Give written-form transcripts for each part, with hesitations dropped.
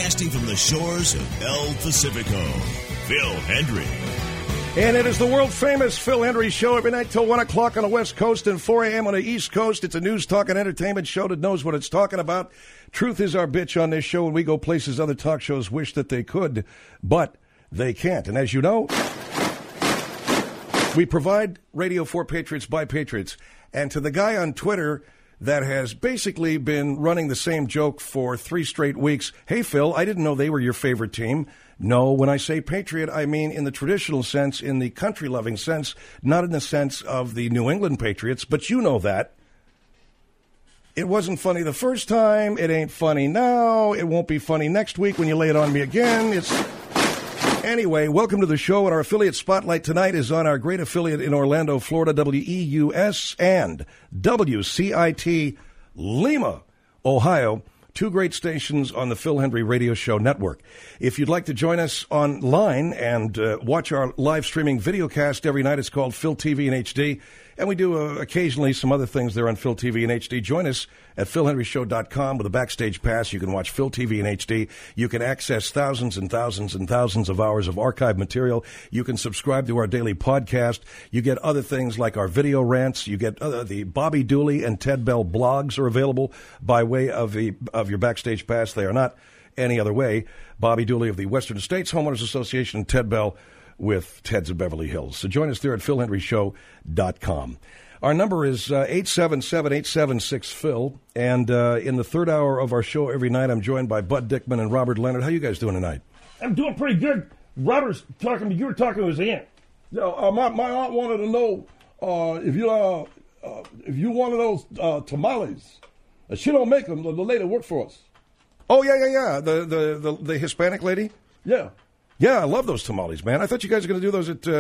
broadcasting from the shores of El Pacifico, Phil Hendry. And it is the world-famous Phil Hendry Show every night till 1 o'clock on the West Coast and 4 a.m. on the East Coast. It's a news, talk, and entertainment show that knows what it's talking about. Truth is our bitch on this show, and we go places other talk shows wish that they could, but they can't. And as you know, we provide radio for patriots by patriots. And to the guy on Twitter that has basically been running the same joke for 3 straight weeks, hey, Phil, I didn't know they were your favorite team. No, when I say patriot, I mean in the traditional sense, in the country-loving sense, not in the sense of the New England Patriots, but you know that. It wasn't funny the first time. It ain't funny now. It won't be funny next week when you lay it on me again. Anyway, welcome to the show, and our affiliate spotlight tonight is on our great affiliate in Orlando, Florida, WEUS and WCIT Lima, Ohio. 2 great stations on the Phil Hendry Radio Show Network. If you'd like to join us online and watch our live streaming videocast every night, it's called Phil TV in HD. And we do occasionally some other things there on Phil TV in HD. Join us at philhenryshow.com with a backstage pass. You can watch Phil TV in HD. You can access thousands and thousands and thousands of hours of archive material. You can subscribe to our daily podcast. You get other things like our video rants. You get the Bobby Dooley and Ted Bell blogs are available by way of your backstage pass. They are not any other way. Bobby Dooley of the Western States Homeowners Association and Ted Bell with Ted's of Beverly Hills. So join us there at philhenryshow.com. Our number is 877-876-PHIL, and in the third hour of our show every night, I'm joined by Bud Dickman and Robert Leonard. How you guys doing tonight? I'm doing pretty good. Robert's talking to you. You were talking to his aunt. Yeah, my aunt wanted to know if you wanted those tamales. She don't make them. The lady worked for us. Oh, yeah. The Hispanic lady? Yeah. Yeah, I love those tamales, man. I thought you guys were going to do those at...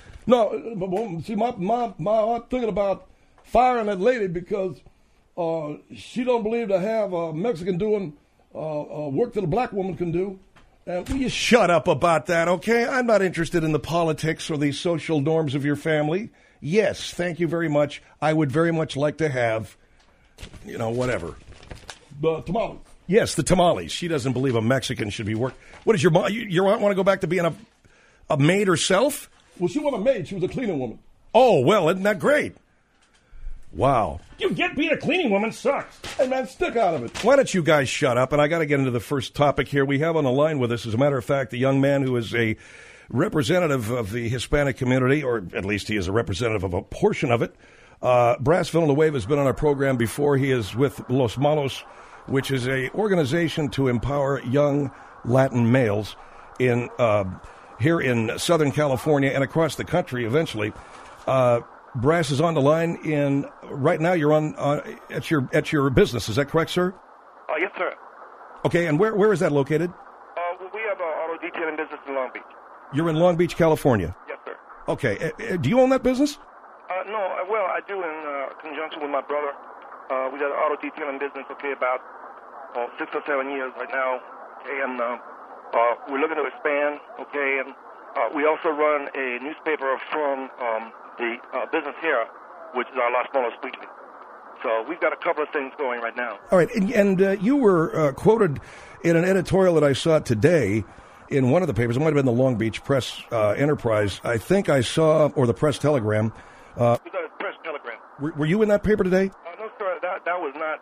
No, see, my aunt thinking about firing that lady because she don't believe to have a Mexican doing work that a black woman can do. And will you shut up about that, okay? I'm not interested in the politics or the social norms of your family. Yes, thank you very much. I would very much like to have, whatever. The tamales. Yes, the tamales. She doesn't believe a Mexican should be working. What does your aunt want to go back to being a maid herself? Well, she wasn't a maid. She was a cleaning woman. Oh, well, isn't that great? Wow. You get being a cleaning woman sucks. Hey, man, stick out of it. Why don't you guys shut up? And I got to get into the first topic here. We have on the line with us, as a matter of fact, a young man who is a representative of the Hispanic community, or at least he is a representative of a portion of it. Brass Villanueva has been on our program before. He is with Los Malos, which is an organization to empower young Latin males in here in Southern California and across the country eventually. Brass is on the line right now. You're on at your business. Is that correct, sir? Yes, sir. Okay, and where is that located? We have an auto detailing business in Long Beach. You're in Long Beach, California? Yes, sir. Okay. Do you own that business? No, well, I do in conjunction with my brother. We got an auto detailing business, about 6 or 7 years right now, and we're looking to expand, and we also run a newspaper from the Business Herald, which is our Los Monos Weekly. So we've got a couple of things going right now. All right, and you were quoted in an editorial that I saw today in one of the papers. It might have been the Long Beach Press Enterprise. I think I saw, or the Press Telegram. It was a Press Telegram. Were you in that paper today? No, sir. That was not.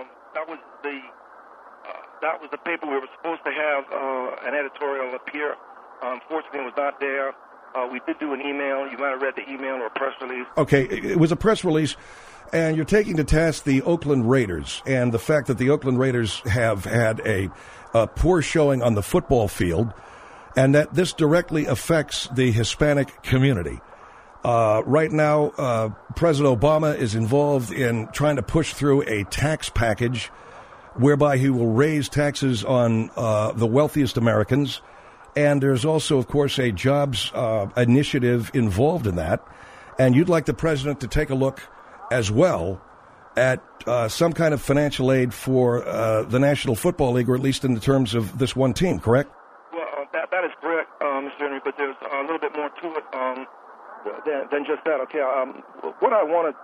That was the paper we were supposed to have an editorial appear. Unfortunately, it was not there. We did do an email. You might have read the email or a press release. Okay, it was a press release, and you're taking to task the Oakland Raiders and the fact that the Oakland Raiders have had a poor showing on the football field, and that this directly affects the Hispanic community. Right now, President Obama is involved in trying to push through a tax package whereby he will raise taxes on the wealthiest Americans. And there's also, of course, a jobs initiative involved in that. And you'd like the president to take a look as well at some kind of financial aid for the National Football League, or at least in the terms of this one team, correct? Well, that is correct, Mr. Henry, but there's a little bit more to it than just that. Okay, what I wanted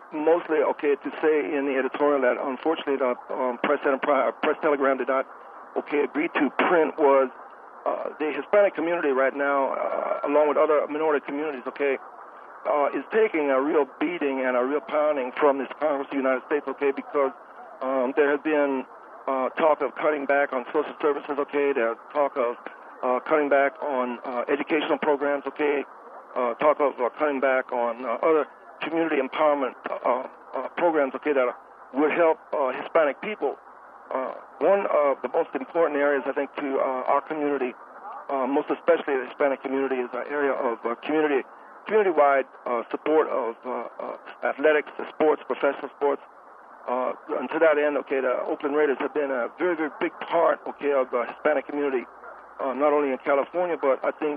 mostly, to say in the editorial that unfortunately the Press Telegram did not agreed to print was the Hispanic community right now, along with other minority communities, is taking a real beating and a real pounding from this Congress of the United States, because there has been talk of cutting back on social services, there's talk of cutting back on educational programs, talk of cutting back on other community empowerment programs, that would help Hispanic people. One of the most important areas, I think, to our community, most especially the Hispanic community, is an area of community-wide support of athletics, sports, professional sports. And to that end, the Oakland Raiders have been a very, very big part, of the Hispanic community, not only in California, but I think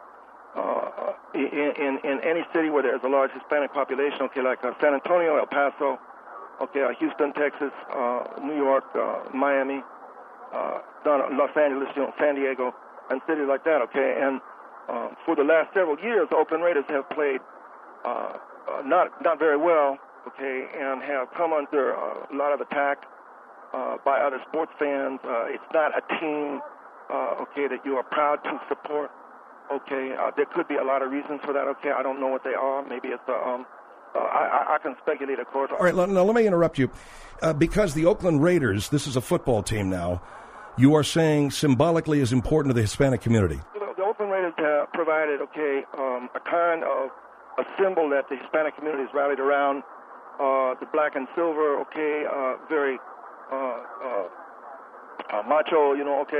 in any city where there's a large Hispanic population, like San Antonio, El Paso, Houston, Texas, New York, Miami, Los Angeles, San Diego, and cities like that, And for the last several years, the Oakland Raiders have played not very well, and have come under a lot of attack by other sports fans. It's not a team, that you are proud to support. There could be a lot of reasons for that. I don't know what they are. Maybe it's I can speculate, of course. All right, now let me interrupt you. Because the Oakland Raiders, this is a football team now, you are saying symbolically is important to the Hispanic community. The Oakland Raiders have provided, a kind of a symbol that the Hispanic community has rallied around. The black and silver, very macho,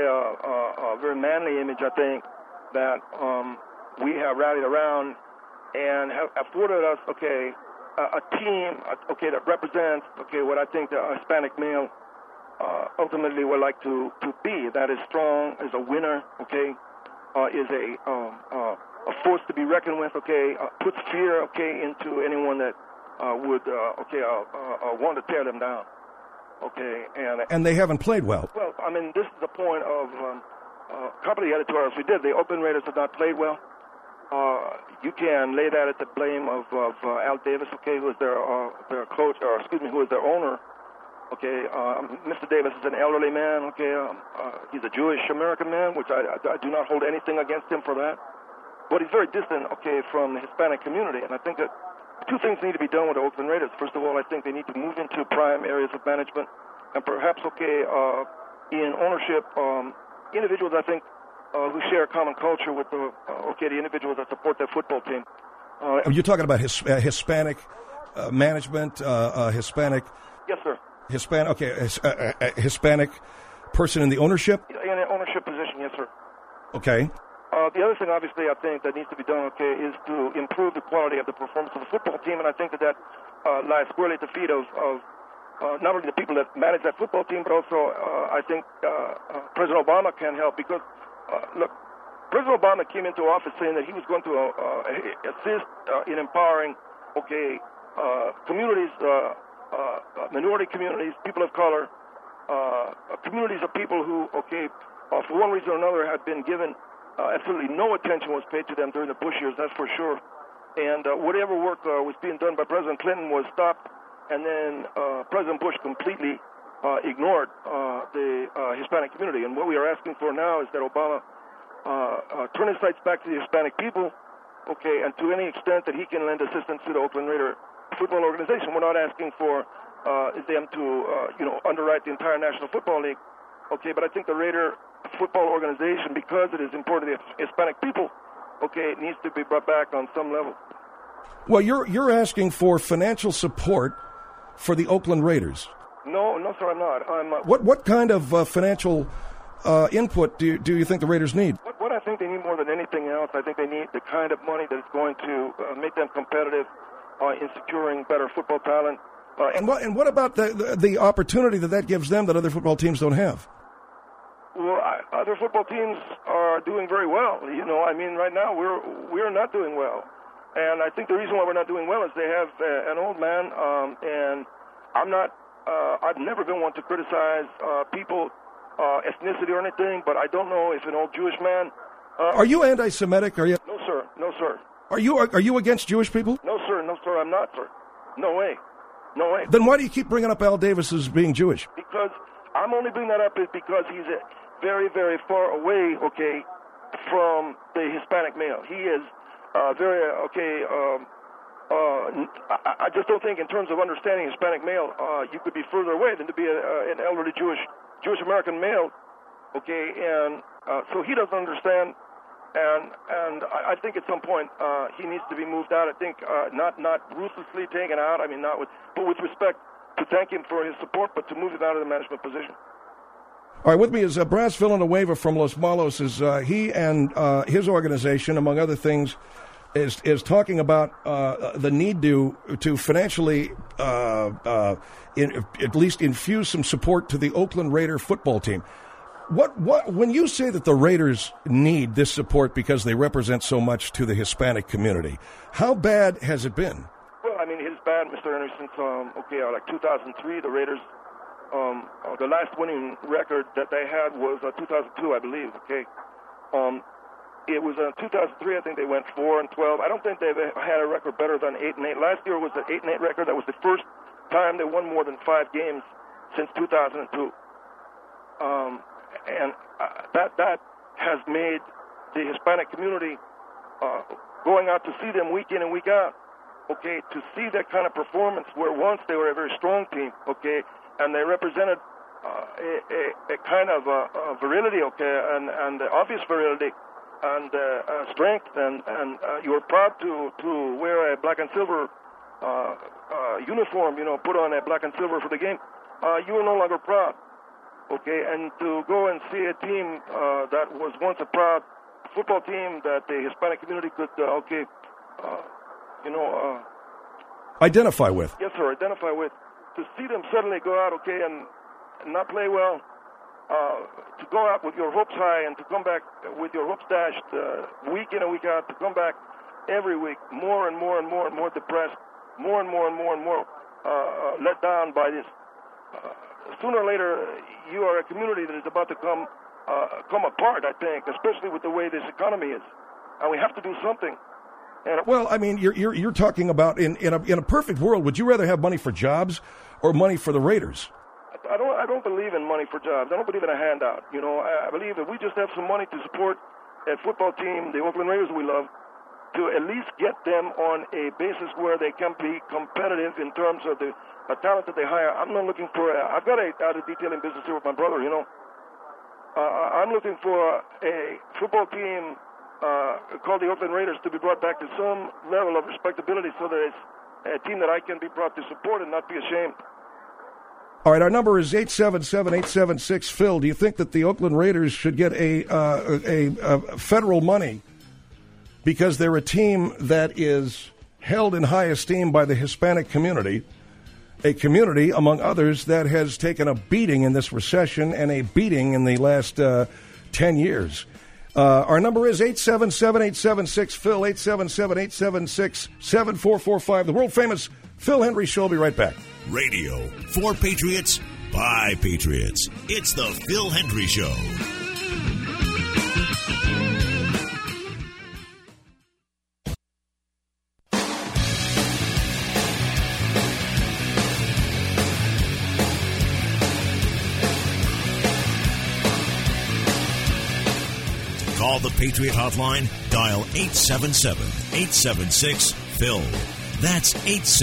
a very manly image, I think, that we have rallied around and have afforded us, a team, that represents, what I think the Hispanic male ultimately would like to be. That is strong, is a winner, is a force to be reckoned with, puts fear, into anyone that would, want to tear them down, And they haven't played well. Well, I mean, this is the point of a couple of the editorials we did. The Oakland Raiders have not played well. You can lay that at the blame of Al Davis, who is their coach, or who is their owner. Mr. Davis is an elderly man. He's a Jewish American man, which I do not hold anything against him for that. But he's very distant, from the Hispanic community, and I think that two things need to be done with the Oakland Raiders. First of all, I think they need to move into prime areas of management, and perhaps, in ownership, individuals, I think, who share a common culture with the individuals that support their football team. You're talking about Hispanic management, Hispanic. Yes, sir. Hispanic. Hispanic person in the ownership. In an ownership position, yes, sir. Okay. The other thing, obviously, I think that needs to be done, is to improve the quality of the performance of the football team, and I think that lies squarely at the feet of not only the people that manage that football team, but also I think President Obama can help because. Look, President Obama came into office saying that he was going to assist in empowering, communities, minority communities, people of color, communities of people who, for one reason or another, had been given absolutely no attention was paid to them during the Bush years, that's for sure. And whatever work was being done by President Clinton was stopped, and then President Bush completely ignored the Hispanic community. And what we are asking for now is that Obama turn his sights back to the Hispanic people, and to any extent that he can lend assistance to the Oakland Raider football organization. We're not asking for them to, underwrite the entire National Football League, but I think the Raider football organization, because it is important to the Hispanic people, it needs to be brought back on some level. Well, you're asking for financial support for the Oakland Raiders. No, sir, I'm not. What kind of financial input do you think the Raiders need? What I think they need more than anything else, I think they need the kind of money that is going to make them competitive in securing better football talent. And what about the opportunity that gives them that other football teams don't have? Well, other football teams are doing very well. Right now we're not doing well, and I think the reason why we're not doing well is they have an old man, and I've never been one to criticize people, ethnicity or anything, but I don't know if an old Jewish man. Are you anti-Semitic? Are you? No, sir. No, sir. Are you against Jewish people? No, sir. No, sir. I'm not, sir. No way. No way. Then why do you keep bringing up Al Davis as being Jewish? Because I'm only bringing that up because very, very far away, okay, from the Hispanic male. He is very, I just don't think in terms of understanding Hispanic male, you could be further away than to be an elderly Jewish American male, okay, and so he doesn't understand, and I think at some point he needs to be moved out. I think not ruthlessly taken out. I mean, but with respect to thank him for his support, but to move him out of the management position. All right, with me is Brass Villanueva from Los Malos. He and his organization, among other things, is talking about the need to financially at least infuse some support to the Oakland Raider football team. What when you say that the Raiders need this support because they represent so much to the Hispanic community, how bad has it been? Well, I mean, it's bad, Mr. Henry, since like 2003, the Raiders. The last winning record that they had was 2002, I believe. Okay, it was 2003. I think they went 4-12. I don't think they've had a record better than 8-8. Last year was an 8-8 record. That was the first time they won more than 5 games since 2002. And that has made the Hispanic community going out to see them week in and week out. Okay, to see that kind of performance where once they were a very strong team. Okay. And they represented a kind of virility, okay, and obvious virility and strength, and you were proud to wear a black and silver uniform, put on a black and silver for the game. You were no longer proud, okay, and to go and see a team that was once a proud football team that the Hispanic community could, identify with. Yes, sir, identify with. To see them suddenly go out, okay, and not play well, to go out with your hopes high and to come back with your hopes dashed week in and week out, to come back every week more and more and more and more depressed, more and more and more and more let down by this. Sooner or later, you are a community that is about to come apart, I think, especially with the way this economy is. And we have to do something. Well, I mean, you're talking about in a perfect world, would you rather have money for jobs or money for the Raiders? I don't believe in money for jobs. I don't believe in a handout. I believe that we just have some money to support a football team, the Oakland Raiders we love, to at least get them on a basis where they can be competitive in terms of the talent that they hire. I'm not looking for. I've got a detailing business here with my brother. I'm looking for a football team called the Oakland Raiders to be brought back to some level of respectability so that it's a team that I can be proud to support and not be ashamed. All right, our number is 877-876-PHIL. Do you think that the Oakland Raiders should get a federal money because they're a team that is held in high esteem by the Hispanic community, a community, among others, that has taken a beating in this recession and a beating in the last 10 years? Our number is 877-876-PHIL, 877-876-7445. The world-famous Phil Hendrie Show will be right back. Radio for Patriots by Patriots. It's the Phil Hendrie Show. Call the Patriot Hotline. Dial 877-876-PHIL. That's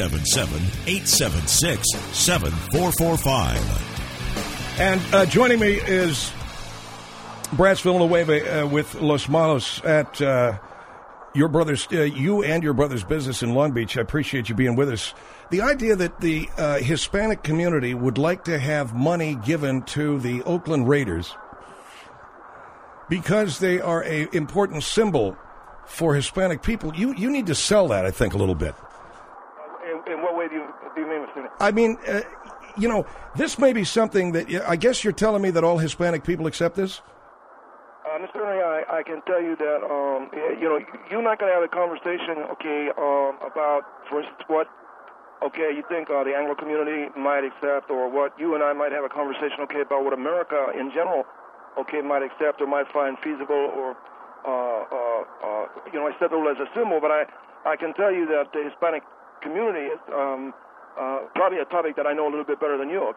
877-876-7445. And joining me is Brass Villanueva with Los Malos at your brother's, you and your brother's business in Long Beach. I appreciate you being with us. The idea that the Hispanic community would like to have money given to the Oakland Raiders because they are an important symbol for Hispanic people, you need to sell that, I think, a little bit. In what way do you mean, Mr. Nick? I mean, this may be something that I guess you're telling me that all Hispanic people accept this? Mr. Henry, I can tell you that, you're not going to have a conversation, about, for instance, what, you think the Anglo community might accept, or what you and I might have a conversation, about what America in general, might accept or might find feasible, or, acceptable as a symbol. But I can tell you that the Hispanic community is probably a topic that I know a little bit better than you, okay?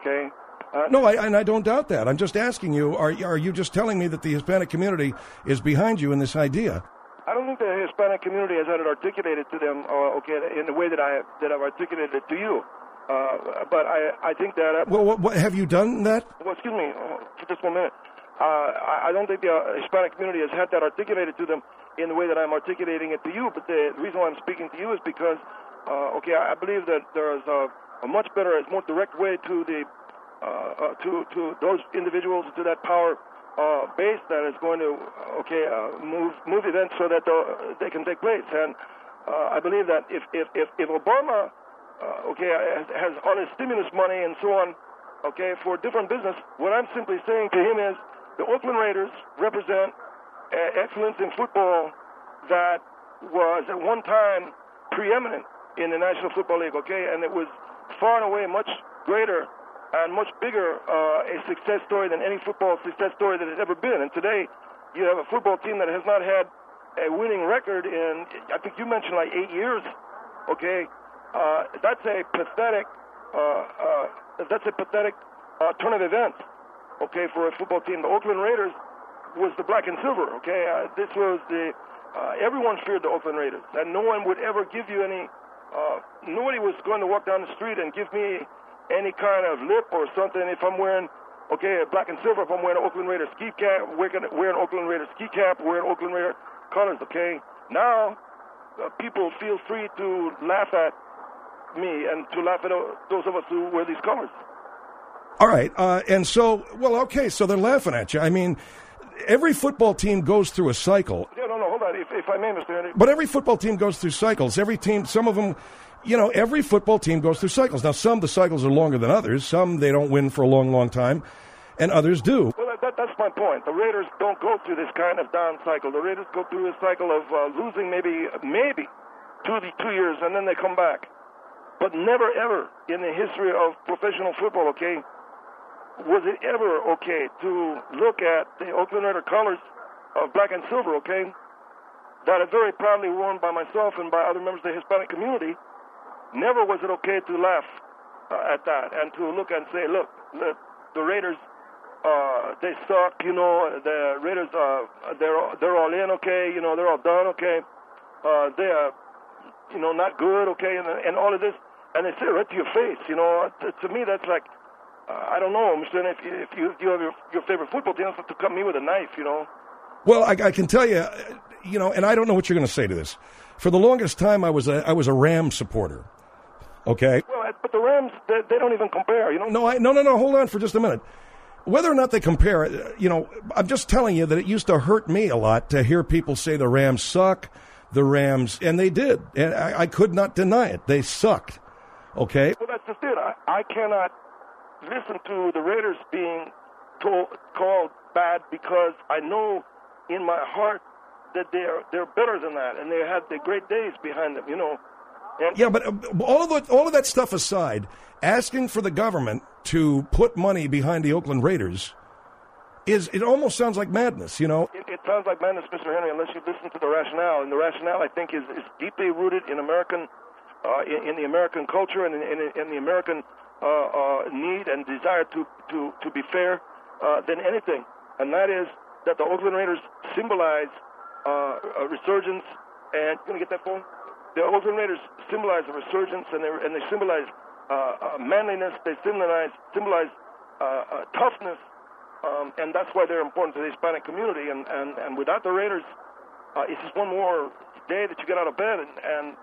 No, I don't doubt that. I'm just asking you, are you just telling me that the Hispanic community is behind you in this idea? I don't think the Hispanic community has had it articulated to them, in the way that I've articulated it to you. But I think that... Well, what, have you done that? Well, excuse me, for just 1 minute. I don't think the Hispanic community has had that articulated to them in the way that I'm articulating it to you. But the reason why I'm speaking to you is because, I believe that there is a much better, more direct way to the to those individuals, to that power base that is going to move events so that they can take place. And I believe that if Obama has all his stimulus money and so on, for different business, what I'm simply saying to him is the Oakland Raiders represent excellence in football that was at one time preeminent in the National Football League, and it was far and away much greater and much bigger a success story than any football success story that has ever been. And today, you have a football team that has not had a winning record in, I think you mentioned, like 8 years. That's a pathetic turn of events. For a football team. The Oakland Raiders was the black and silver. This was the everyone feared the Oakland Raiders, and no one would ever give you any. Nobody was going to walk down the street and give me any kind of lip or something if I'm wearing, black and silver. If I'm wearing an Oakland Raiders ski cap, wearing an Oakland Raiders ski cap, wearing Oakland Raiders colors. Now people feel free to laugh at me and to laugh at those of us who wear these colors. All right, and so, so they're laughing at you. I mean, every football team goes through a cycle. Yeah, no, hold on, if I may, Mr. Henry. But every football team goes through cycles. Every team, some of them, every football team goes through cycles. Now, some the cycles are longer than others. Some they don't win for a long, long time, and others do. Well, that's my point. The Raiders don't go through this kind of down cycle. The Raiders go through a cycle of losing maybe 2 years, and then they come back. But never, ever in the history of professional football, was it ever to look at the Oakland Raider colors of black and silver, that are very proudly worn by myself and by other members of the Hispanic community? Never was it to laugh at that and to look and say, look, the Raiders, they suck, the Raiders, they're all in, they're all done, they are, not good, and all of this, and they say it right to your face, to me that's like, I don't know, Mr. If you have your favorite football team, to cut me with a knife, Well, I can tell you, and I don't know what you're going to say to this. For the longest time, I was a Rams supporter. Okay. Well, but the Rams, they don't even compare, No, hold on for just a minute. Whether or not they compare, I'm just telling you that it used to hurt me a lot to hear people say the Rams suck, and they did, and I could not deny it. They sucked. Okay. Well, that's just it. I cannot listen to the Raiders being called bad because I know in my heart that they're better than that, and they had the great days behind them, And yeah, but all of that stuff aside, asking for the government to put money behind the Oakland Raiders it almost sounds like madness, It sounds like madness, Mr. Henry, unless you listen to the rationale, and the rationale I think is deeply rooted in American, in the American culture and in the American need and desire to be fair than anything, and that is that the Oakland Raiders symbolize a resurgence. And you gonna get that phone? The Oakland Raiders symbolize a resurgence, and they symbolize manliness. They symbolize toughness, and that's why they're important to the Hispanic community. And without the Raiders, it's just one more day that you get out of bed, and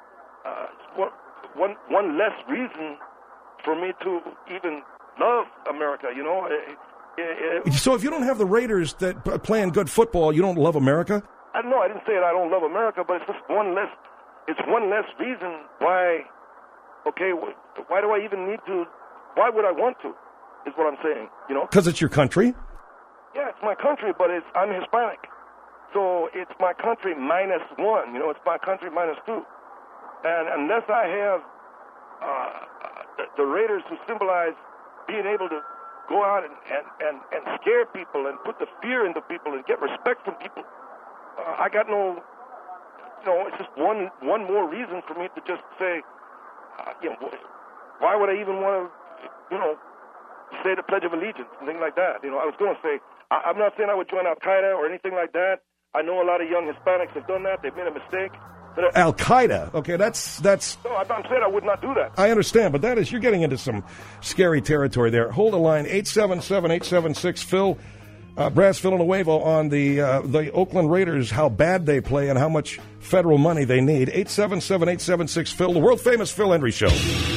one less reason for me to even love America, So if you don't have the Raiders that playing good football, you don't love America? I don't know. I didn't say that I don't love America, but it's just one less. It's one less reason why. Why do I even need to? Why would I want to? Is what I'm saying. Because it's your country. Yeah, it's my country, but I'm Hispanic, so it's my country minus one. It's my country minus two, and unless I have the Raiders who symbolize being able to go out and scare people and put the fear into people and get respect from people, I got no, it's just one more reason for me to just say, why would I even want to, say the Pledge of Allegiance and things like that. You know, I was going to say, I'm not saying I would join Al-Qaeda or anything like that. I know a lot of young Hispanics have done that. They've made a mistake. Al-Qaeda. Okay, that's. No, I'm saying I would not do that. I understand, but you're getting into some scary territory there. Hold a line, 877-876-PHIL. Brass Villanueva on the Oakland Raiders, how bad they play and how much federal money they need. 877-876-PHIL, the world-famous Phil Hendrie Show.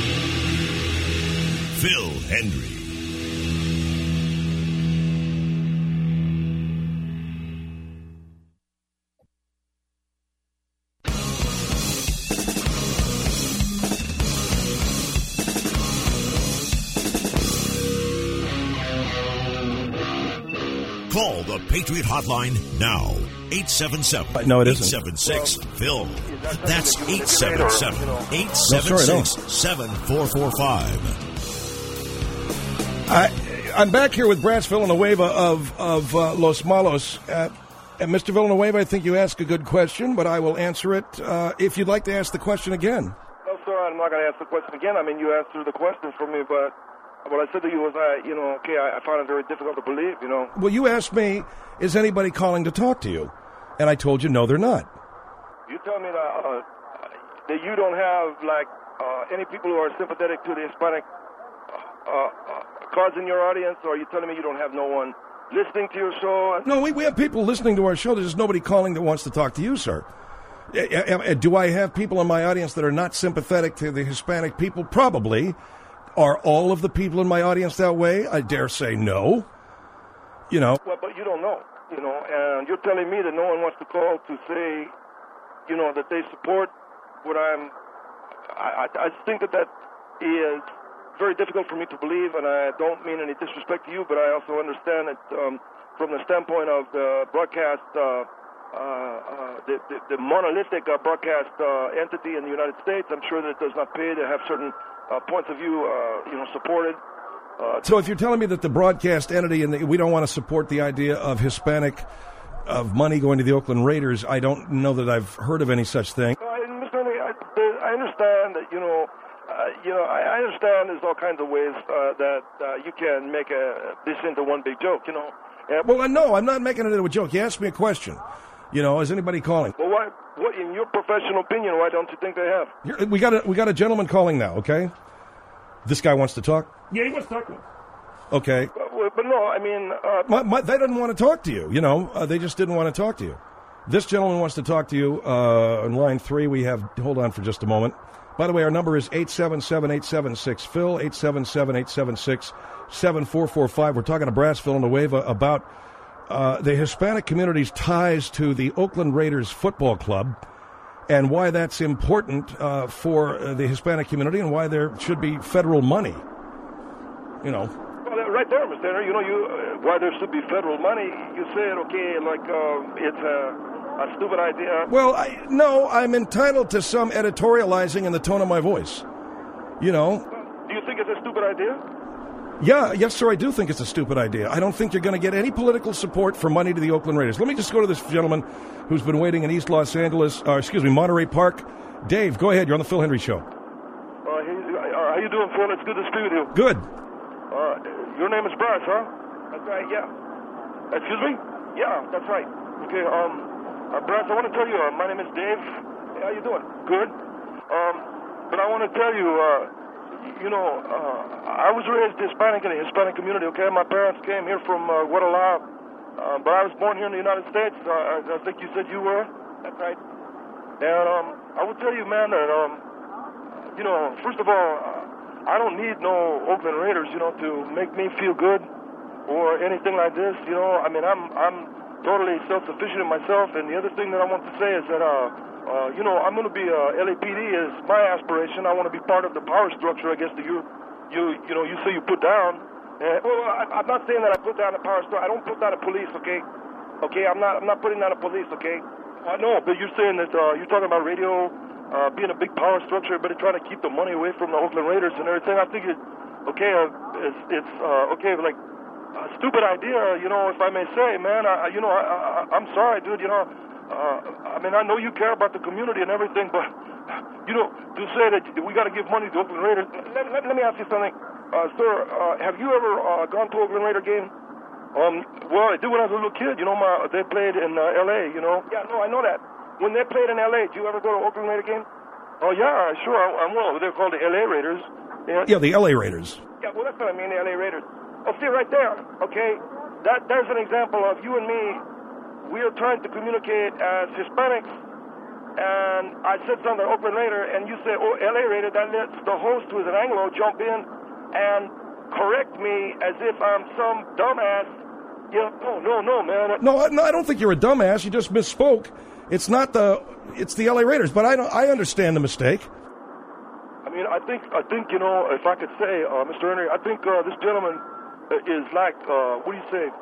Phil Hendrie. Call the Patriot Hotline now. 877 No, it isn't. 876-PHIL. That's 877-876-7445. I'm back here with Brass Villanueva of Los Malos. And Mr. Villanueva, I think you asked a good question, but I will answer it if you'd like to ask the question again. No, sir, I'm not going to ask the question again. I mean, you answered the question for me, but what I said to you was, I found it very difficult to believe, you know. Well, you asked me, is anybody calling to talk to you? And I told you, no, they're not. You tell me that you don't have, any people who are sympathetic to the Hispanic cause in your audience, or are you telling me you don't have no one listening to your show? No, we have people listening to our show. There's just nobody calling that wants to talk to you, sir. Do I have people in my audience that are not sympathetic to the Hispanic people? Probably. Are all of the people in my audience that way? I dare say no. You know. Well, but you don't know, you know, and you're telling me that no one wants to call to say, you know, that they support what I think that is very difficult for me to believe, and I don't mean any disrespect to you, but I also understand that from the standpoint of the broadcast, the monolithic broadcast entity in the United States, I'm sure that it does not pay to have certain points of view, supported. So if you're telling me that the broadcast entity and we don't want to support the idea of of money going to the Oakland Raiders, I don't know that I've heard of any such thing. I understand that, I understand there's all kinds of ways that you can make this into one big joke, you know. Well, no, I'm not making it into a joke. You asked me a question. You know, is anybody calling? Well, what, in your professional opinion, why don't you think they have? We got a gentleman calling now, okay? This guy wants to talk? Yeah, he wants to talk to us. Okay. But no, I mean... they didn't want to talk to you, you know. They just didn't want to talk to you. This gentleman wants to talk to you. On line 3, we have... Hold on for just a moment. By the way, our number is 877-876-PHIL, 877-876-7445. We're talking to Brass Villanueva about the Hispanic community's ties to the Oakland Raiders football club and why that's important for the Hispanic community and why there should be federal money. You know. Well, right there, Mr. Henry, why there should be federal money, you said, okay, it's a stupid idea. Well, no, I'm entitled to some editorializing in the tone of my voice. You know. Do you think it's a stupid idea? Yeah, yes, sir, I do think it's a stupid idea. I don't think you're going to get any political support for money to the Oakland Raiders. Let me just go to this gentleman who's been waiting in East Los Angeles, Monterey Park. Dave, go ahead. You're on the Phil Hendrie Show. How you doing, Phil? It's good to speak with you. Good. Your name is Brass, huh? That's right, yeah. Excuse me? Yeah, that's right. Okay, Brass, I want to tell you, my name is Dave. Hey, how you doing? Good. But I want to tell you, I was raised Hispanic in the Hispanic community, okay? My parents came here from Guadalajara, but I was born here in the United States. I think you said you were. That's right. And I will tell you, man, that, first of all, I don't need no Oakland Raiders, to make me feel good or anything like this, I mean, I'm totally self-sufficient in myself, and the other thing that I want to say is that, I'm going to be LAPD is my aspiration. I want to be part of the power structure, I guess, that you say you put down. I'm not saying that I put down a power structure. I don't put down a police, okay? Okay, I'm not putting down a police, okay? I know, but you're saying that you're talking about radio being a big power structure, but trying to keep the money away from the Oakland Raiders and everything. I think it's like a stupid idea, if I may say, man. I'm sorry, dude. I mean, I know you care about the community and everything, but to say that we got to give money to Oakland Raiders. Let me ask you something. Sir, have you ever gone to Oakland Raider game? Well, I did when I was a little kid. You know, they played in L.A., you know. Yeah, no, I know that. When they played in L.A., did you ever go to Oakland Raider game? Oh, yeah, sure. I'm well. They're called the L.A. Raiders. Yeah, the L.A. Raiders. Yeah, well, that's what I mean, the L.A. Raiders. Oh, see, right there, okay? There's an example of you and me. We are trying to communicate as Hispanics, and I said something to Oakland Raider, and you say, oh, L.A. Raider, that lets the host, who is an Anglo, jump in and correct me as if I'm some dumbass. Yeah, no, man. No, I don't think you're a dumbass. You just misspoke. It's the L.A. Raiders, but I understand the mistake. I mean, I think you know, if I could say, Mr. Henry, I think this gentleman is like, what do you say?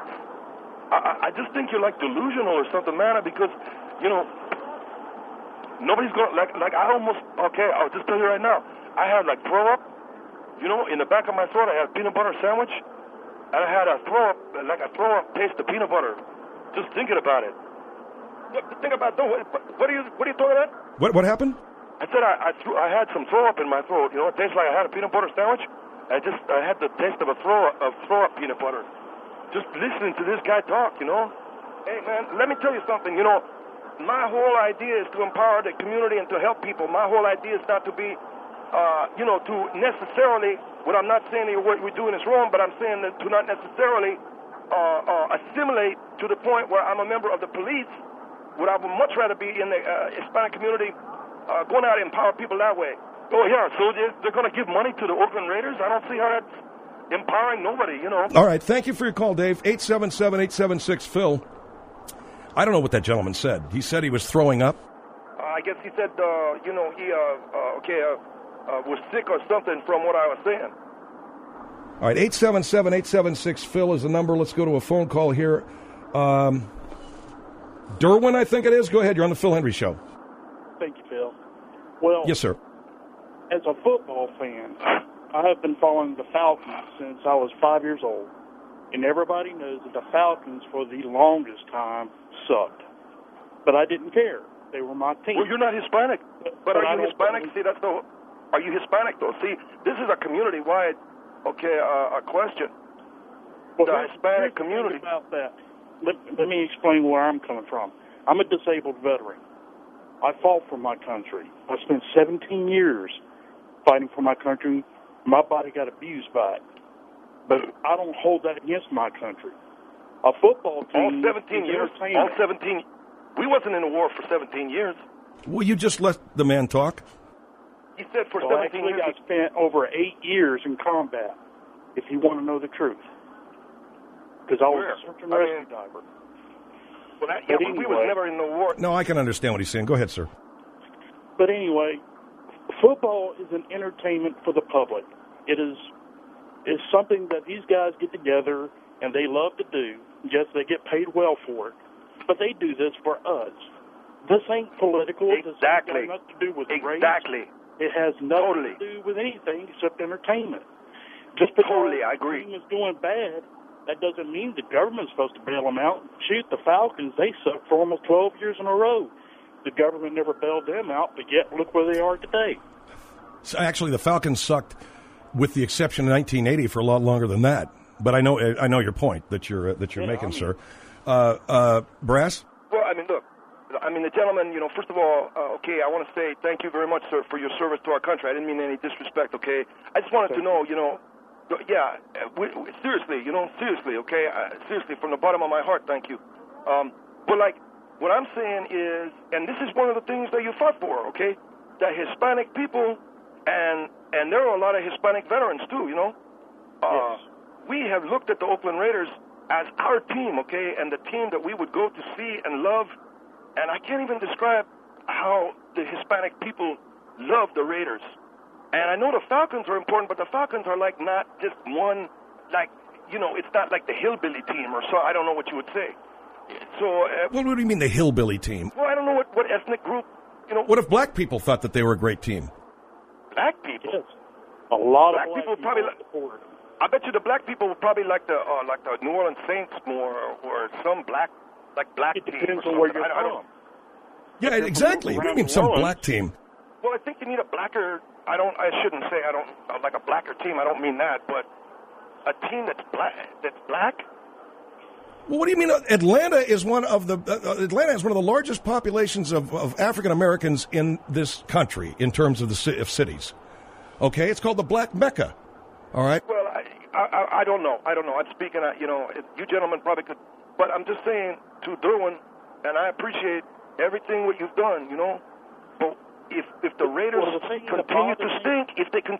I just think you're like delusional or something, man, because, you know, nobody's going, like I almost, okay, I'll just tell you right now, I had like throw up, you know, in the back of my throat. I had a peanut butter sandwich, and I had a throw up taste of peanut butter, just thinking about it. Think about that. What are you talking about? What happened? I said I had some throw up in my throat. You know, it tastes like I had a peanut butter sandwich. I had the taste of throw up peanut butter. Just listening to this guy talk, you know. Hey man, let me tell you something. You know, my whole idea is to empower the community and to help people. My whole idea is not to be, you know, to necessarily. What I'm not saying that what we're doing is wrong, but I'm saying that to not necessarily assimilate to the point where I'm a member of the police. What I would much rather be in the Hispanic community, going out and empower people that way. Oh, yeah, so they're going to give money to the Oakland Raiders? I don't see how that's empowering nobody, you know. All right, thank you for your call, Dave. 877-876-PHIL. I don't know what that gentleman said. He said he was throwing up. I guess he said, you know, he was sick or something from what I was saying. All right, 877-876-PHIL is the number. Let's go to a phone call here. Derwin, I think it is. Go ahead. You're on the Phil Hendry Show. Thank you, Phil. Well, yes, sir. As a football fan, I have been following the Falcons since I was 5 years old. And everybody knows that the Falcons, for the longest time, sucked. But I didn't care. They were my team. Well, you're not Hispanic. But are you Hispanic? See, that's the... Are you Hispanic, though? See, this is a community-wide, a question. Well, the Hispanic community. About that. Let me explain where I'm coming from. I'm a disabled veteran. I fought for my country. I spent 17 years fighting for my country. My body got abused by it. But I don't hold that against my country. A football team... All 17 years. All 17... We wasn't in the war for 17 years. Well, you just let the man talk. He said for 17 years... I spent over 8 years in combat, if you want to know the truth. Because I was a search and rescue diver. Well, but we was never in the war. No, I can understand what he's saying. Go ahead, sir. But anyway, football is an entertainment for the public. It is something that these guys get together and they love to do. Yes, they get paid well for it. But they do this for us. This ain't political. Exactly. This ain't got nothing to do with race. Exactly. It has nothing to do with anything except entertainment. Just because I agree. the team is doing bad, that doesn't mean the government's supposed to bail them out. Shoot, the Falcons, they sucked for almost 12 years in a row. The government never bailed them out, but yet look where they are today. So actually, the Falcons sucked, with the exception of 1980, for a lot longer than that. But I know your point that you're making, sir. Brass? Well, I mean, look. I mean, the gentleman, you know, first of all, I want to say thank you very much, sir, for your service to our country. I didn't mean any disrespect, okay? I just wanted to know, you know, seriously, you know, seriously, okay? Seriously, from the bottom of my heart, thank you. But, like, what I'm saying is, and this is one of the things that you fought for, okay? That Hispanic people, and there are a lot of Hispanic veterans, too, you know? Yes. We have looked at the Oakland Raiders as our team, okay? And the team that we would go to see and love. And I can't even describe how the Hispanic people love the Raiders. And I know the Falcons are important, but the Falcons are like not just one, like, you know, it's not like the hillbilly team or so. I don't know what you would say. So, well, what do you mean the hillbilly team? Well, I don't know what ethnic group, you know. What if black people thought that they were a great team? Black people? Yes. A lot black of people probably I bet you the black people would probably like the New Orleans Saints more, or some black team. It depends on where you're from. Yeah, exactly. What do you mean some black team? Well, I think you need a blacker. I shouldn't say I don't like a blacker team. I don't mean that, but a team that's black. Well, what do you mean? Atlanta is one of the Atlanta has one of the largest populations of African Americans in this country in terms of the of cities. Okay, it's called the Black Mecca. All right. Well, I don't know. I'm speaking. You gentlemen probably could, but I'm just saying to Derwin, and I appreciate everything what you've done. But if the Raiders continue to stink, if the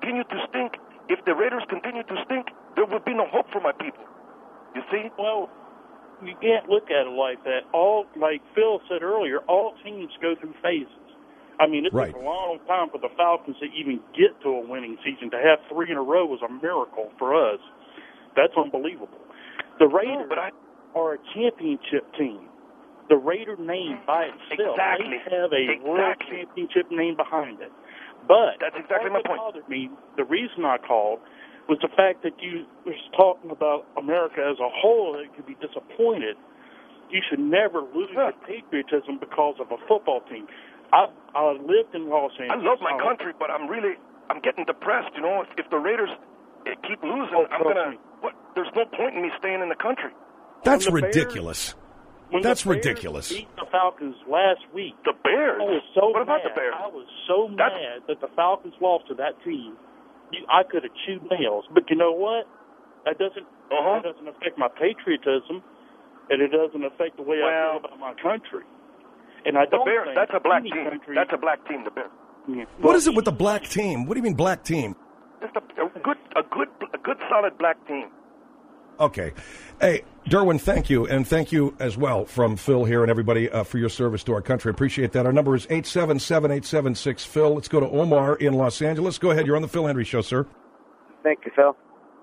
Raiders continue to stink, there will be no hope for my people. You see? Well, you can't look at it like that. Like Phil said earlier, all teams go through phases. I mean, it took a long time for the Falcons to even get to a winning season. To have 3 in a row was a miracle for us. That's unbelievable. The Raiders are a championship team. The Raider name by itself, they have a world championship name behind it. But that's exactly my point. Bothered me, the reason I called was the fact that you was talking about America as a whole, that could be disappointed. You should never lose your patriotism because of a football team. I lived in Los Angeles. I love my country, but I'm getting depressed. If the Raiders keep losing, there's no point in me staying in the country. That's ridiculous. That's ridiculous. Beat the Falcons last week. The Bears. I was so what about mad. the Bears? I was so mad that the Falcons lost to that team. I could have chewed nails, but you know what? That doesn't affect my patriotism, and it doesn't affect the way I feel about my country. And I don't. The Bears. That's a black team. That's a black team. The Bears. Yeah. What is it with the black team? What do you mean black team? Just a good solid black team. Okay. Hey, Derwin, thank you. And thank you as well from Phil here and everybody for your service to our country. Appreciate that. Our number is 877-876-PHIL. Let's go to Omar in Los Angeles. Go ahead. You're on the Phil Hendry Show, sir. Thank you, Phil.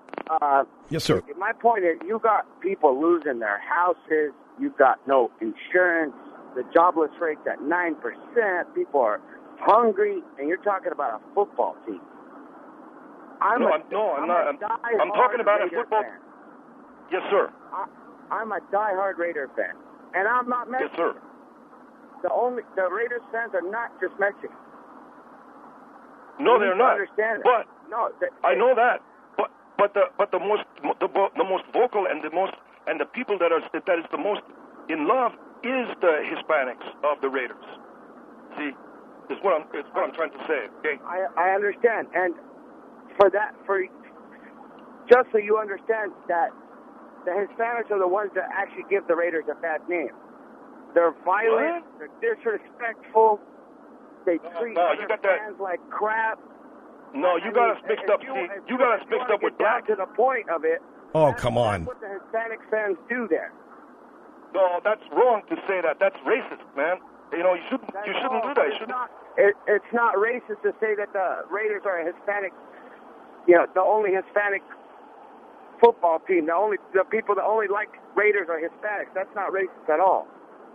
Yes, sir. My point is, you got people losing their houses. You've got no insurance. The jobless rate's at 9%. People are hungry, and you're talking about a football team. I'm not. I'm talking about a football. Fan. Yes, sir. I'm a diehard Raider fan, and I'm not Mexican. Yes, sir. The Raiders fans are not just Mexican. No, they're not. Understand that. But no, I know that. But the most vocal and the people that is the most in love is the Hispanics of the Raiders. See, it's what I'm trying to say. Okay. I understand, and just so you understand that the Hispanics are the ones that actually give the Raiders a bad name. They're violent. What? They're disrespectful. They treat other fans like crap. No, you got us mixed up. You got us mixed up with black. To the point of it. Oh, come on. That's what the Hispanic fans do there. No, that's wrong to say that. That's racist, man. You shouldn't do that. It's not racist to say that the Raiders are a Hispanic. The only Hispanic football team. The people that only like Raiders are Hispanics. That's not racist at all.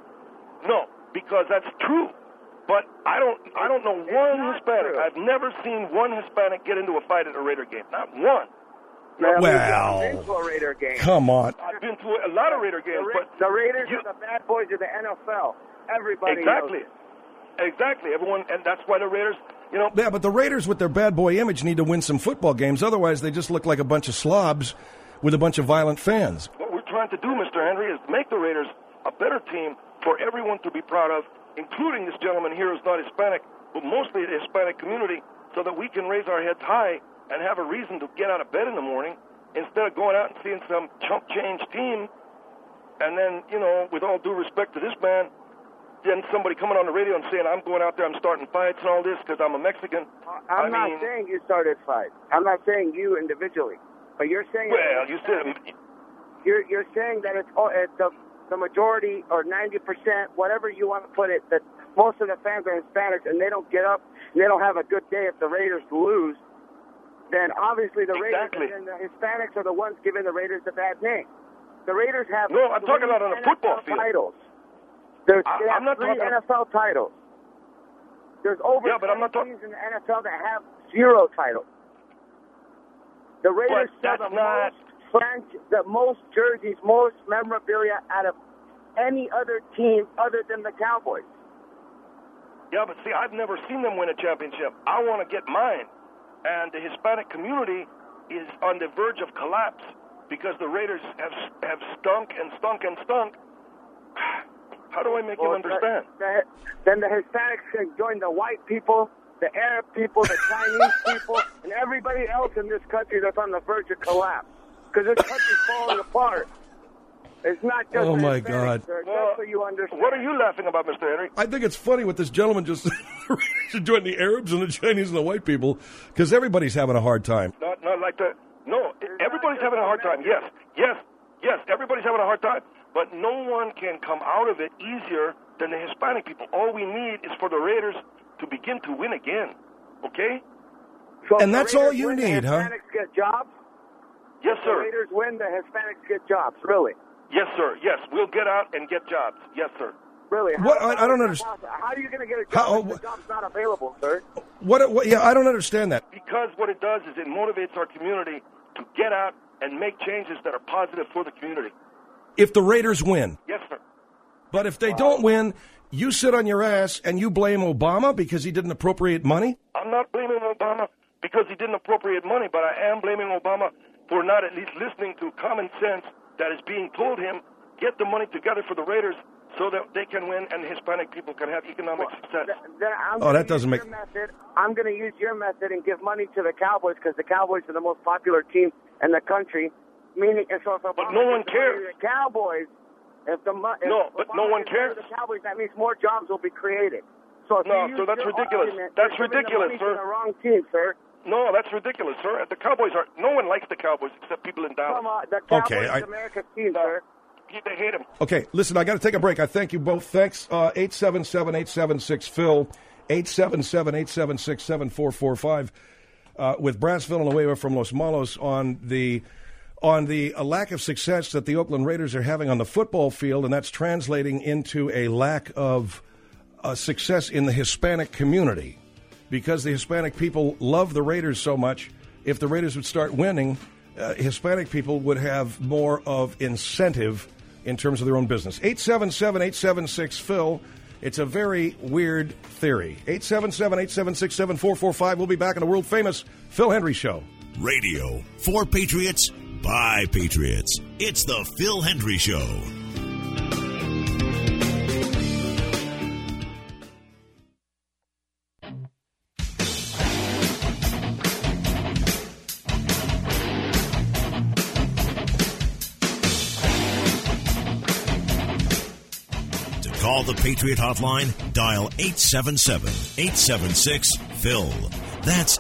No, because that's true. But I don't know one Hispanic. I've never seen one Hispanic get into a fight at a Raider game. Not one. Well, I've been to a Raider game. Come on. I've been to a lot of Raider games, but the Raiders are the bad boys of the NFL. Everybody knows. Exactly. Everyone, and that's why the Raiders. Yeah, but the Raiders, with their bad boy image, need to win some football games. Otherwise, they just look like a bunch of slobs with a bunch of violent fans. What we're trying to do, Mr. Henry, is make the Raiders a better team for everyone to be proud of, including this gentleman here who's not Hispanic, but mostly the Hispanic community, so that we can raise our heads high and have a reason to get out of bed in the morning instead of going out and seeing some chump change team. And then, with all due respect to this man, then somebody coming on the radio and saying, I'm going out there, I'm starting fights and all this because I'm a Mexican. I'm not saying you started fights. I'm not saying you individually. But you're saying... Well, you said... You're saying that it's the majority or 90%, whatever you want to put it, that most of the fans are Hispanics and they don't get up and they don't have a good day if the Raiders lose, then obviously the Raiders and the Hispanics are the ones giving the Raiders a bad name. The Raiders have... No, I'm talking about on a football field. Titles. They have 3 NFL titles. There's over 10 teams in the NFL that have 0 titles. The Raiders sell the most jerseys, most memorabilia out of any other team other than the Cowboys. Yeah, but see, I've never seen them win a championship. I want to get mine. And the Hispanic community is on the verge of collapse because the Raiders have stunk and stunk and stunk. How do I make you understand? Then the Hispanics can join the white people, the Arab people, the Chinese people, and everybody else in this country that's on the verge of collapse. Because this country's falling apart. It's not just Oh, the my Hispanics, God. sir. Just so you understand. What are you laughing about, Mr. Henry? I think it's funny what this gentleman just should join the Arabs and the Chinese and the white people because everybody's having a hard time. Not like that. No, everybody's having a hard time. Yes, everybody's having a hard time. But no one can come out of it easier than the Hispanic people. All we need is for the Raiders to begin to win again. Okay? So And if the that's all Raiders you win, need, the huh? Hispanics get jobs? Yes, The sir. Raiders win, the Hispanics get jobs. Really? Yes, sir. Yes, we'll get out and get jobs. Yes, sir. Really? What? I don't understand. How are you going to get a How- job if the job's not available, sir? What? Yeah, I don't understand that. Because what it does is it motivates our community to get out and make changes that are positive for the community. If the Raiders win, Yes, sir. but if they don't win, you sit on your ass and you blame Obama because he didn't appropriate money? I'm not blaming Obama because he didn't appropriate money, but I am blaming Obama for not at least listening to common sense that is being told him, get the money together for the Raiders so that they can win and Hispanic people can have economic success. That doesn't make- I'm going to use your method and give money to the Cowboys because the Cowboys are the most popular team in the country. Meaning, and so if Obama But no one gives the money cares. to the Cowboys, if the mo- if No, but no Obama one gives money cares. to the Cowboys, that means more jobs will be created. So if No, you so use that's your ridiculous. argument, That's you're giving the ridiculous, money sir. To the wrong team, sir. No, that's ridiculous, sir. The Cowboys are. No one likes the Cowboys except people in Dallas. Come on, the Cowboys Okay, is America's team, sir. They hate him. Okay, listen, I got to take a break. I thank you both. Thanks. 877-876-PHIL, 877-876-7445, with Brass Villanueva from Los Malos on the lack of success that the Oakland Raiders are having on the football field, and that's translating into a lack of success in the Hispanic community because the Hispanic people love the Raiders so much. If the Raiders would start winning, Hispanic people would have more of incentive in terms of their own business. 877-876-PHIL. It's a very weird theory. 877-876-7445. We'll be back on the world-famous Phil Hendry Show. Radio for Patriots by Patriots. It's the Phil Hendry Show. Call the Patriot Hotline, dial 877-876-PHIL. That's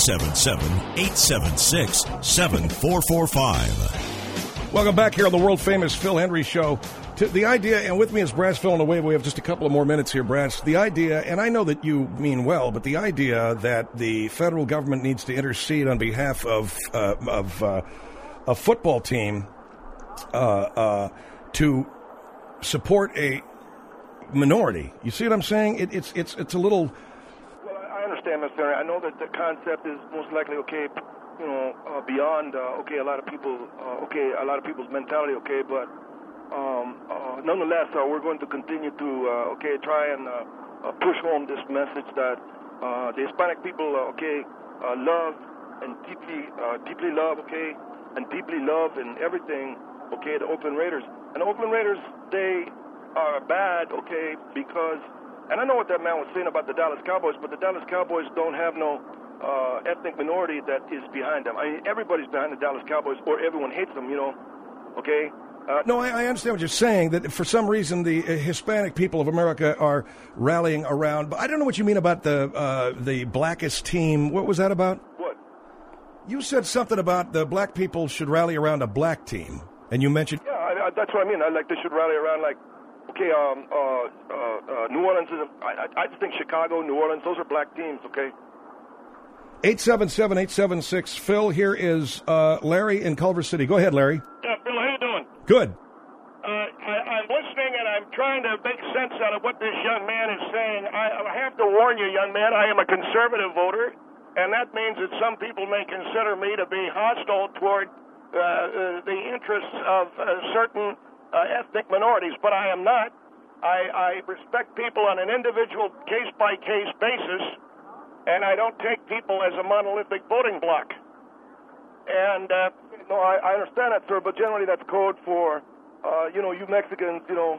877-876-7445. Welcome back here on the world-famous Phil Hendry Show. To the idea, and with me is Brass Villanueva. We have just a couple of more minutes here, Brass. The idea, and I know that you mean well, but the idea that the federal government needs to intercede on behalf of a football team to support a minority. You see what I'm saying? It's a little. Well, I understand, Mr. Henry. I know that the concept is most likely beyond a lot of people, a lot of people's mentality, but nonetheless, we're going to continue to try and push home this message that the Hispanic people love and deeply love and deeply love in everything the Oakland Raiders. And the Oakland Raiders, they are bad, because, and I know what that man was saying about the Dallas Cowboys, but the Dallas Cowboys don't have no ethnic minority that is behind them. I mean, everybody's behind the Dallas Cowboys, or everyone hates them, okay? No, I understand what you're saying, that for some reason the Hispanic people of America are rallying around, but I don't know what you mean about the blackest team. What was that about? What? You said something about the black people should rally around a black team, and you mentioned... Yeah, that's what I mean. They should rally around, New Orleans is, I just think Chicago, New Orleans, those are black teams, 877-876-PHIL. Here is Larry in Culver City. Go ahead, Larry. Yeah, Bill, how you doing? Good. I'm listening and I'm trying to make sense out of what this young man is saying. I have to warn you, young man, I am a conservative voter, and that means that some people may consider me to be hostile toward the interests of certain ethnic minorities, but I am not. I respect people on an individual case-by-case basis, and I don't take people as a monolithic voting bloc. And, No, I understand that, sir, but generally that's code for, you Mexicans, No.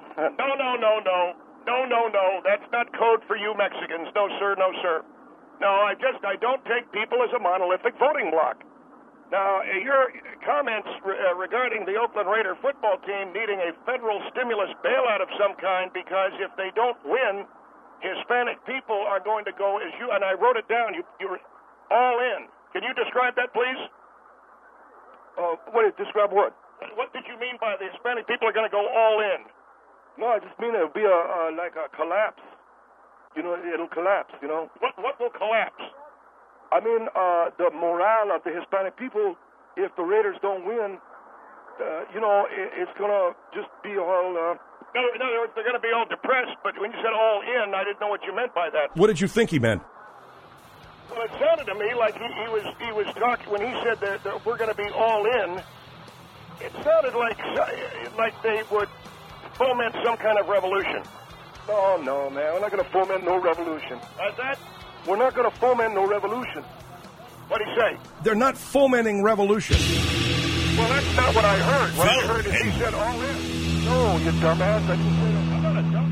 That's not code for you Mexicans. No, sir. No, I don't take people as a monolithic voting bloc. Now, your comments regarding the Oakland Raider football team needing a federal stimulus bailout of some kind because if they don't win, Hispanic people are going to go as you, and I wrote it down, you're all in. Can you describe that, please? Describe what? What did you mean by the Hispanic people are going to go all in? No, I just mean it'll be like a collapse. It'll collapse, What will collapse? I mean, the morale of the Hispanic people, if the Raiders don't win, it's going to just be all... In other words, they're going to be all depressed, but when you said all in, I didn't know what you meant by that. What did you think he meant? Well, it sounded to me like he was talking, when he said that we're going to be all in, it sounded like they would foment some kind of revolution. No, man, we're not going to foment no revolution. Like that? We're not going to foment no revolution. What'd he say? They're not fomenting revolution. Well, that's not what I heard. What I heard is he said all in. No, you dumbass. I didn't say that. I'm not a dumb.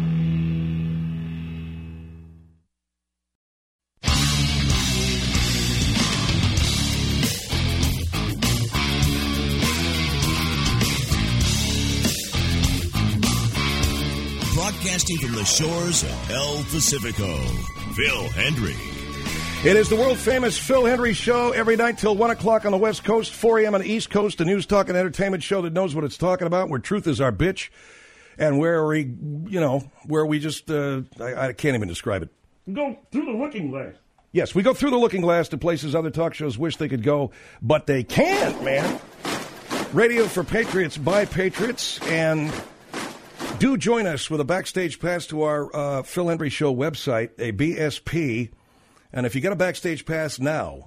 Broadcasting from the shores of El Pacifico, Phil Hendry. It is the world-famous Phil Hendry Show every night till 1 o'clock on the West Coast, 4 a.m. on the East Coast, a news, talk, and entertainment show that knows what it's talking about, where truth is our bitch, and where we just, I can't even describe it. Go through the looking glass. Yes, we go through the looking glass to places other talk shows wish they could go, but they can't, man. Radio for Patriots by Patriots, and do join us with a backstage pass to our Phil Hendry Show website, a BSP. And if you get a backstage pass now,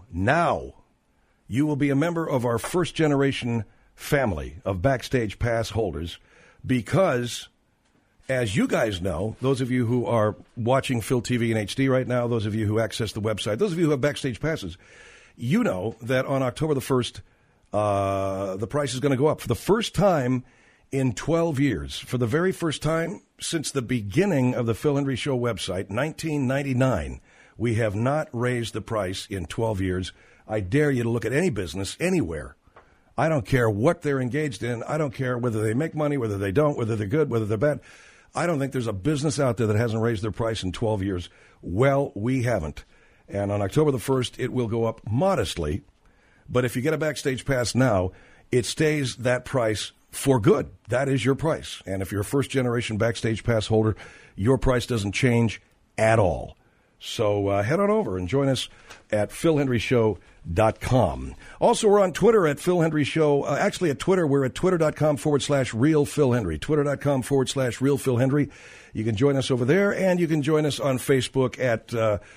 you will be a member of our first-generation family of backstage pass holders because, as you guys know, those of you who are watching Phil TV in HD right now, those of you who access the website, those of you who have backstage passes, you know that on October the 1st, the price is going to go up. For the first time in 12 years, for the very first time since the beginning of the Phil Hendry Show website, 1999, we have not raised the price in 12 years. I dare you to look at any business anywhere. I don't care what they're engaged in. I don't care whether they make money, whether they don't, whether they're good, whether they're bad. I don't think there's a business out there that hasn't raised their price in 12 years. Well, we haven't. And on October the 1st, it will go up modestly. But if you get a backstage pass now, it stays that price for good. That is your price. And if you're a first-generation backstage pass holder, your price doesn't change at all. So head on over and join us at philhendryshow.com. Also, we're on Twitter at Phil Hendry Show. Actually, at Twitter, we're at twitter.com/RealPhilHendry. Twitter.com/RealPhilHendry. You can join us over there, and you can join us on Facebook at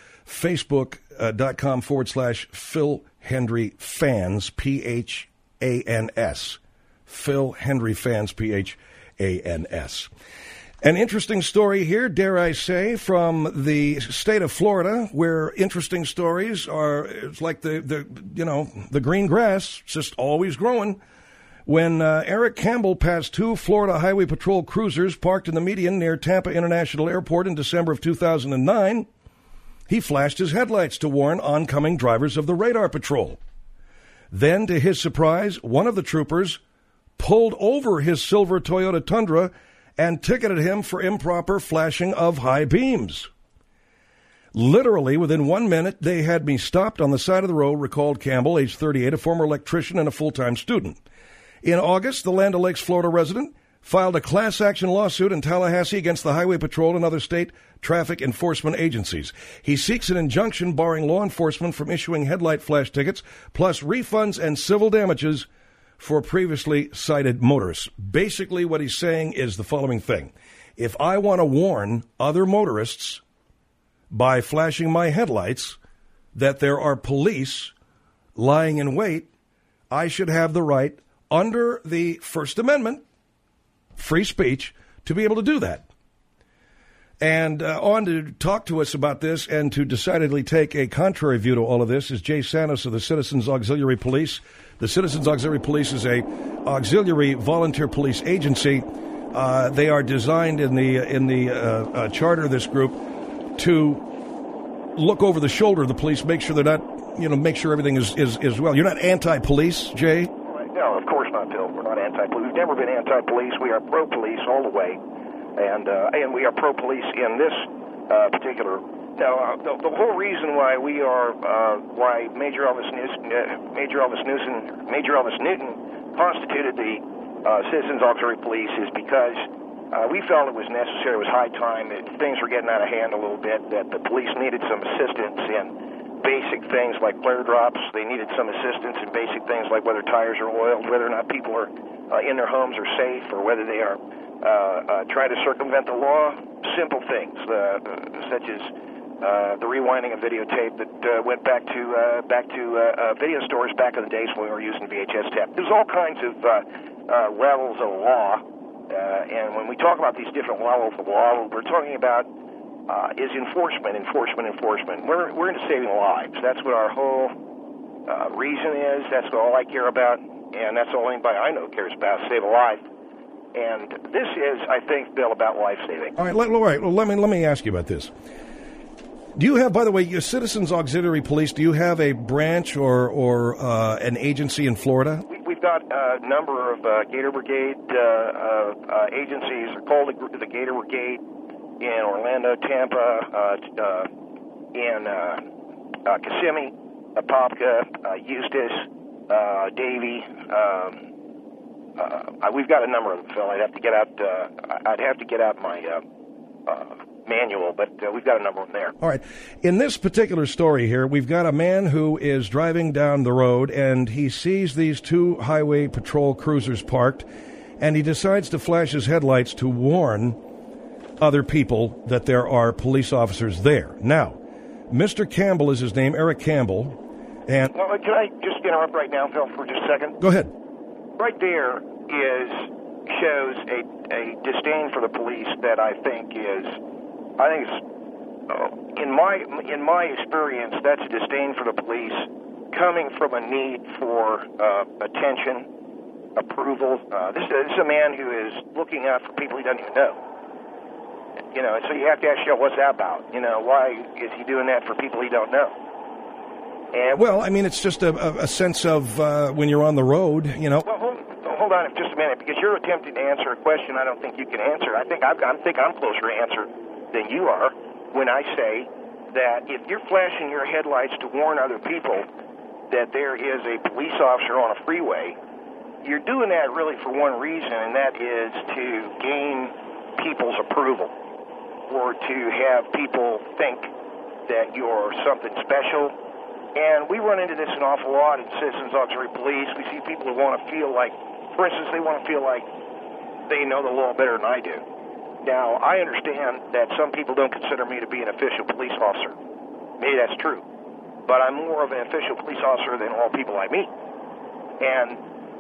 Facebook.com/Phil Hendry Fans, PHANS. Phil Hendry Fans, PHANS. An interesting story here, dare I say, from the state of Florida, where interesting stories are, it's like the green grass, it's just always growing. When Eric Campbell passed two Florida Highway Patrol cruisers parked in the median near Tampa International Airport in December of 2009, he flashed his headlights to warn oncoming drivers of the radar patrol. Then, to his surprise, one of the troopers pulled over his silver Toyota Tundra and ticketed him for improper flashing of high beams. Literally, within 1 minute, they had me stopped on the side of the road, recalled Campbell, age 38, a former electrician and a full-time student. In August, the Land O'Lakes, Florida resident filed a class-action lawsuit in Tallahassee against the Highway Patrol and other state traffic enforcement agencies. He seeks an injunction barring law enforcement from issuing headlight flash tickets, plus refunds and civil damages for previously cited motorists. Basically, what he's saying is the following thing. If I want to warn other motorists by flashing my headlights that there are police lying in wait, I should have the right, under the First Amendment, free speech, to be able to do that. And on to talk to us about this and to decidedly take a contrary view to all of this is Jay Santos of the Citizens Auxiliary Police. The Citizens Auxiliary Police is a auxiliary volunteer police agency. They are designed in the charter of this group to look over the shoulder of the police, make sure they're not, make sure everything is well. You're not anti-police, Jay? No, of course not, Bill. We're not anti-police. We've never been anti-police. We are pro-police all the way. And we are pro-police in this particular. Now, the whole reason why we are why Major Elvis Newton constituted the Citizens Auxiliary Police is because we felt it was necessary. It was high time that things were getting out of hand a little bit. That the police needed some assistance in basic things like flare drops. They needed some assistance in basic things like whether tires are oiled, whether or not people are in their homes are safe, or whether they are. Try to circumvent the law, simple things such as the rewinding of videotape that went back to video stores back in the days when we were using VHS tape. There's all kinds of levels of law, and when we talk about these different levels of law, what we're talking about is enforcement. We're into saving lives. That's what our whole reason is. That's all I care about, and that's all anybody I know cares about: save a life. And this is, I think, Bill, about life-saving. All right, let me ask you about this. Do you have, by the way, your Citizens Auxiliary Police, do you have a branch or an agency in Florida? We've got a number of Gator Brigade agencies. They're called the Gator Brigade in Orlando, Tampa, in Kissimmee, Apopka, Eustis, Davie, we've got a number of them, Phil. I'd have to get out my manual, but we've got a number of them there. All right. In this particular story here, we've got a man who is driving down the road, and he sees these two highway patrol cruisers parked, and he decides to flash his headlights to warn other people that there are police officers there. Now, Mr. Campbell is his name, Eric Campbell. And well, can I just interrupt right now, Phil, for just a second? Go ahead. Right there shows a disdain for the police that I think is in my experience, that's a disdain for the police coming from a need for attention, approval. This is a man who is looking out for people he doesn't even know. So you have to ask yourself, what's that about? Why is he doing that for people he don't know? And well, I mean, it's just a sense of when you're on the road, Well, hold on just a minute, because you're attempting to answer a question I don't think you can answer. I think I'm closer to answer than you are when I say that if you're flashing your headlights to warn other people that there is a police officer on a freeway, you're doing that really for one reason, and that is to gain people's approval or to have people think that you're something special. And we run into this an awful lot in Citizens Auxiliary Police. We see people who want to feel like, for instance, they want to feel like they know the law better than I do. Now, I understand that some people don't consider me to be an official police officer. Maybe that's true. But I'm more of an official police officer than all people I meet. And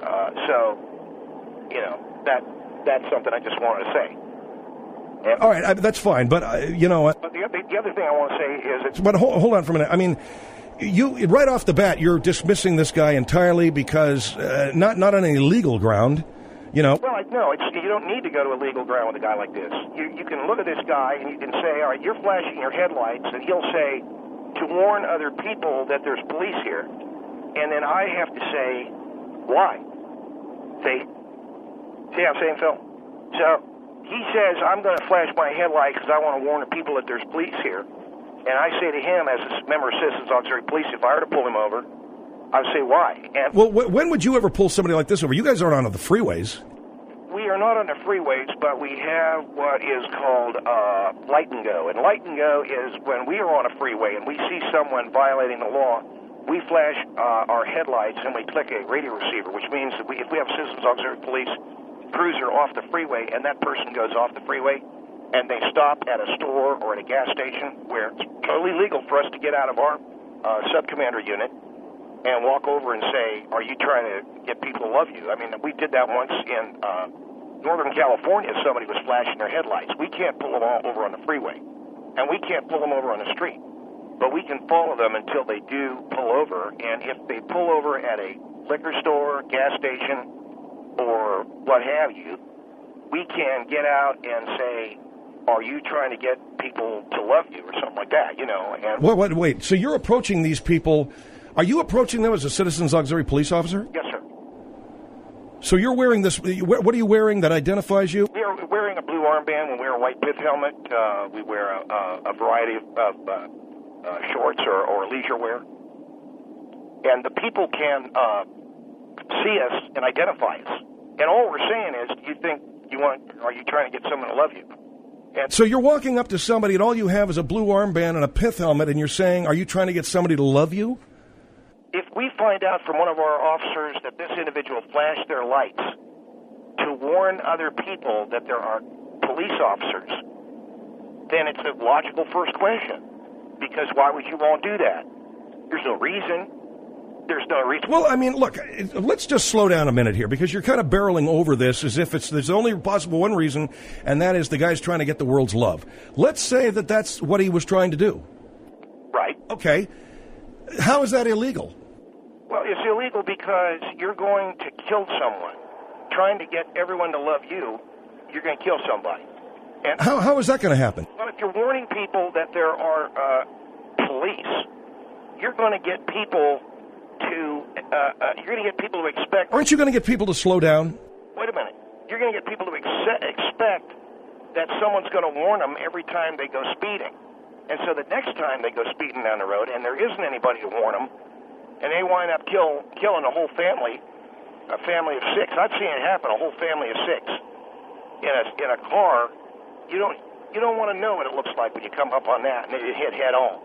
that's something I just wanted to say. And, all right, that's fine. But, you know what? But the other thing I want to say is... But hold on for a minute. I mean... You right off the bat, you're dismissing this guy entirely because not on any legal ground, Well, no, you don't need to go to a legal ground with a guy like this. You can look at this guy and you can say, all right, you're flashing your headlights, and he'll say to warn other people that there's police here, and then I have to say why. See what I'm saying, Phil? So he says I'm going to flash my headlight because I want to warn the people that there's police here. And I say to him, as a member of Citizens Auxiliary Police, if I were to pull him over, I would say, why? And well, when would you ever pull somebody like this over? You guys aren't on the freeways. We are not on the freeways, but we have what is called light and go. And light and go is when we are on a freeway and we see someone violating the law, we flash our headlights and we click a radio receiver, which means that if we have Citizens Auxiliary Police cruiser off the freeway and that person goes off the freeway, and they stop at a store or at a gas station where it's totally legal for us to get out of our sub-commander unit and walk over and say, are you trying to get people to love you? I mean, we did that once in Northern California, somebody was flashing their headlights. We can't pull them all over on the freeway, and we can't pull them over on the street. But we can follow them until they do pull over, and if they pull over at a liquor store, gas station, or what have you, we can get out and say, are you trying to get people to love you or something like that, And Wait. So you're approaching these people. Are you approaching them as a Citizens Auxiliary police officer? Yes, sir. So you're wearing this. What are you wearing that identifies you? We are wearing a blue armband. We wear a white pith helmet. We wear a variety of shorts or leisure wear. And the people can see us and identify us. And all we're saying is, are you trying to get someone to love you? And so you're walking up to somebody and all you have is a blue armband and a pith helmet, and you're saying, are you trying to get somebody to love you? If we find out from one of our officers that this individual flashed their lights to warn other people that there are police officers, then it's a logical first question. Because why would you all do that? There's no reason. There's no reason. Well, I mean, look, let's just slow down a minute here, because you're kind of barreling over this as if there's only possible one reason, and that is the guy's trying to get the world's love. Let's say that that's what he was trying to do. Right. Okay. How is that illegal? Well, it's illegal because you're going to kill someone. Trying to get everyone to love you, you're going to kill somebody. And how is that going to happen? Well, if you're warning people that there are police, you're going to get people to expect. Aren't you going to get people to slow down? Wait a minute. You're going to get people to expect that someone's going to warn them every time they go speeding. And so the next time they go speeding down the road and there isn't anybody to warn them, and they wind up killing a whole family, a family of 6. I've seen it happen, a whole family of 6 in a car. You don't want to know what it looks like when you come up on that and it hit head on.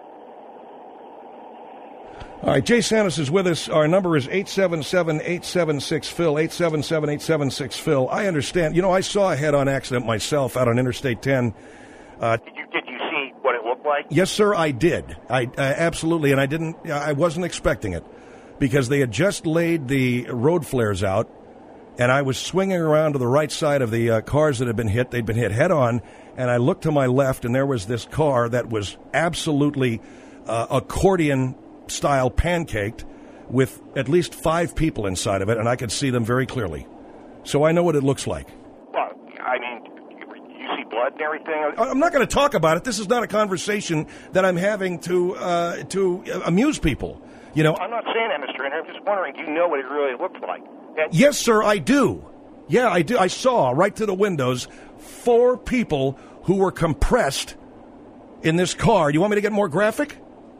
All right, Jay Santos is with us. Our number is 877-876-PHIL, 877-876-PHIL. I understand. I saw a head-on accident myself out on Interstate 10. Did you see what it looked like? Yes, sir, I did. I absolutely, and I wasn't expecting it, because they had just laid the road flares out, and I was swinging around to the right side of the cars that had been hit. They'd been hit head-on, and I looked to my left, and there was this car that was absolutely accordion-style pancaked with at least 5 people inside of it, and I could see them very clearly. So I know what it looks like. Well, I mean, you see blood and everything? I'm not going to talk about it. This is not a conversation that I'm having to amuse people. I'm not saying that, Mr. Inner. I'm just wondering, do you know what it really looked like? Yes, sir, I do. Yeah, I do. I saw right to the windows 4 people who were compressed in this car. You want me to get more graphic?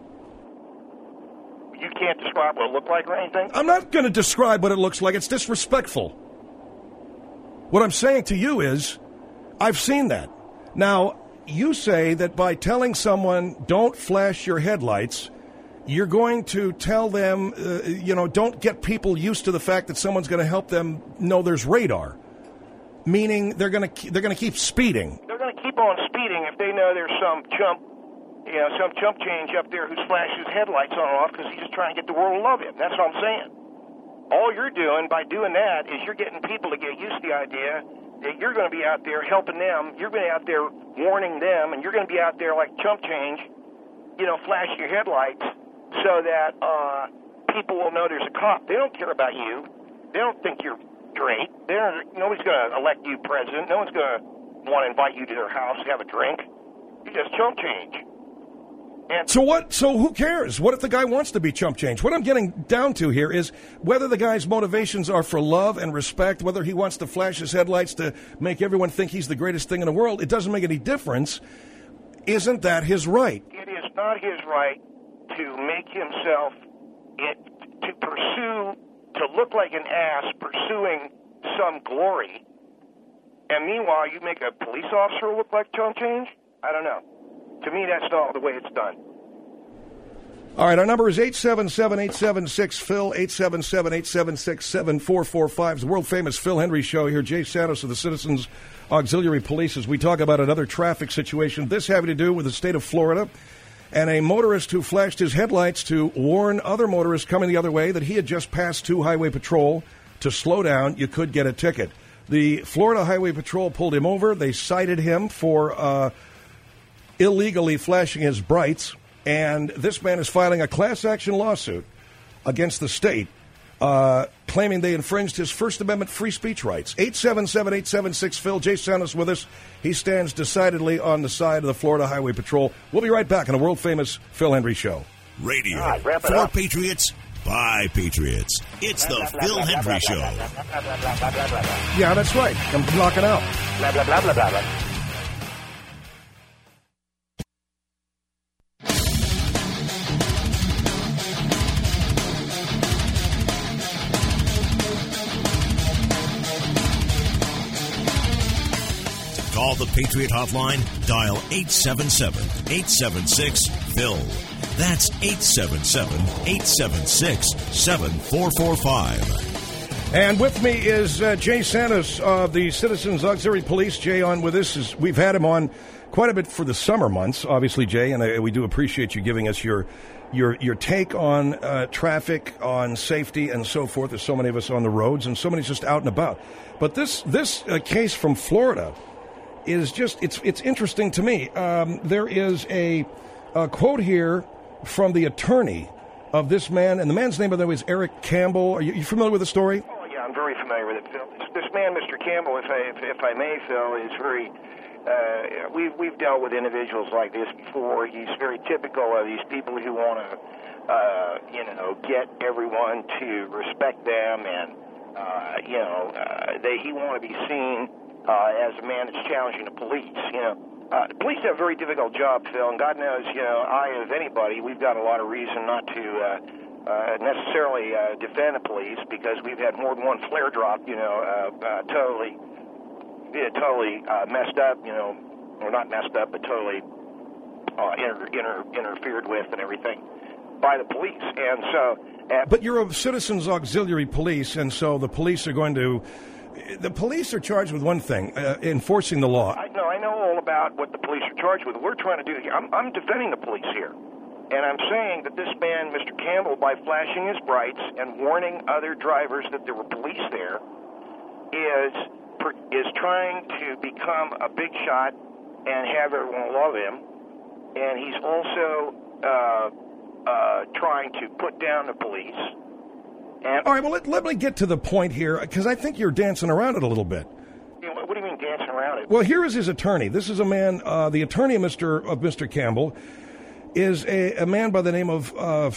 You can't describe what it looked like or anything? I'm not going to describe what it looks like. It's disrespectful. What I'm saying to you is, I've seen that. Now, you say that by telling someone, don't flash your headlights, you're going to tell them, don't get people used to the fact that someone's going to help them know there's radar. Meaning they're going to keep speeding. They're going to keep on speeding if they know there's some chump change up there who's flashed his headlights on and off because he's just trying to get the world to love him. That's what I'm saying. All you're doing by doing that is you're getting people to get used to the idea that you're going to be out there helping them. You're going to be out there warning them, and you're going to be out there like chump change, flashing your headlights so that people will know there's a cop. They don't care about you. They don't think you're great. Nobody's going to elect you president. No one's going to want to invite you to their house to have a drink. You just chump change. So who cares? What if the guy wants to be chump change? What I'm getting down to here is whether the guy's motivations are for love and respect, whether he wants to flash his headlights to make everyone think he's the greatest thing in the world. It doesn't make any difference. Isn't that his right? It is not his right to make himself, to look like an ass pursuing some glory, and meanwhile you make a police officer look like chump change? I don't know. To me, that's not the way it's done. All right, our number is 877-876-PHIL, 877-876-7445. The world-famous Phil Hendry Show here. Jay Santos of the Citizens Auxiliary Police as we talk about another traffic situation. This having to do with the state of Florida and a motorist who flashed his headlights to warn other motorists coming the other way that he had just passed 2 highway patrol to slow down. You could get a ticket. The Florida Highway Patrol pulled him over. They cited him for illegally flashing his brights, and this man is filing a class action lawsuit against the state, claiming they infringed his First Amendment free speech rights. 877-876-PHIL. Jay Santos with us. He stands decidedly on the side of the Florida Highway Patrol. We'll be right back on the world-famous Phil Henry Show. Radio for Patriots by Patriots. It's the Phil Henry Show. Yeah, that's right. I'm knocking out. Blah, blah, blah, blah, blah, blah. Call the Patriot Hotline. Dial 877-876-PHIL. That's 877-876-7445. And with me is Jay Santos of the Citizens Auxiliary Police. Jay on with us. We've had him on quite a bit for the summer months, obviously, Jay, and we do appreciate you giving us your take on traffic, on safety, and so forth. There's so many of us on the roads, and so many just out and about. But this case from Florida is just, it's interesting to me. There is a quote here from the attorney of this man, and the man's name, by the way, is Eric Campbell. Are you familiar with the story? Oh, yeah, I'm very familiar with it, Phil. This man, Mr. Campbell, if I may, Phil, is very... we've dealt with individuals like this before. He's very typical of these people who want to, get everyone to respect them, and he want to be seen as a man that's challenging the police. The police have a very difficult job, Phil, and God knows, I, as anybody, we've got a lot of reason not to necessarily defend the police, because we've had more than one flare drop, totally messed up, or not messed up, but totally interfered with and everything by the police. And so... but you're a Citizens Auxiliary Police, and so the police are going to... The police are charged with one thing, enforcing the law. I know all about what the police are charged with. We're trying to do here. I'm defending the police here. And I'm saying that this man, Mr. Campbell, by flashing his brights and warning other drivers that there were police there, is trying to become a big shot and have everyone love him. And he's also trying to put down the police. And, all right, well, let me get to the point here, because I think you're dancing around it a little bit. What do you mean dancing around it? Well, here is his attorney. This is a man, the attorney of Mr. Campbell is a man by the name of,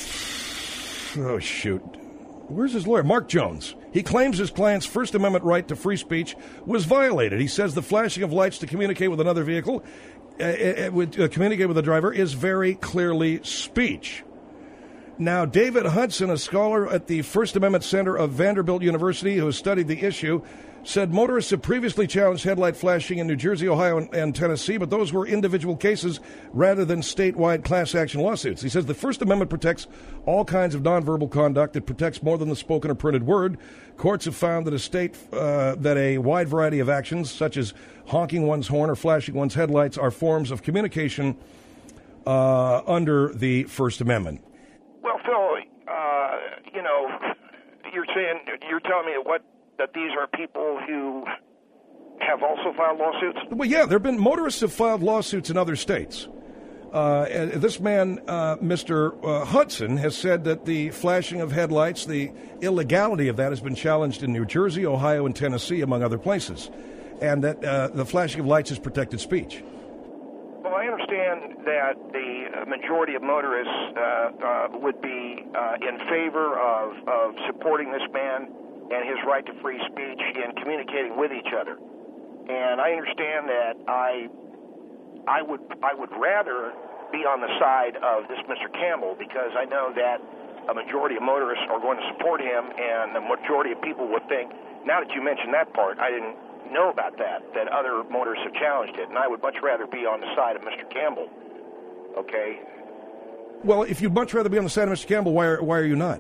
where's his lawyer? Mark Jones. He claims his client's First Amendment right to free speech was violated. He says the flashing of lights to communicate with another vehicle, communicate with the driver, is very clearly speech. Now, David Hudson, a scholar at the First Amendment Center of Vanderbilt University who has studied the issue, said motorists have previously challenged headlight flashing in New Jersey, Ohio, and Tennessee, but those were individual cases rather than statewide class action lawsuits. He says the First Amendment protects all kinds of nonverbal conduct. It protects more than the spoken or printed word. Courts have found that that a wide variety of actions, such as honking one's horn or flashing one's headlights, are forms of communication under the First Amendment. Well, Phil, you're telling me that these are people who have also filed lawsuits? Well, yeah, there have been motorists have filed lawsuits in other states. This man, Mr. Hudson, has said that the flashing of headlights, the illegality of that, has been challenged in New Jersey, Ohio, and Tennessee, among other places, and that the flashing of lights is protected speech. Well, I understand that the majority of motorists would be in favor of supporting this man and his right to free speech and communicating with each other. And I understand that I would rather be on the side of this Mr. Campbell, because I know that a majority of motorists are going to support him, and the majority of people would think, now that you mentioned that part, I didn't know about that other motorists have challenged it, and I would much rather be on the side of Mr. Campbell. Okay? Well, if you'd much rather be on the side of Mr. Campbell, why are you not?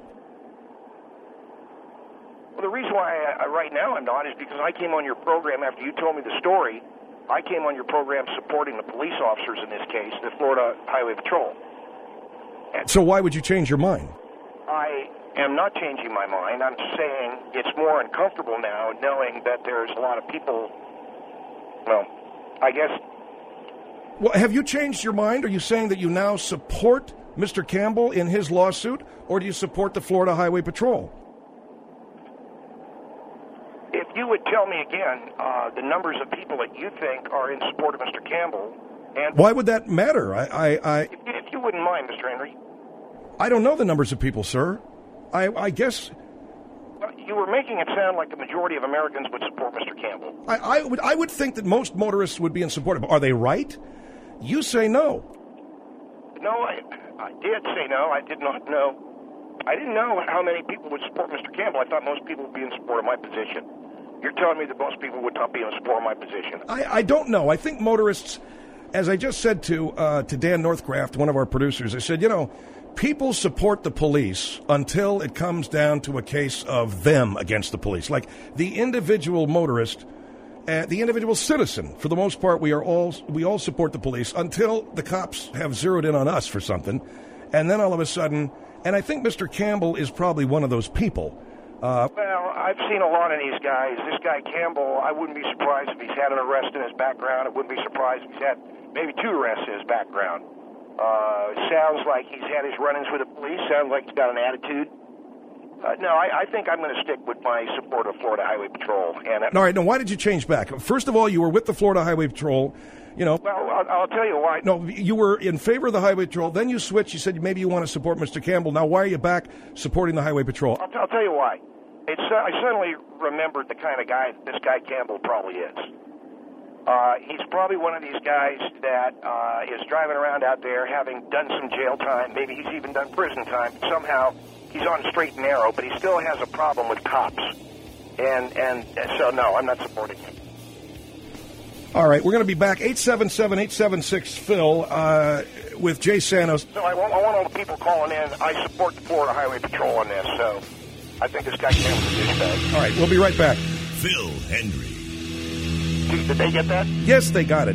Well, the reason why right now I'm not is because I came on your program after you told me the story. I came on your program supporting the police officers in this case, the Florida Highway Patrol. So why would you change your mind? I am not changing my mind. I'm saying it's more uncomfortable now knowing that there's a lot of people, well, I guess. Well, have you changed your mind? Are you saying that you now support Mr. Campbell in his lawsuit, or do you support the Florida Highway Patrol? If you would tell me again the numbers of people that you think are in support of Mr. Campbell, and why would that matter? If you wouldn't mind, Mr. Henry. I don't know the numbers of people, sir. I guess. Well, you were making it sound like the majority of Americans would support Mr. Campbell. I would think that most motorists would be in support of him. Are they right? You say no. No, I did say no. I did not know. I didn't know how many people would support Mr. Campbell. I thought most people would be in support of my position. You're telling me that most people would not be in support of my position. I don't know. I think motorists, as I just said to Dan Northcraft, one of our producers, I said, people support the police until it comes down to a case of them against the police. Like the individual motorist, the individual citizen, for the most part, we all support the police until the cops have zeroed in on us for something. And then all of a sudden, and I think Mr. Campbell is probably one of those people. Well, I've seen a lot of these guys. This guy Campbell, I wouldn't be surprised if he's had an arrest in his background. I wouldn't be surprised if he's had maybe 2 arrests in his background. Sounds like he's had his run-ins with the police. Sounds like he's got an attitude. No, I think I'm going to stick with my support of Florida Highway Patrol. All right, now why did you change back? First of all, you were with the Florida Highway Patrol. Well, I'll tell you why. No, you were in favor of the Highway Patrol. Then you switched. You said maybe you want to support Mr. Campbell. Now, why are you back supporting the Highway Patrol? I'll tell you why. I suddenly remembered the kind of guy this guy Campbell probably is. He's probably one of these guys that is driving around out there having done some jail time. Maybe he's even done prison time. Somehow he's on straight and narrow, but he still has a problem with cops. And so, no, I'm not supporting him. All right, we're going to be back 877-876-PHIL with Jay Santos. So I want all the people calling in. I support the Florida Highway Patrol on this, so I think this guy Campbell's a douchebag. All right, we'll be right back. Phil Hendrie. Did they get that? Yes, they got it.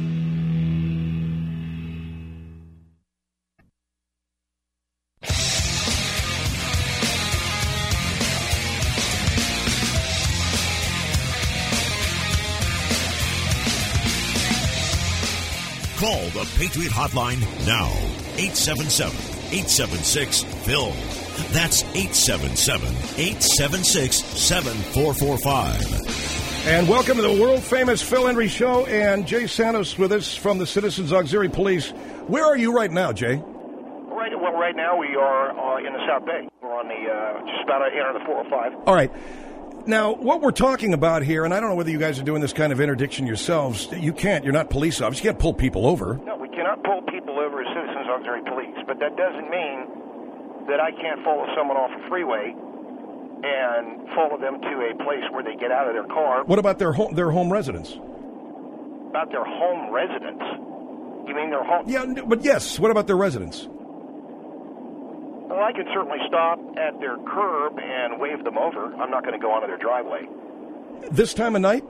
Call the Patriot Hotline now. 877-876-PHIL. That's 877-876-7445. And welcome to the world-famous Phil Hendrie Show, and Jay Santos with us from the Citizens Auxiliary Police. Where are you right now, Jay? Right now we are in the South Bay. We're on the just about to enter the 405. All right. Now, what we're talking about here, and I don't know whether you guys are doing this kind of interdiction yourselves. You can't. You're not police officers. You can't pull people over. No, we cannot pull people over as Citizens Auxiliary Police, but that doesn't mean that I can't follow someone off a freeway and follow them to a place where they get out of their car. What about their home residence? About their home residence? You mean their home? Yeah, but yes. What about their residence? Well, I can certainly stop at their curb and wave them over. I'm not going to go onto their driveway. This time of night?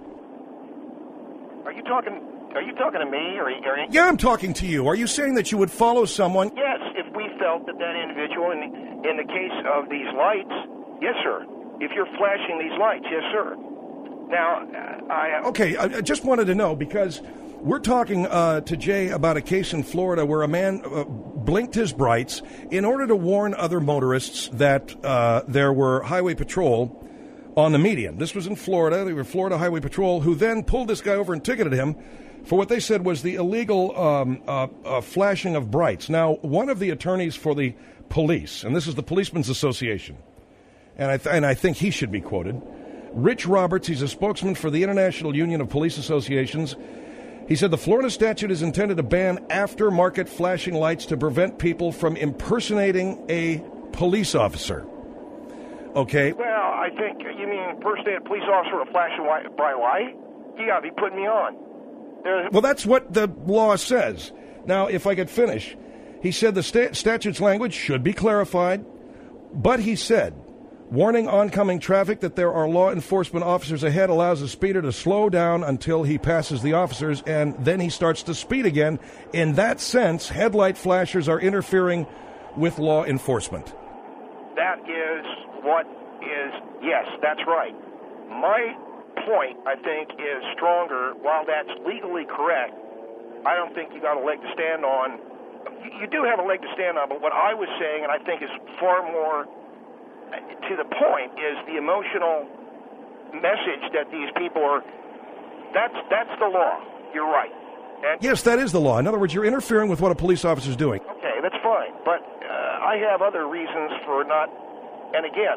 Are you talking to me? Or yeah, I'm talking to you. Are you saying that you would follow someone? Yes, if we felt that individual, in the case of these lights, yes, sir. If you're flashing these lights, yes, sir. Now, Okay, I just wanted to know, because we're talking to Jay about a case in Florida where a man blinked his brights in order to warn other motorists that there were highway patrol on the median. This was in Florida. They were Florida Highway Patrol, who then pulled this guy over and ticketed him for what they said was the illegal flashing of brights. Now, one of the attorneys for the police, and this is the Policemen's Association, and I think he should be quoted, Rich Roberts, he's a spokesman for the International Union of Police Associations. He said the Florida statute is intended to ban aftermarket flashing lights to prevent people from impersonating a police officer. Okay? Well, I think you mean impersonate a police officer with a flashing bright light? You got to be putting me on. Well, that's what the law says. Now, if I could finish, he said the statute's language should be clarified, but he said, warning oncoming traffic that there are law enforcement officers ahead allows the speeder to slow down until he passes the officers, and then he starts to speed again. In that sense, headlight flashers are interfering with law enforcement. that is what is, yes, that's right. My point, I think, is stronger. While that's legally correct, I don't think you got a leg to stand on. You do have a leg to stand on, but what I was saying, and I think is far more to the point, is the emotional message that these people are, that's the law. You're right. And yes, that is the law. In other words, you're interfering with what a police officer is doing. Okay, that's fine. But I have other reasons for not, and again,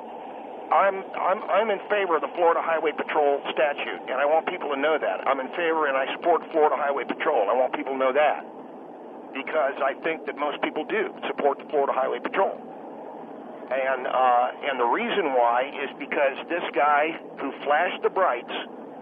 I'm in favor of the Florida Highway Patrol statute, and I want people to know that. I'm in favor and I support Florida Highway Patrol. I want people to know that because I think that most people do support the Florida Highway Patrol. And the reason why is because this guy who flashed the brights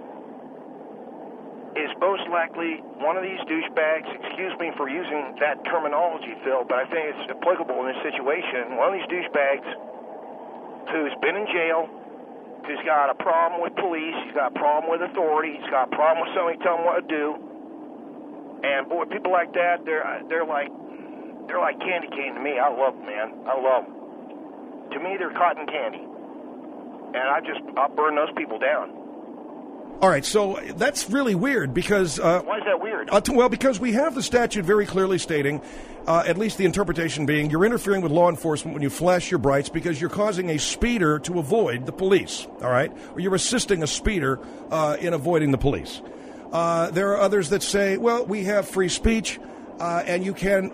is most likely one of these douchebags, excuse me for using that terminology, Phil, but I think it's applicable in this situation. One of these douchebags who's been in jail, who's got a problem with police, he's got a problem with authority, he's got a problem with somebody telling him what to do. And boy, people like that, they're like candy cane to me. I love them, man. I love them. To me, they're cotton candy. And I'll burn those people down. All right, so that's really weird because... why is that weird? Well, because we have the statute very clearly stating, at least the interpretation being, you're interfering with law enforcement when you flash your brights because you're causing a speeder to avoid the police, all right? Or you're assisting a speeder in avoiding the police. There are others that say, well, we have free speech, and you can,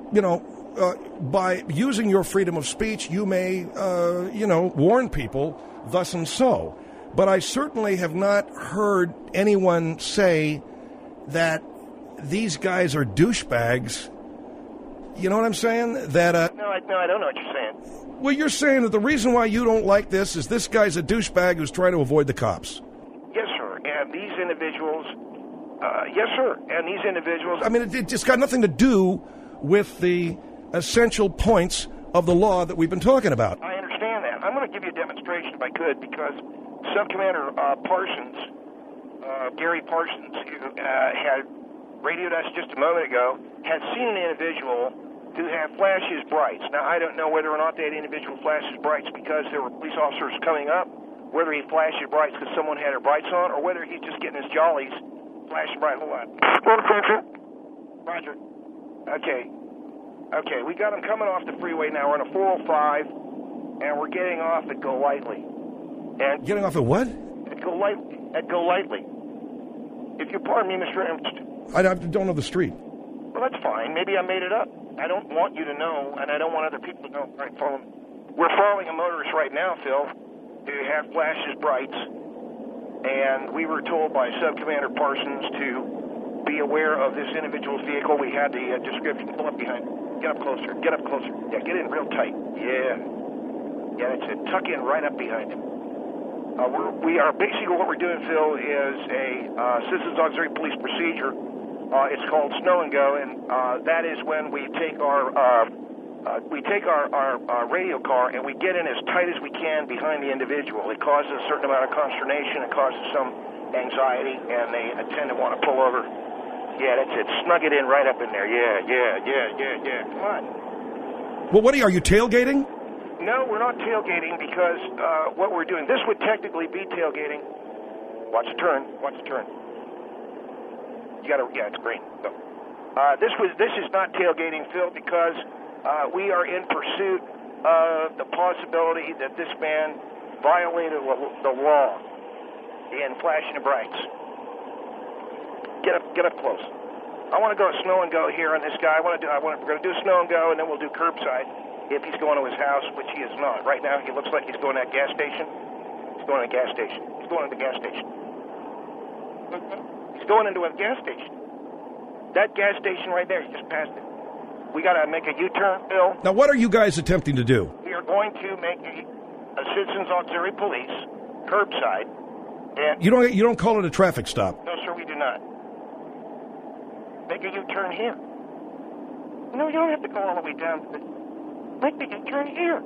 by using your freedom of speech, you may, warn people thus and so. But I certainly have not heard anyone say that these guys are douchebags. You know what I'm saying? That No, I don't know what you're saying. Well, you're saying that the reason why you don't like this is this guy's a douchebag who's trying to avoid the cops. Yes, sir. And these individuals, yes, sir. And these individuals... I mean, it just got nothing to do with the essential points of the law that we've been talking about. I understand that. I'm going to give you a demonstration if I could, because Subcommander Parsons, Gary Parsons, who had radioed us just a moment ago, had seen an individual who had flashed his brights. Now, I don't know whether or not that individual flashed his brights because there were police officers coming up, whether he flashed his brights because someone had their brights on, or whether he's just getting his jollies flashing bright. Hold on. Roger. Okay, we got him coming off the freeway now. We're on a 405, and we're getting off at Go Lightly. And getting off at what? At Go Lightly. If you pardon me, Mr. Ernst. I don't know the street. Well, that's fine. Maybe I made it up. I don't want you to know, and I don't want other people to know. All right, follow me. We're following a motorist right now, Phil, who had flashed his brights, and we were told by Subcommander Parsons to be aware of this individual's vehicle. We had the description. Pull up behind. Get up closer. Yeah, get in real tight. Yeah, that's it. Tuck in right up behind him. We are basically what we're doing, Phil, is a Citizens Auxiliary Police procedure. It's called Snow and Go, and that is when we take our radio car and we get in as tight as we can behind the individual. It causes a certain amount of consternation. It causes some anxiety, and they tend to want to pull over. Yeah, that's it. Snug it in right up in there. Yeah. Come on. Well, what are you tailgating? No, we're not tailgating because what we're doing, this would technically be tailgating. Watch the turn. Yeah, it's green. So, this is not tailgating, Phil, because we are in pursuit of the possibility that this man violated the law in flashing the brights. Get up close. I want to go Snow and Go here on this guy. We're going to do Snow and Go, and then we'll do curbside. If he's going to his house, which he is not. Right now, he looks like he's going to that gas station. He's going to the gas station. He's going to the gas station. He's going into a gas station. That gas station right there, he just passed it. We got to make a U-turn, Bill. Now, what are you guys attempting to do? We are going to make a Citizens Auxiliary Police curbside. And you don't call it a traffic stop. No, sir, we do not. Make a U-turn here. No, you don't have to go all the way down to the... Make me U-turn here.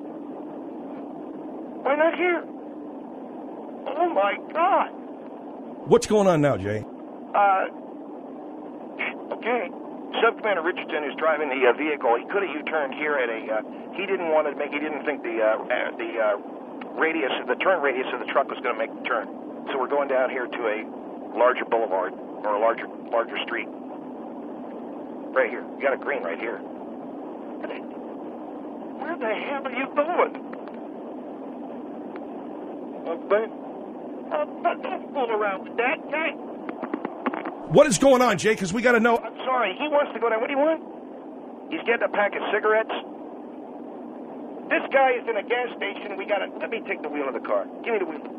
Why not here? Oh, my God. What's going on now, Jay? Okay. Subcommander Richardson is driving the vehicle. He could have U-turned here at a. He didn't think the radius, the turn radius of the truck was going to make the turn. So we're going down here to a larger boulevard or a larger street. Right here. You got a green right here. Where the hell are you going? Don't fool around with that guy. What is going on, Jay? Because we got to know. I'm sorry. He wants to go down. What do you want? He's getting a pack of cigarettes. This guy is in a gas station. Let me take the wheel of the car. Give me the wheel.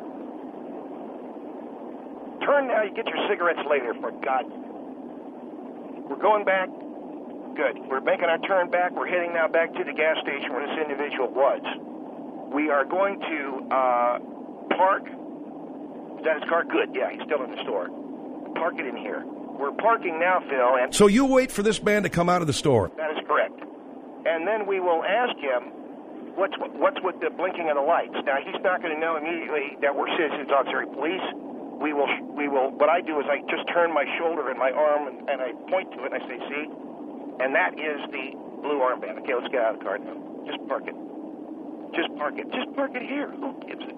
Turn now. You get your cigarettes later, for God's sake. We're going back. Good. We're making our turn back. We're heading now back to the gas station where this individual was. We are going to park. Is that his car? Good. Yeah, he's still in the store. Park it in here. We're parking now, Phil. And so you wait for this man to come out of the store. That is correct. And then we will ask him what's with the blinking of the lights. Now, he's not going to know immediately that we're Citizens Auxiliary Police. We will. What I do is I just turn my shoulder and my arm and I point to it and I say, see? And that is the blue armband. Okay, let's get out of the car now. Just park it. Just park it. Just park it here. Who gives it?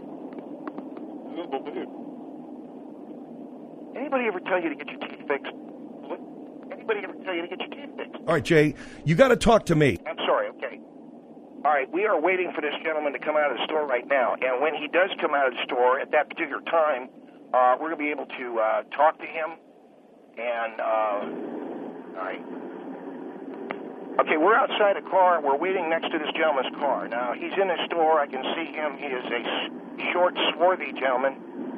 Anybody ever tell you to get your teeth fixed? What? Anybody ever tell you to get your teeth fixed? All right, Jay, you got to talk to me. I'm sorry, okay. All right, we are waiting for this gentleman to come out of the store right now. And when he does come out of the store at that particular time, we're going to be able to talk to him. And, all right. Okay, we're outside a car. We're waiting next to this gentleman's car. Now, he's in the store. I can see him. He is a short, swarthy gentleman.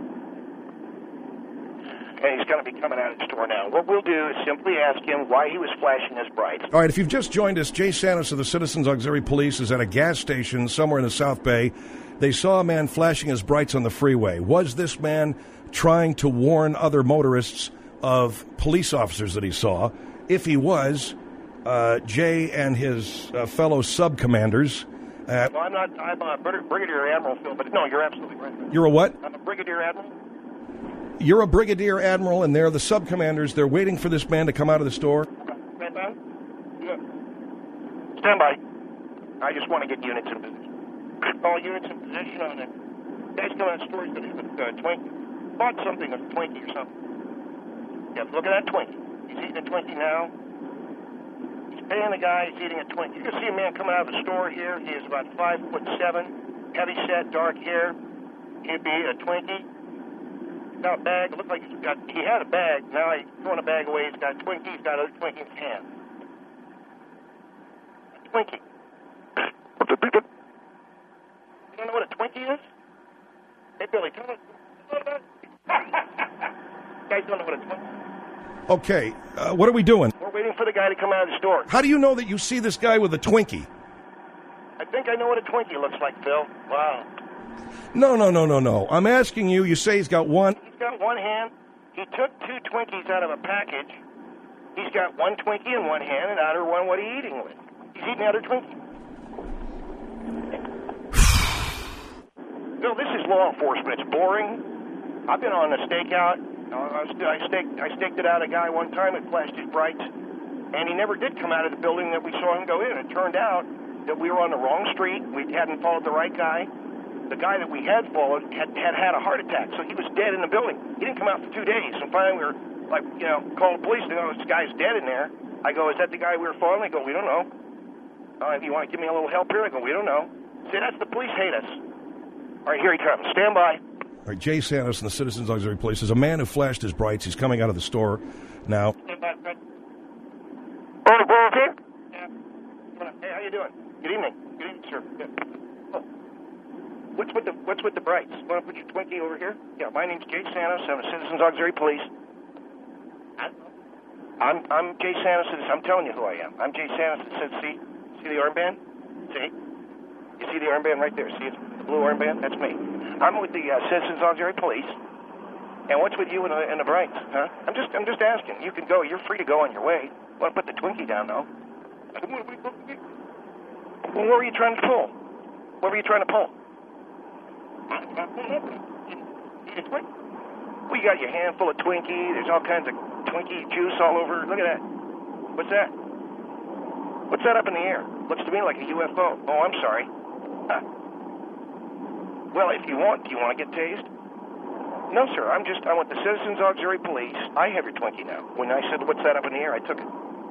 And he's going to be coming out of the store now. What we'll do is simply ask him why he was flashing his brights. All right, if you've just joined us, Jay Santos of the Citizens Auxiliary Police is at a gas station somewhere in the South Bay. They saw a man flashing his brights on the freeway. Was this man trying to warn other motorists of police officers that he saw? If he was, Jay and his fellow sub-commanders... well, I'm a Brigadier Admiral, Phil, but no, you're absolutely right. You're a what? I'm a Brigadier Admiral. You're a Brigadier Admiral, and they're the sub-commanders. They're waiting for this man to come out of the store. Stand by. Yeah. Stand by. I just want to get units in position. All units in position on it. Guy's coming out of the store. He's going to have a Twinkie. Bought something, a Twinkie or something. Yeah, look at that Twinkie. He's eating a Twinkie now. He's paying the guy. He's eating a Twinkie. You can see a man coming out of the store here. He is about 5'7", heavy set, dark hair. He'd be a Twinkie. Got a bag. It looked like he had a bag. Now he's throwing a bag away. He's got a Twinkie. He's got a Twinkie in his hand. A Twinkie. You don't know what a Twinkie is? Hey, Billy, tell me. Guys don't know what a Twinkie is. Okay, what are we doing? We're waiting for the guy to come out of the store. How do you know that you see this guy with a Twinkie? I think I know what a Twinkie looks like, Phil. Wow. No. I'm asking you. You say he's got one. He's got one hand. He took two Twinkies out of a package. He's got one Twinkie in one hand, and out of one, what are you eating with? He's eating the other Twinkie. Bill, this is law enforcement. It's boring. I've been on a stakeout. I staked it out a guy one time and flashed his brights, and he never did come out of the building that we saw him go in. It turned out that we were on the wrong street. We hadn't followed the right guy. The guy that we had followed had a heart attack, so he was dead in the building. He didn't come out for 2 days. And finally, we were like, called the police. They go, this guy's dead in there. I go, is that the guy we were following? They go, we don't know. If you want to give me a little help here, I go, we don't know. See, that's the police hate us. All right, here he comes. Stand by. All right, Jay Santos and the Citizens Auxiliary Police is a man who flashed his brights. He's coming out of the store now. Stand by, Fred. Oh, here? Yeah. Hey, how you doing? Good evening. Good evening, sir. Yeah. Oh. What's with the brights? You want to put your Twinkie over here? Yeah, my name's Jay Santos. I'm a Citizens Auxiliary Police. I'm Jay Santos. I'm telling you who I am. I'm Jay Santos. It says, see the armband? See? You see the armband right there? See the blue armband? That's me. I'm with the Citizens Auxiliary Police. And what's with you and the brights? Huh? I'm just asking. You can go. You're free to go on your way. Want to put the Twinkie down, though? What were you trying to pull? What were you trying to pull? Well, you got your hand full of Twinkie. There's all kinds of Twinkie juice all over. Look at that. What's that? What's that up in the air? Looks to me like a UFO. Oh, I'm sorry. Well, if you want, do you want to get tased? No, sir. I want the Citizens Auxiliary Police. I have your Twinkie now. When I said, what's that up in the air, I took it.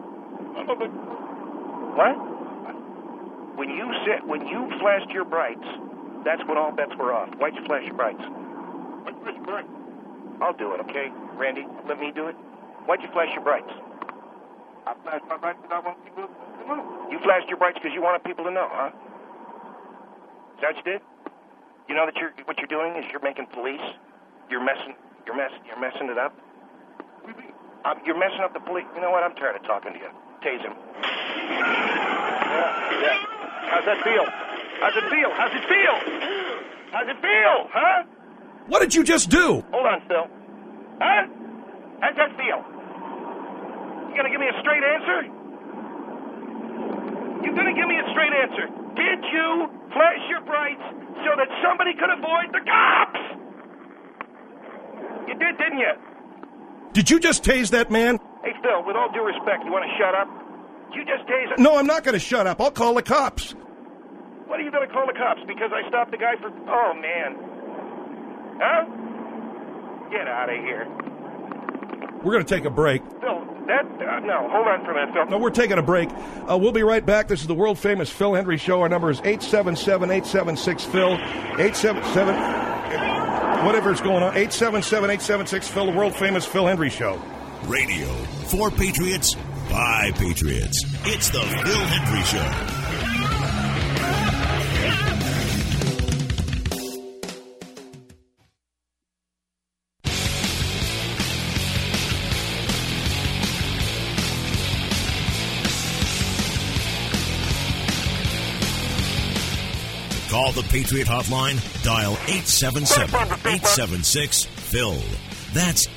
What? When you flashed your brights, that's when all bets were off. Why'd you flash your brights? I'll do it, okay? Randy, let me do it. Why'd you flash your brights? I flashed my brights because I want people to know. You flashed your brights because you wanted people to know, huh? Is that what you did? You know that what you're doing is you're making police. You're messing it up. You're messing up the police. You know what? I'm tired of talking to you. Tase him. Yeah. How's that feel? How's it feel? How's it feel? How's it feel? Huh? What did you just do? Hold on, Phil. Huh? How's that feel? You gonna give me a straight answer? You gonna give me a straight answer? Did you flash your brights so that somebody could avoid the cops? You did, didn't you? Did you just tase that man? Hey, Phil, with all due respect, you want to shut up? You just tased him. No, I'm not going to shut up. I'll call the cops. What are you going to call the cops? Because I stopped the guy for... Oh, man. Huh? Get out of here. We're going to take a break. Phil, no, hold on for a minute, Phil. No, we're taking a break. We'll be right back. This is the world-famous Phil Hendrie Show. Our number is 877-876-PHIL. 877... Whatever's going on, 877-876-PHIL, the world-famous Phil Hendrie Show. Radio for Patriots, by Patriots. It's the Phil Hendrie Show. Call the Patriot Hotline. Dial 877-876-PHIL. That's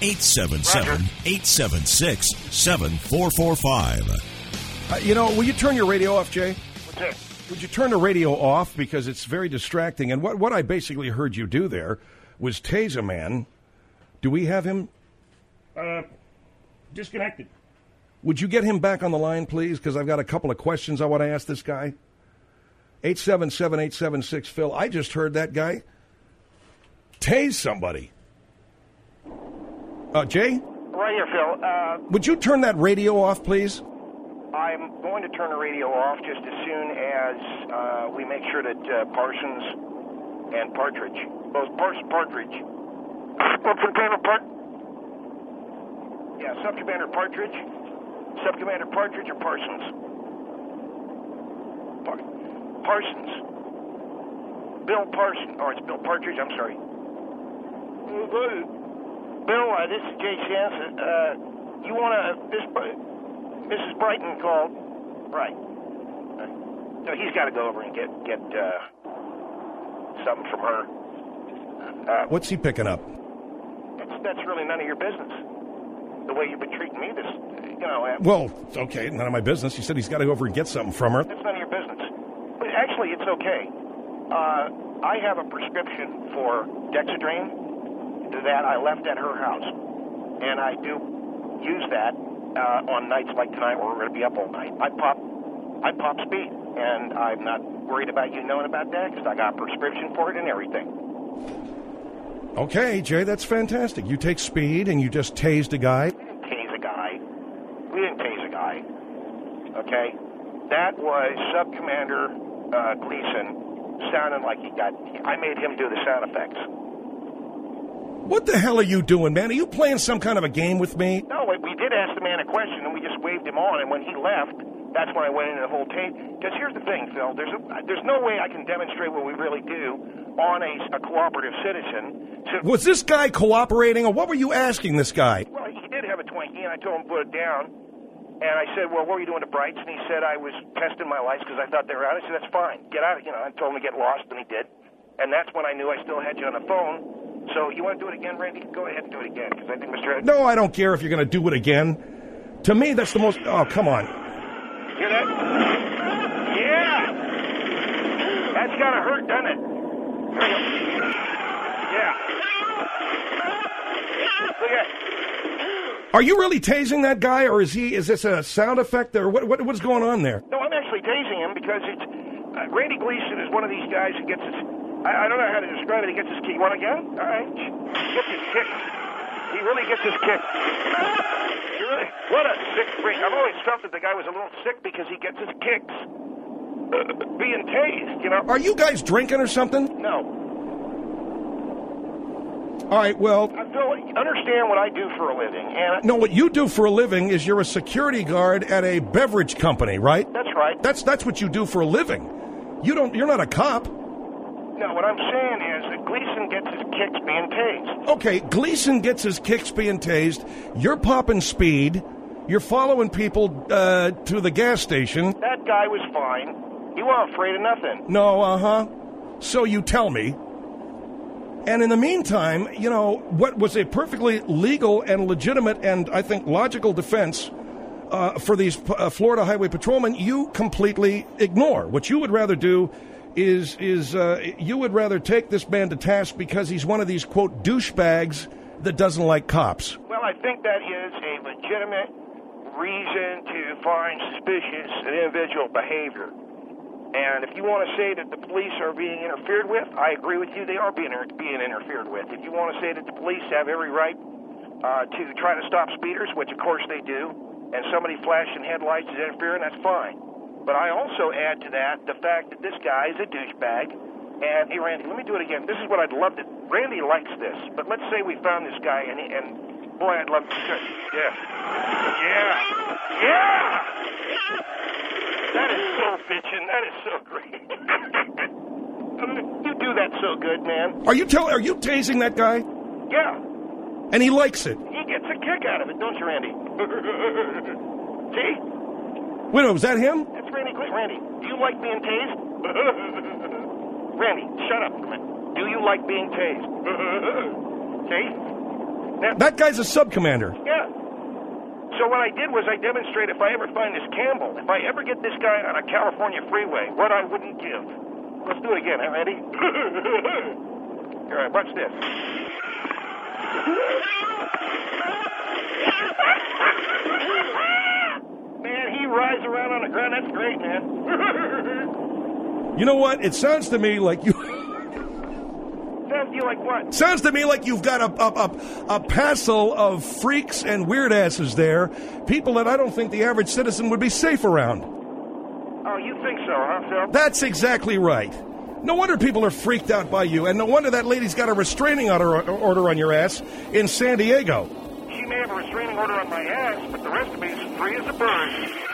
877-876-7445. Will you turn your radio off, Jay? What's that? Would you turn the radio off? Because it's very distracting. And what I basically heard you do there was tase a man. Do we have him? Disconnected. Would you get him back on the line, please? Because I've got a couple of questions I want to ask this guy. 877-876-PHIL. I just heard that guy tase somebody. Jay? Right here, Phil. Would you turn that radio off, please? I'm going to turn the radio off just as soon as we make sure that Parsons and Partridge, both Partridge, Subcommander Partridge or Parsons? Parsons. Bill Parsons. Oh, it's Bill Partridge. I'm sorry. Bill, this is Jay Jansen. You want to... Mrs. Brighton called. Right. So he's got to go over and get something from her. What's he picking up? That's really none of your business. The way you've been treating me, Well, okay, none of my business. He said he's got to go over and get something from her. That's none of your business. But actually, it's okay. I have a prescription for Dexedrine that I left at her house. And I do use that on nights like tonight where we're going to be up all night. I pop speed, and I'm not worried about you knowing about that because I got a prescription for it and everything. Okay, Jay, that's fantastic. You take speed and you just tased a guy. We didn't tase a guy. Okay? That was Subcommander Gleason sounding like I made him do the sound effects. What the hell are you doing, man? Are you playing some kind of a game with me? No, we did ask the man a question, and we just waved him on, and when he left, that's when I went into the whole tape. Because here's the thing, Phil. There's no way I can demonstrate what we really do on a cooperative citizen. So, was this guy cooperating, or what were you asking this guy? Well, he did have a Twinkie, and I told him to put it down. And I said, well, what were you doing to Brights? And he said, I was testing my lights because I thought they were out. I said, that's fine. Get out. I told him to get lost, and he did. And that's when I knew I still had you on the phone. So you want to do it again, Randy? Go ahead and do it again, because I think Mr. No, I don't care if you're going to do it again. To me, that's the most... Oh, come on. Hear that? Yeah! That's got to hurt, doesn't it? Yeah. Look at it. Are you really tasing that guy, or is this a sound effect, or what's going on there? No, I'm actually tasing him because it's Randy Gleason is one of these guys who gets his. I don't know how to describe it. He gets his kick. You want again? All right. He gets his kicks. He really gets his kicks. What a sick freak. I've always felt that the guy was a little sick because he gets his kicks. Being tased, you know. Are you guys drinking or something? No. All right, well... Phil, understand what I do for a living. And no, what you do for a living is you're a security guard at a beverage company, right? That's right. That's what you do for a living. You're not a cop. No, what I'm saying is that Gleason gets his kicks being tased. Okay, Gleason gets his kicks being tased. You're popping speed. You're following people to the gas station. That guy was fine. He wasn't afraid of nothing. No, So you tell me. And in the meantime, you know, what was a perfectly legal and legitimate and, I think, logical defense for these Florida highway patrolmen, you completely ignore. What you would rather do is you would rather take this man to task because he's one of these, quote, douchebags that doesn't like cops. Well, I think that is a legitimate reason to find suspicious individual behavior. And if you want to say that the police are being interfered with, I agree with you. They are being interfered with. If you want to say that the police have every right to try to stop speeders, which of course they do, and somebody flashing headlights is interfering, that's fine. But I also add to that the fact that this guy is a douchebag. And, hey, Randy, let me do it again. This is what I'd love to... Randy likes this. But let's say we found this guy, and boy, I'd love to... Yeah. That is so bitchin'. That is so great. You do that so good, man. Are you tasing that guy? Yeah. And he likes it. He gets a kick out of it, don't you, Randy? See? Wait, was that him? That's Randy. Randy, do you like being tased? Randy, shut up a minute. Do you like being tased? See? Now, that guy's a sub-commander. Yeah. So what I did was I demonstrated if I ever find this Campbell, if I ever get this guy on a California freeway, what I wouldn't give. Let's do it again, huh, Randy? All right, watch this. Man, he rides around on the ground. That's great, man. You know what? It sounds to me like you... Sounds to you like what? Sounds to me like you've got a passel of freaks and weird asses there, people that I don't think the average citizen would be safe around. Oh, you think so, huh, Phil? That's exactly right. No wonder people are freaked out by you, and no wonder that lady's got a restraining order on your ass in San Diego. She may have a restraining order on my ass, but the rest of me is free as a bird.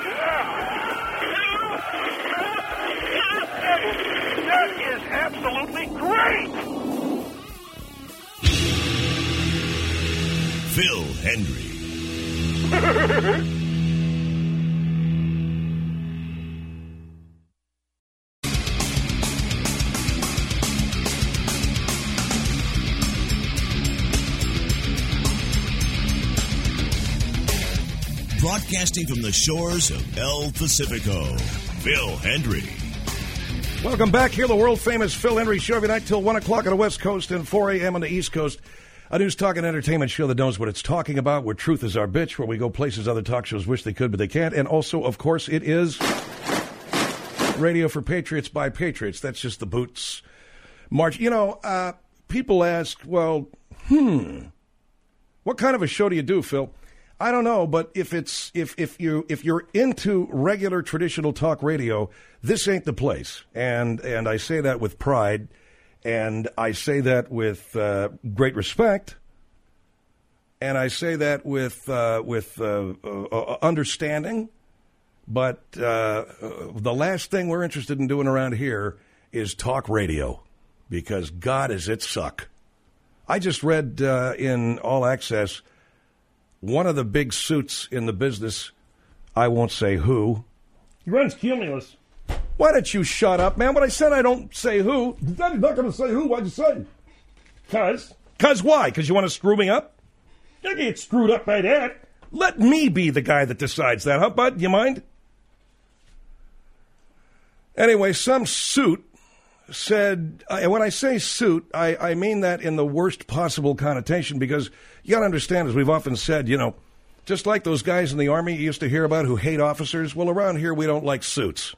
That is absolutely great! Phil Hendrie. Broadcasting from the shores of El Pacifico, Phil Hendrie. Welcome back. Here, the world-famous Phil Hendrie Show every night till 1 o'clock on the West Coast and 4 a.m. on the East Coast. A news, talk, and entertainment show that knows what it's talking about, where truth is our bitch, where we go places other talk shows wish they could, but they can't. And also, of course, it is radio for patriots by patriots. That's just the Boots March. You know, people ask, well, what kind of a show do you do, Phil? I don't know, but if you're into regular traditional talk radio, this ain't the place. And I say that with pride, and I say that with great respect, and I say that with understanding. But the last thing we're interested in doing around here is talk radio, because God, does it suck. I just read in All Access, one of the big suits in the business, I won't say who. He runs Cumulus. Why don't you shut up, man? When I said I don't say who. Daddy's not going to say who. Why'd you say? Because why? Because you want to screw me up? You get screwed up by that. Let me be the guy that decides that, huh, bud? You mind? Anyway, some suit said, and when I say suit, I mean that in the worst possible connotation, because you got to understand, as we've often said, you know, Just like those guys in the Army you used to hear about who hate officers. Well, around here, we don't like suits.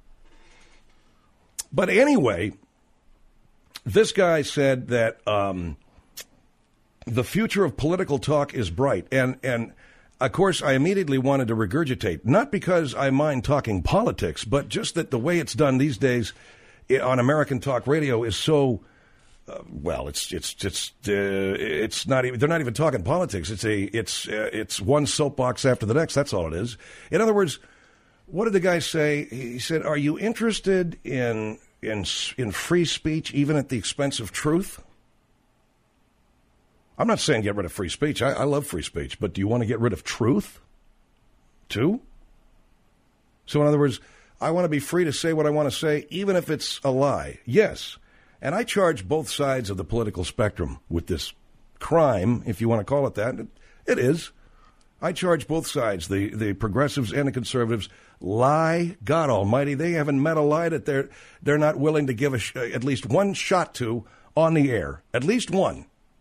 But anyway, this guy said that the future of political talk is bright. And of course, I immediately wanted to regurgitate, not because I mind talking politics, but just that the way it's done these days on American talk radio is so, it's not even, they're not even talking politics. It's one soapbox after the next. That's all it is. In other words, what did the guy say? He said, "Are you interested in free speech, even at the expense of truth?" I'm not saying get rid of free speech. I love free speech. But do you want to get rid of truth, too? So, in other words, I want to be free to say what I want to say, even if it's a lie. Yes. And I charge both sides of the political spectrum with this crime, if you want to call it that. It is. I charge both sides, the progressives and the conservatives. Lie, God almighty, they haven't met a lie that they're not willing to give at least one shot to on the air. At least one.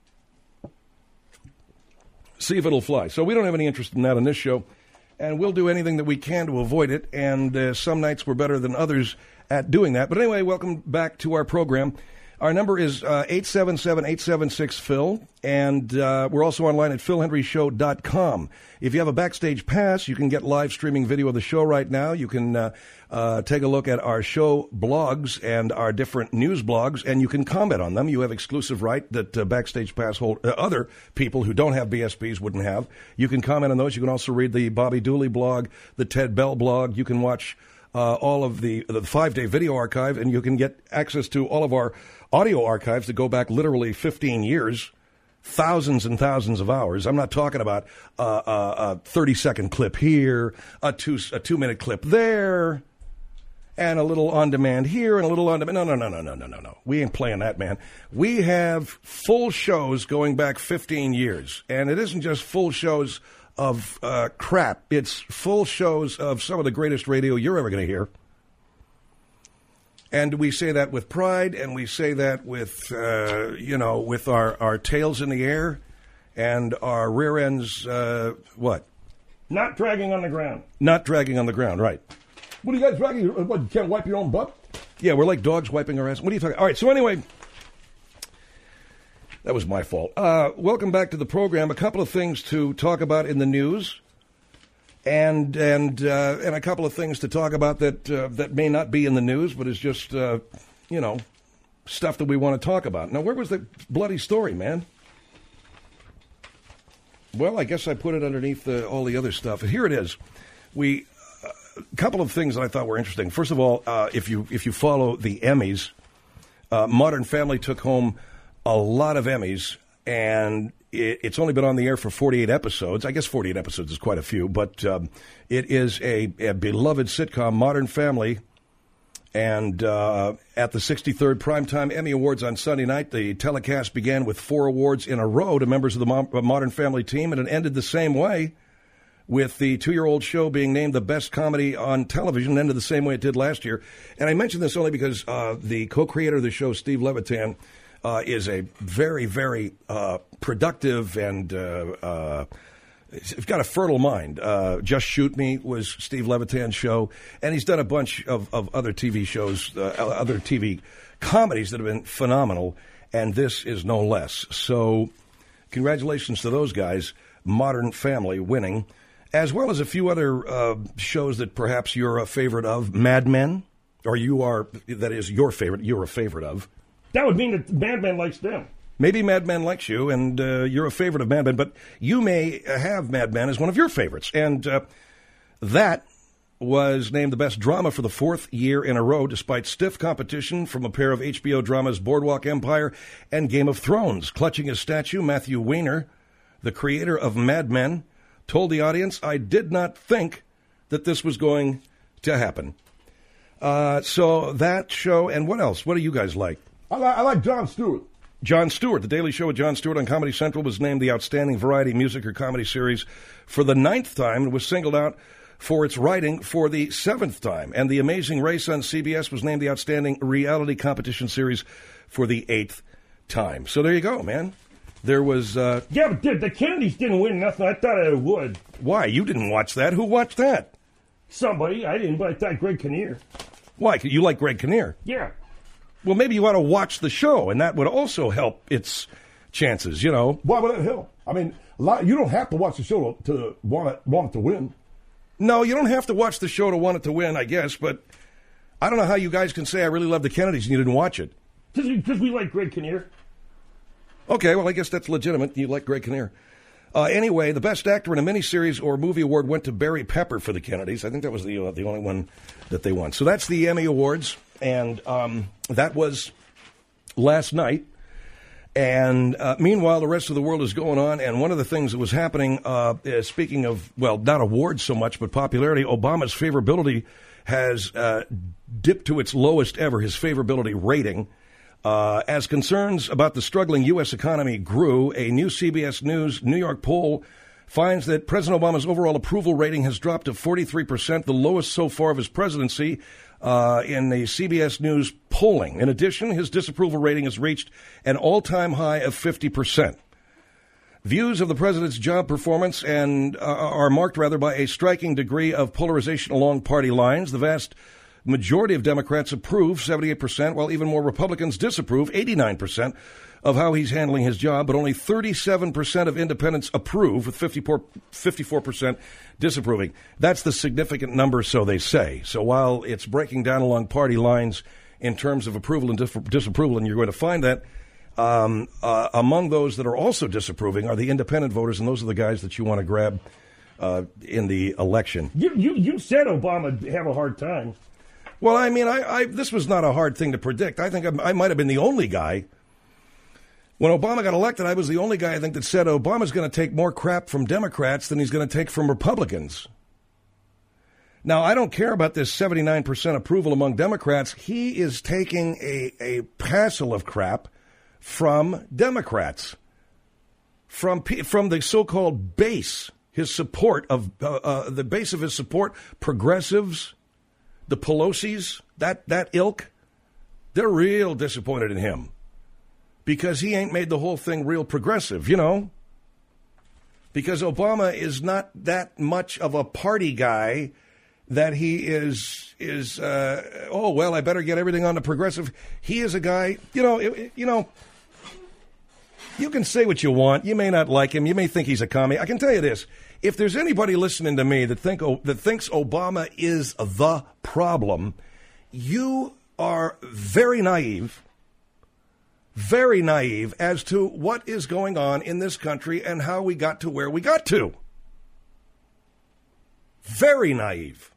See if it'll fly. So we don't have any interest in that on this show, and we'll do anything that we can to avoid it, and some nights we're better than others at doing that. But anyway, welcome back to our program. Our number is 877-876-PHIL, and we're also online at philhenryshow.com. If you have a Backstage Pass, you can get live streaming video of the show right now. You can take a look at our show blogs and our different news blogs, and you can comment on them. You have exclusive right that Backstage Pass other people who don't have BSPs wouldn't have. You can comment on those. You can also read the Bobby Dooley blog, the Ted Bell blog. You can watch all of the 5-day video archive, and you can get access to all of our audio archives that go back literally 15 years, thousands and thousands of hours. I'm not talking about a 30-second clip here, a 2-minute clip there, and a little on-demand here and a little on-demand. No. We ain't playing that, man. We have full shows going back 15 years, and it isn't just full shows of crap. It's full shows of some of the greatest radio you're ever going to hear. And we say that with pride, and we say that with, with our tails in the air and our rear ends, what? Not dragging on the ground. Not dragging on the ground, right. What are you guys dragging? What, you can't wipe your own butt? Yeah, we're like dogs wiping our ass. What are you talking? All right, so anyway, that was my fault. Welcome back to the program. A couple of things to talk about in the news. And a couple of things to talk about that may not be in the news, but is just, stuff that we want to talk about. Now, where was the bloody story, man? Well, I guess I put it underneath all the other stuff. Here it is. A couple of things that I thought were interesting. First of all, if you follow the Emmys, Modern Family took home a lot of Emmys, and it's only been on the air for 48 episodes. I guess 48 episodes is quite a few, but it is a beloved sitcom, Modern Family. And at the 63rd Primetime Emmy Awards on Sunday night, the telecast began with 4 awards in a row to members of the Modern Family team, and it ended the same way, with the 2-year-old show being named the best comedy on television, ended the same way it did last year. And I mention this only because the co-creator of the show, Steve Levitan, is a very, very productive and he's got a fertile mind. Just Shoot Me was Steve Levitan's show, and he's done a bunch of other TV shows, other TV comedies that have been phenomenal, and this is no less. So congratulations to those guys, Modern Family winning, as well as a few other shows that perhaps you're a favorite of. Mad Men, or that is your favorite, you're a favorite of. That would mean that Mad Men likes them. Maybe Mad Men likes you, and you're a favorite of Mad Men, but you may have Mad Men as one of your favorites. And that was named the best drama for the 4th year in a row, despite stiff competition from a pair of HBO dramas, Boardwalk Empire and Game of Thrones. Clutching his statue, Matthew Weiner, the creator of Mad Men, told the audience, "I did not think that this was going to happen." So that show, and what else? What do you guys like? I like Jon Stewart. Jon Stewart, The Daily Show with Jon Stewart on Comedy Central was named the Outstanding Variety Music or Comedy Series for the 9th time and was singled out for its writing for the 7th time. And The Amazing Race on CBS was named the Outstanding Reality Competition Series for the 8th time. So there you go, man. There was... Yeah, but the Kennedys didn't win nothing. I thought it would. Why? You didn't watch that. Who watched that? Somebody. I didn't, but I thought Greg Kinnear. Why? You like Greg Kinnear? Yeah. Well, maybe you ought to watch the show, and that would also help its chances, you know. Why would that help? I mean, you don't have to watch the show to want it to win. No, you don't have to watch the show to want it to win, I guess, but I don't know how you guys can say I really love the Kennedys and you didn't watch it. Because we like Greg Kinnear. Okay, well, I guess that's legitimate. You like Greg Kinnear. Anyway, the Best Actor in a Miniseries or Movie Award went to Barry Pepper for the Kennedys. I think that was the only one that they won. So that's the Emmy Awards, and that was last night. And meanwhile, the rest of the world is going on, and one of the things that was happening, speaking of, well, not awards so much, but popularity, Obama's favorability has dipped to its lowest ever, his favorability rating. As concerns about the struggling U.S. economy grew, a new CBS News New York poll finds that President Obama's overall approval rating has dropped to 43%, the lowest so far of his presidency in the CBS News polling. In addition, his disapproval rating has reached an all-time high of 50%. Views of the president's job performance are marked by a striking degree of polarization along party lines. The vast majority of Democrats approve, 78%, while even more Republicans disapprove, 89%, of how he's handling his job, but only 37% of independents approve, with 54% disapproving. That's the significant number, so they say. So while it's breaking down along party lines in terms of approval and disapproval, and you're going to find that among those that are also disapproving are the independent voters, and those are the guys that you want to grab in the election. You said Obama would have a hard time. Well, I mean, this was not a hard thing to predict. I think I might have been the only guy. When Obama got elected, I was the only guy, I think, that said Obama's going to take more crap from Democrats than he's going to take from Republicans. Now, I don't care about this 79% approval among Democrats. He is taking a passel of crap from Democrats, from the so-called base, his support of the base of his support, progressives, the Pelosi's, that ilk. They're real disappointed in him because he ain't made the whole thing real progressive, you know. Because Obama is not that much of a party guy that he is oh, well, I better get everything on the progressive. He is a guy, you know, you can say what you want. You may not like him. You may think he's a commie. I can tell you this. If there's anybody listening to me that thinks Obama is the problem, you are very naive as to what is going on in this country and how we got to where we got to. Very naive.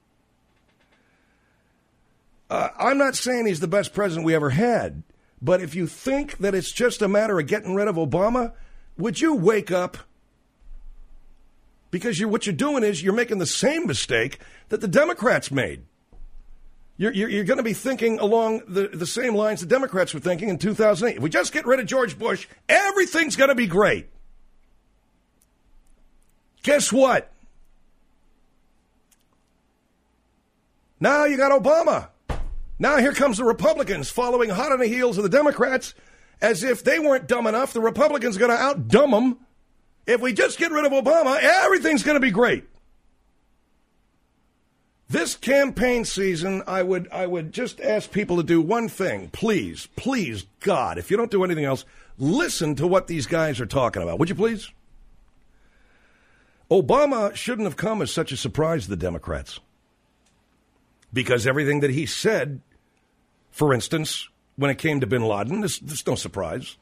I'm not saying he's the best president we ever had, but if you think that it's just a matter of getting rid of Obama, would you wake up? Because what you're doing is you're making the same mistake that the Democrats made. You're going to be thinking along the same lines the Democrats were thinking in 2008. If we just get rid of George Bush, everything's going to be great. Guess what? Now you got Obama. Now here comes the Republicans following hot on the heels of the Democrats. As if they weren't dumb enough, the Republicans are going to out-dumb them. If we just get rid of Obama, everything's going to be great. This campaign season, I would just ask people to do one thing. Please, God, if you don't do anything else, listen to what these guys are talking about. Would you please? Obama shouldn't have come as such a surprise to the Democrats. Because everything that he said, for instance, when it came to bin Laden, there's no surprise.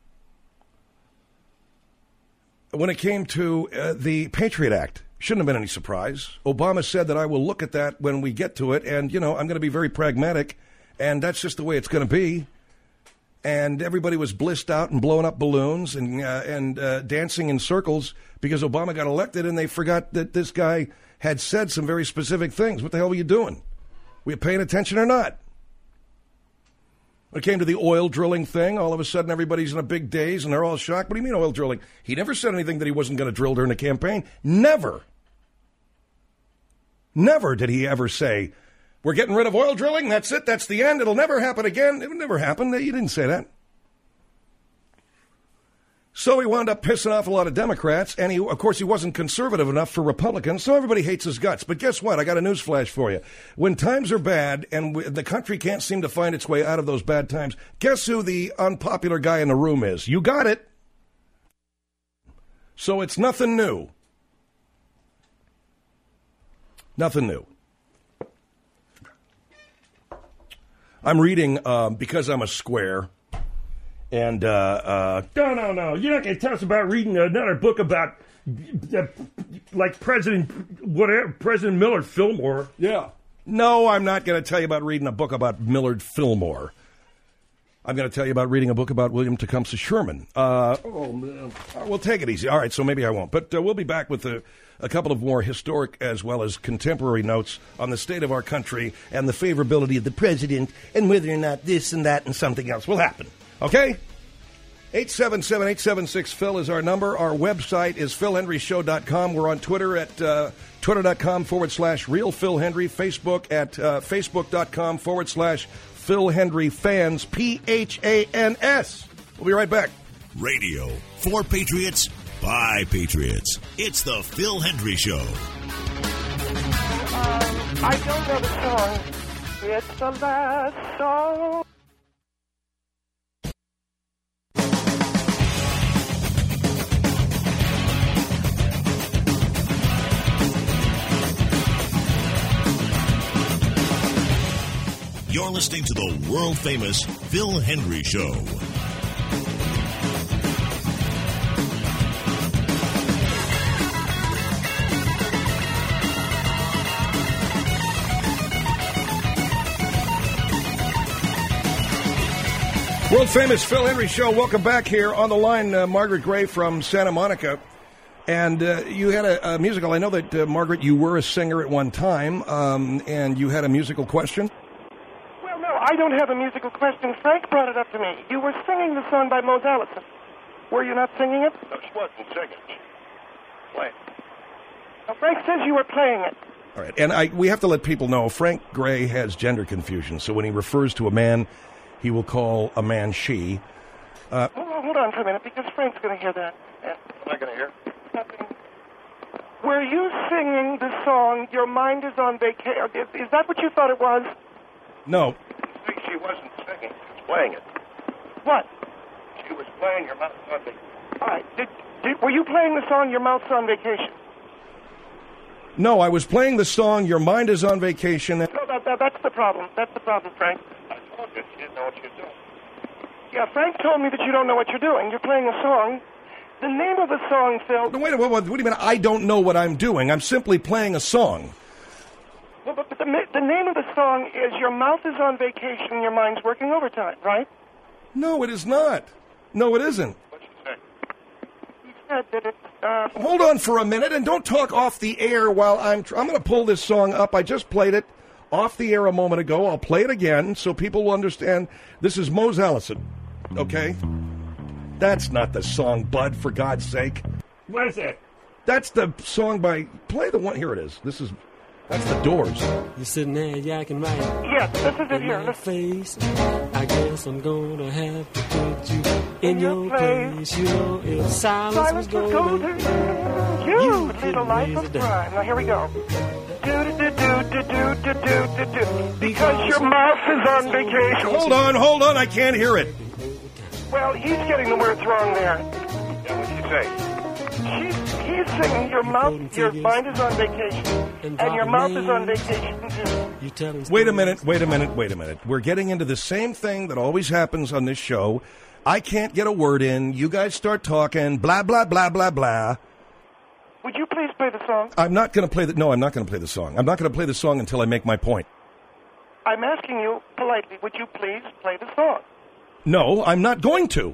When it came to the Patriot Act, shouldn't have been any surprise. Obama said that I will look at that when we get to it, and, I'm going to be very pragmatic, and that's just the way it's going to be. And everybody was blissed out and blowing up balloons and dancing in circles because Obama got elected, and they forgot that this guy had said some very specific things. What the hell were you doing? Were you paying attention or not? When it came to the oil drilling thing, all of a sudden everybody's in a big daze and they're all shocked. What do you mean oil drilling? He never said anything that he wasn't going to drill during the campaign. Never. Never did he ever say, we're getting rid of oil drilling, that's it, that's the end, it'll never happen again. It would never happen. He didn't say that. So he wound up pissing off a lot of Democrats, and of course, he wasn't conservative enough for Republicans, so everybody hates his guts. But guess what? I got a news flash for you. When times are bad and the country can't seem to find its way out of those bad times, guess who the unpopular guy in the room is? You got it. So it's nothing new. Nothing new. I'm reading, because I'm a square, and, No. You're not going to tell us about reading another book about, like President Millard Fillmore. Yeah. No, I'm not going to tell you about reading a book about Millard Fillmore. I'm going to tell you about reading a book about William Tecumseh Sherman. Oh, man. We'll take it easy. All right, so maybe I won't. But we'll be back with a couple of more historic as well as contemporary notes on the state of our country and the favorability of the president and whether or not this and that and something else will happen. Okay? 877-876-PHIL is our number. Our website is philhenryshow.com. We're on Twitter at twitter.com/RealPhilHenry. Facebook at facebook.com/Phil Hendry Fans, PHANS. We'll be right back. Radio for Patriots by Patriots. It's the Phil Hendry Show. I don't know the song. It's the last song. You're listening to the world-famous Phil Hendry Show. World-famous Phil Hendry Show. Welcome back here on the line, Margaret Gray from Santa Monica. And you had a musical. I know that, Margaret, you were a singer at one time, and you had a musical question. I don't have a musical question. Frank brought it up to me. You were singing the song by Mose Allison. Were you not singing it? No, she wasn't singing. Playing. Now, Frank says you were playing it. All right, and we have to let people know, Frank Gray has gender confusion, so when he refers to a man, he will call a man she. Hold on for a minute, because Frank's going to hear that. What am I going to hear? Nothing. Were you singing the song, Your Mind is on Vacation? Is that what you thought it was? No. She wasn't singing. She was playing it. What? She was playing Your Mouth's on Vacation. All right. Were you playing the song Your Mouth's on Vacation? No, I was playing the song Your Mind is on Vacation. No, that's the problem. That's the problem, Frank. I told you she didn't know what she was doing. Yeah, Frank told me that you don't know what you're doing. You're playing a song. The name of the song, Phil... No, wait, what do you mean I don't know what I'm doing? I'm simply playing a song. Well, but the name of the song is Your Mouth is on Vacation, Your Mind's Working Overtime, right? No, it is not. No, it isn't. What'd she say? He said that it's... Hold on for a minute and don't talk off the air while I'm going to pull this song up. I just played it off the air a moment ago. I'll play it again so people will understand. This is Mose Allison, okay? That's not the song, Bud, for God's sake. What is it? That's the song by... Play the one... Here it is. That's the Doors. You're sitting there yakking right. Yes, this is it here. Face. I guess I'm gonna have to put you in your place. You know, if silence was golden, you would lead a life of crime. Now here we go. Because your mouth is on vacation. Hold on. I can't hear it. Well, he's getting the words wrong there. Yeah, what did you say? He's singing Your Mind is on Vacation, and Your Mouth is on Vacation too. Wait a minute. We're getting into the same thing that always happens on this show. I can't get a word in. You guys start talking, blah, blah, blah, blah, blah. Would you please play the song? I'm not going to play No, I'm not going to play the song. I'm not going to play the song until I make my point. I'm asking you politely, would you please play the song? No, I'm not going to.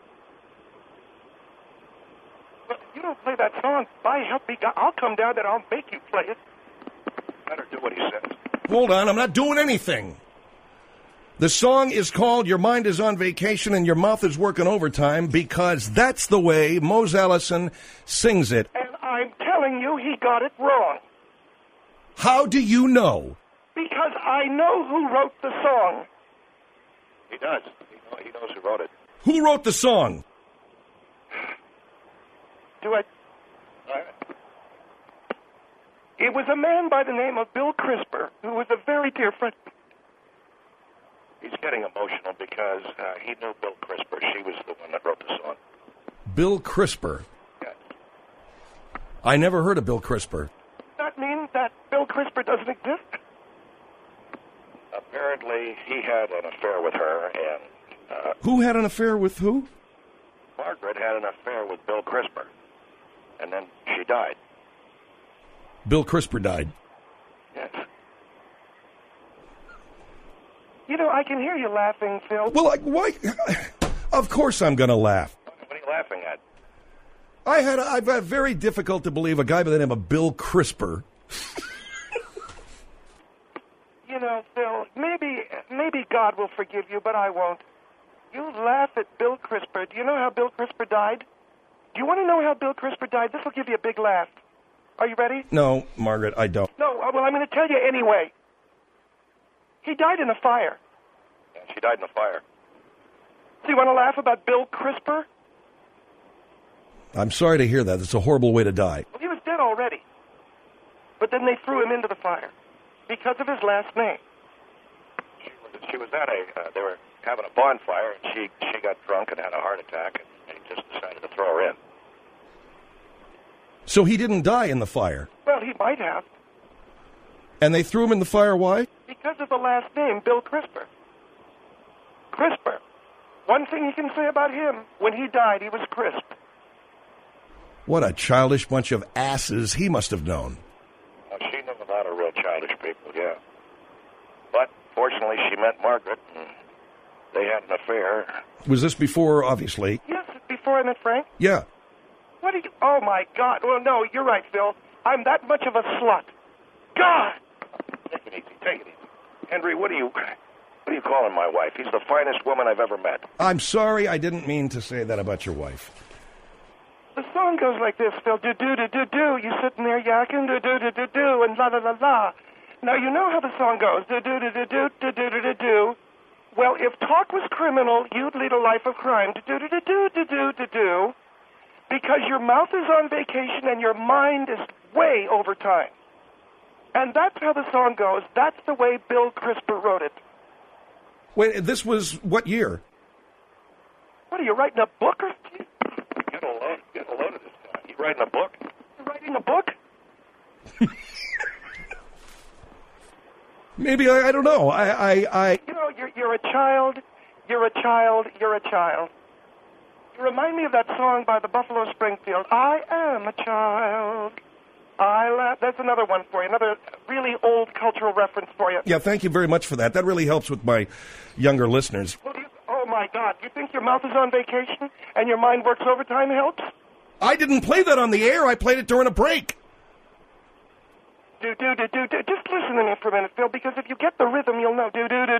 But if you don't play that song, by help me God, I'll come down and I'll make you play it. Better do what he says. Hold on, I'm not doing anything. The song is called Your Mind is on Vacation and Your Mouth is Working Overtime because that's the way Mose Allison sings it. And I'm telling you he got it wrong. How do you know? Because I know who wrote the song. He does. He knows who wrote it. Who wrote the song? do I? It was a man by the name of Bill Crisper, who was a very dear friend. He's getting emotional because he knew Bill Crisper. She was the one that wrote the song. Bill Crisper. Yes. I never heard of Bill Crisper. Does that mean that Bill Crisper doesn't exist? Apparently, he had an affair with her, and... Who had an affair with who? Margaret had an affair with Bill Crisper, and then she died. Bill Crisper died. Yes. You know, I can hear you laughing, Phil. Well, why? Of course I'm going to laugh. What are you laughing at? I've had very difficult to believe a guy by the name of Bill Crisper. You know, Phil, maybe God will forgive you, but I won't. You laugh at Bill Crisper. Do you know how Bill Crisper died? Do you want to know how Bill Crisper died? This will give you a big laugh. Are you ready? No, Margaret, I don't. No, well, I'm going to tell you anyway. He died in a fire. Yeah, she died in a fire. So you want to laugh about Bill Crisper? I'm sorry to hear that. It's a horrible way to die. Well, he was dead already. But then they threw him into the fire because of his last name. She was at they were having a bonfire, and she got drunk and had a heart attack, and they just decided to throw her in. So he didn't die in the fire? Well, he might have. And they threw him in the fire, why? Because of the last name, Bill Crisper. Crisper. One thing you can say about him, when he died, he was crisp. What a childish bunch of asses he must have known. Well, she knew a lot of real childish people, yeah. But, fortunately, she met Margaret, and they had an affair. Was this before, obviously? Yes, before I met Frank. Yeah. What are you... Oh, my God. Well, no, you're right, Phil. I'm that much of a slut. God! Take it easy, take it easy. Henry, what are you calling my wife? He's the finest woman I've ever met. I'm sorry, I didn't mean to say that about your wife. The song goes like this, Phil. Do-do-do-do-do. You sitting there yakking, do-do-do-do-do, and la-la-la-la. Now, you know how the song goes. Do-do-do-do-do, do-do-do-do-do. Well, if talk was criminal, you'd lead a life of crime. Do-do-do-do-do-do-do-do. Because your mouth is on vacation and your mind is way over time. And that's how the song goes. That's the way Bill Crisper wrote it. Wait, this was what year? What, are you writing a book or something? Get a load of this guy. You writing a book? You're writing a book? Maybe, I don't know. You know, you're a child. You're a child. You're a child. You remind me of that song by the Buffalo Springfield. I am a child. That's another one for you. Another really old cultural reference for you. Yeah, thank you very much for that. That really helps with my younger listeners. Well, oh, my God. You think your mouth is on vacation and your mind works overtime helps? I didn't play that on the air. I played it during a break. Just listen to me for a minute, Phil, because if you get the rhythm, you'll know.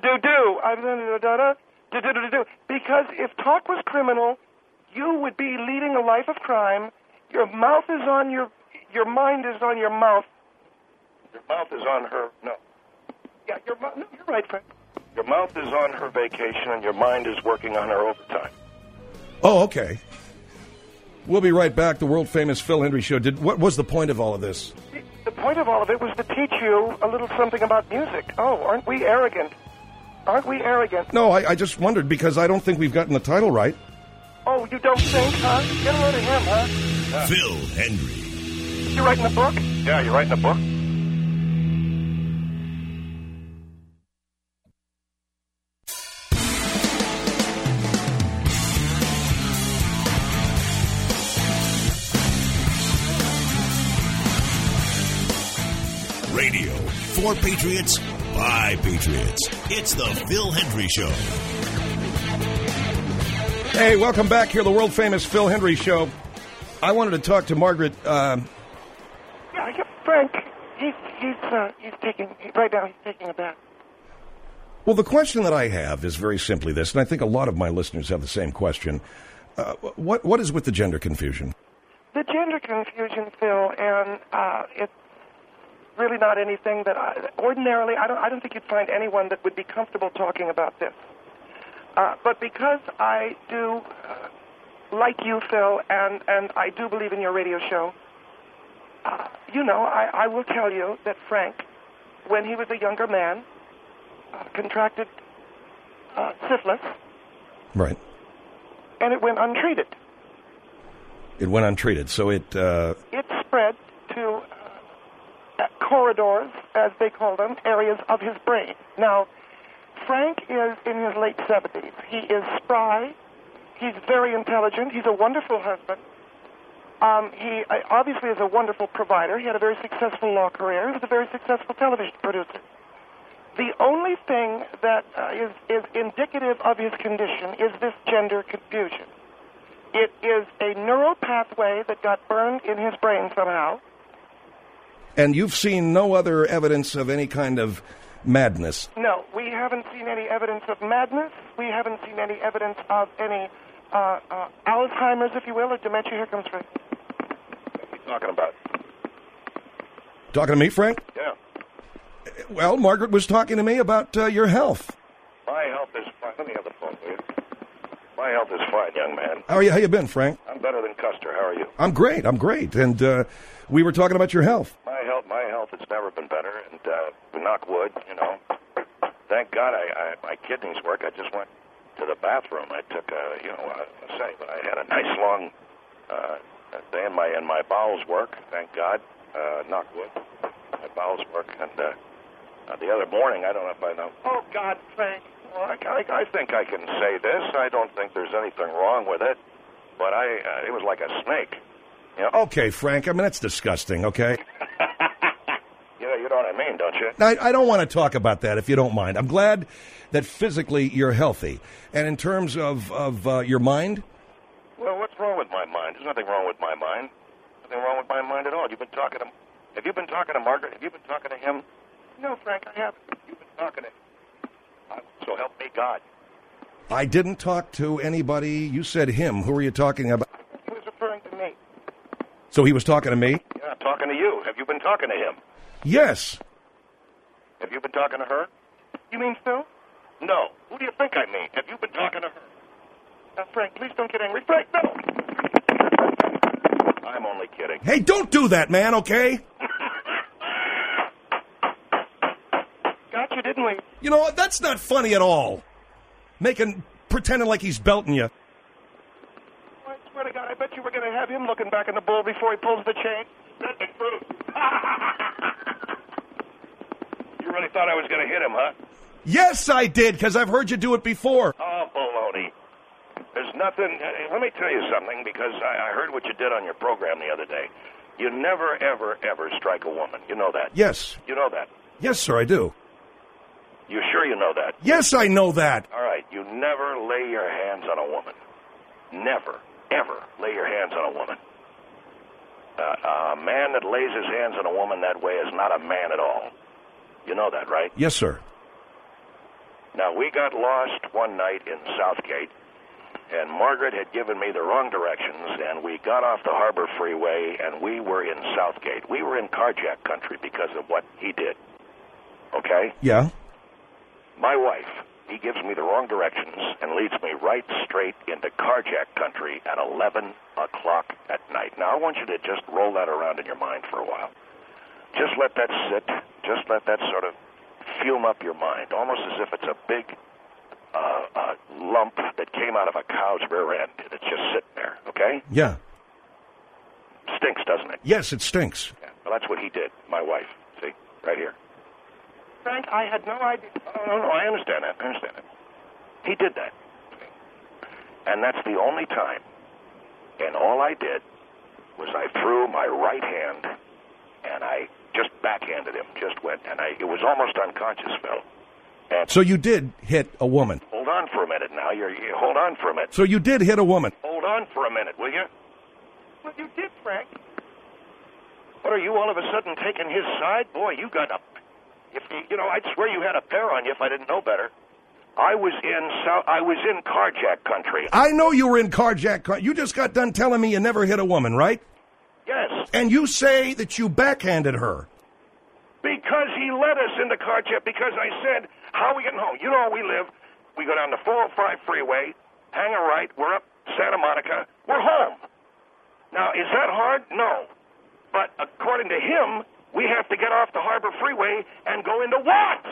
Because if talk was criminal, you would be leading a life of crime. Your mouth is on your mind is on your mouth. Your mouth is on her... No. Yeah, you're right, Frank. Your mouth is on her vacation, and your mind is working on her overtime. Oh, okay. We'll be right back. The world-famous Phil Hendrie Show. What was the point of all of this? The point of all of it was to teach you a little something about music. Oh, aren't we arrogant? Aren't we arrogant? No, I just wondered, because I don't think we've gotten the title right. Oh, you don't think, huh? Get a load of him, huh? Yeah. Phil Hendrie. You writing a book? Yeah, you writing a book? Radio for Patriots by Patriots. It's the Phil Hendrie Show. Hey, welcome back here, the world-famous Phil Hendrie Show. I wanted to talk to Margaret. Frank, he's taking a bath. Well, the question that I have is very simply this, and I think a lot of my listeners have the same question. What is with the gender confusion? The gender confusion, Phil, and it's really not anything that ordinarily I don't think you'd find anyone that would be comfortable talking about this. But because I do like you, Phil, and I do believe in your radio show. I will tell you that Frank, when he was a younger man, contracted syphilis. Right. And it went untreated. It went untreated, so it spread to corridors, as they call them, areas of his brain. Now, Frank is in his late 70s. He is spry. He's very intelligent. He's a wonderful husband. He obviously is a wonderful provider. He had a very successful law career. He was a very successful television producer. The only thing that is indicative of his condition is this gender confusion. It is a neural pathway that got burned in his brain somehow. And you've seen no other evidence of any kind of madness? No, we haven't seen any evidence of madness. We haven't seen any evidence of any Alzheimer's, if you will, or dementia. Here comes Frank. What are you talking about? Talking to me, Frank? Yeah. Well, Margaret was talking to me about your health. My health is fine. Let me have the phone, will you? My health is fine, young man. How you been, Frank? I'm better than Custer. How are you? I'm great. And we were talking about your health. My health has never been better, and knock wood, Thank God my kidneys work. I just went to the bathroom. I took but I had a nice long day, and my bowels work. Thank God. Knock wood. My bowels work, and the other morning, I don't know if I know. Oh God, Frank. Well, I think I can say this. I don't think there's anything wrong with it, but it was like a snake. Okay, Frank. I mean, that's disgusting, okay? You know what I mean, don't you? I don't want to talk about that, if you don't mind. I'm glad that physically you're healthy. And in terms of your mind? Well, what's wrong with my mind? There's nothing wrong with my mind. Nothing wrong with my mind at all. Have you been talking to Margaret? Have you been talking to him? No, Frank, I haven't. You've been talking to him. So help me God. I didn't talk to anybody. You said him. Who were you talking about? He was referring to me. So he was talking to me? Yeah, talking to you. Have you been talking to him? Yes. Have you been talking to her? You mean Phil? No. Who do you think I mean? Have you been talking to her? Frank, please don't get angry. Frank, no! I'm only kidding. Hey, don't do that, man, okay? Got you, didn't we? You know what? That's not funny at all. Pretending like he's belting you. I swear to God, I bet you were going to have him looking back in the bull before he pulls the chain. That's the truth. You really thought I was going to hit him, huh? Yes, I did, because I've heard you do it before. Oh, baloney. There's nothing... let me tell you something, because I heard what you did on your program the other day. You never, ever, ever strike a woman. You know that? Yes. You know that? Yes, sir, I do. You sure you know that? Yes, I know that. All right. You never lay your hands on a woman. Never, ever lay your hands on a woman. A man that lays his hands on a woman that way is not a man at all. You know that, right? Yes, sir. Now, we got lost one night in Southgate, and Margaret had given me the wrong directions, and we got off the Harbor Freeway, and we were in Southgate. We were in carjack country because of what he did. Okay? Yeah. My wife, he gives me the wrong directions and leads me right straight into carjack country at 11 o'clock at night. Now, I want you to just roll that around in your mind for a while. Just let that sit. Just let that sort of fume up your mind, almost as if it's a big lump that came out of a cow's rear end. It's just sitting there, okay? Yeah. Stinks, doesn't it? Yes, it stinks. Yeah. Well, that's what he did, my wife. See, right here. Frank, I had no idea. No, I understand that. He did that. And that's the only time. And all I did was I threw my right hand and I just backhanded him. Just went, and it was almost unconscious, Phil. And so you did hit a woman. Hold on for a minute now. Hold on for a minute. So you did hit a woman. Hold on for a minute, will you? Well, you did, Frank. What are you all of a sudden taking his side? Boy, you got a... I'd swear you had a pair on you if I didn't know better. I was in carjack country. I know you were in carjack country. You just got done telling me you never hit a woman, right? Yes. And you say that you backhanded her. Because he led us into carjack, because I said, how are we getting home? You know where we live. We go down the 405 freeway, hang a right, we're up Santa Monica, No. But according to him, we have to get off the Harbor Freeway and go into Watts.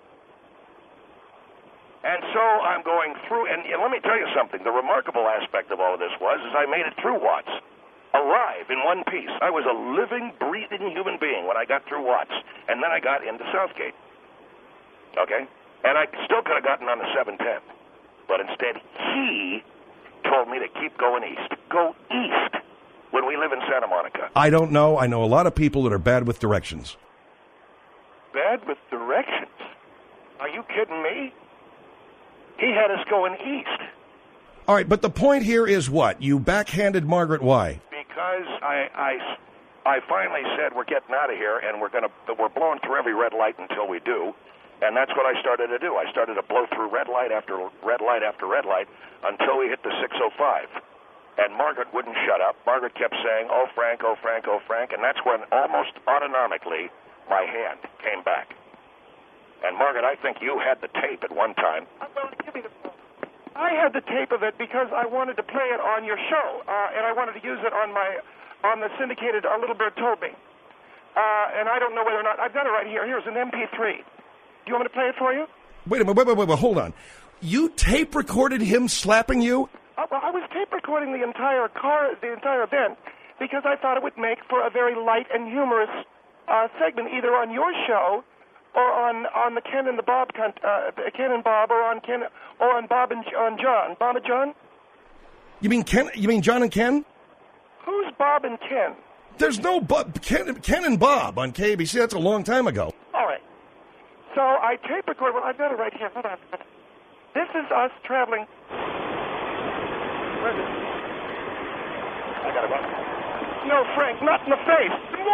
And so I'm going through, and let me tell you something. The remarkable aspect of all of this is I made it through Watts, alive in one piece. I was a living, breathing human being when I got through Watts, and then I got into Southgate. Okay? And I still could have gotten on the 710. But instead, he told me to keep going east. Go east when we live in Santa Monica. I don't know. I know a lot of people that are bad with directions. Bad with directions? Are you kidding me? He had us going east. All right, but the point here is what? You backhanded Margaret. Why? Because I finally said we're getting out of here, and we're blowing through every red light until we do. And that's what I started to do. I started to blow through red light after red light after red light until we hit the 605. And Margaret wouldn't shut up. Margaret kept saying, "Oh, Frank, oh, Frank, oh, Frank." And that's when almost autonomically my hand came back. And Margaret, I think you had the tape at one time. Well, give me the phone. I had the tape of it because I wanted to play it on your show, and I wanted to use it on the syndicated Little Bird Told Me. And I don't know whether or not I've got it right here. Here's an MP3. Do you want me to play it for you? Wait a minute, wait, hold on. You tape recorded him slapping you? Well, I was tape recording the entire event because I thought it would make for a very light and humorous segment, either on your show or on the Ken and the Bob, Ken and Bob, or on Bob and on John. Bob and John? You mean Ken? You mean John and Ken? Who's Bob and Ken? There's no Ken and Bob on KBC. That's a long time ago. All right. So I tape record. Well, I've got it right here. Hold on. This is us traveling. Where is it? I got it up. No, Frank, not in the face.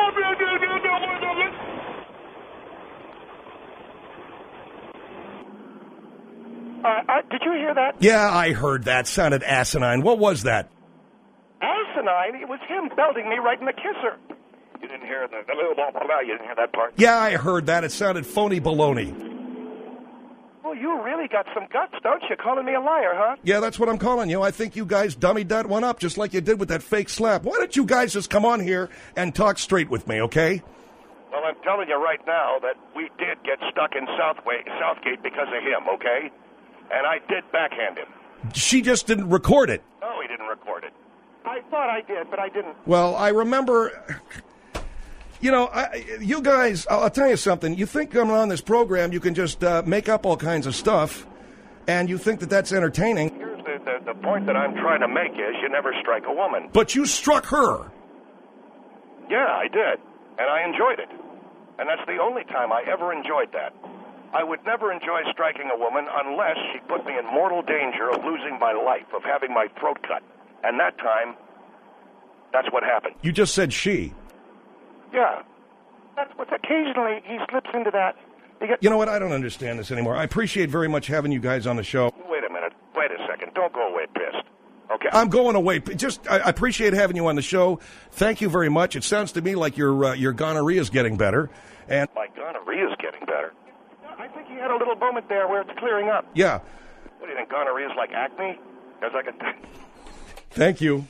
Did you hear that? Yeah, I heard that. Sounded asinine. What was that? Asinine? It was him belting me right in the kisser. You didn't hear you didn't hear that part? Yeah, I heard that. It sounded phony baloney. Well, you really got some guts, don't you? Calling me a liar, huh? Yeah, that's what I'm calling you. I think you guys dummied that one up just like you did with that fake slap. Why don't you guys just come on here and talk straight with me, okay? Well, I'm telling you right now that we did get stuck in Southgate because of him, okay? And I did backhand him. She just didn't record it. No, he didn't record it. I thought I did, but I didn't. Well, I remember... You know, you guys, I'll tell you something. You think coming on this program, you can just make up all kinds of stuff, and you think that that's entertaining. Here's the point that I'm trying to make is you never strike a woman. But you struck her. Yeah, I did, and I enjoyed it. And that's the only time I ever enjoyed that. I would never enjoy striking a woman unless she put me in mortal danger of losing my life, of having my throat cut. And that time, that's what happened. You just said she. Yeah. That's what occasionally he slips into that. You know what? I don't understand this anymore. I appreciate very much having you guys on the show. Wait a minute. Wait a second. Don't go away pissed. Okay. I'm going away. I appreciate having you on the show. Thank you very much. It sounds to me like your gonorrhea is getting better. And my gonorrhea is getting better. I think he had a little moment there where it's clearing up. Yeah. What do you think? Gonorrhea is like acne? Because I could. Thank you.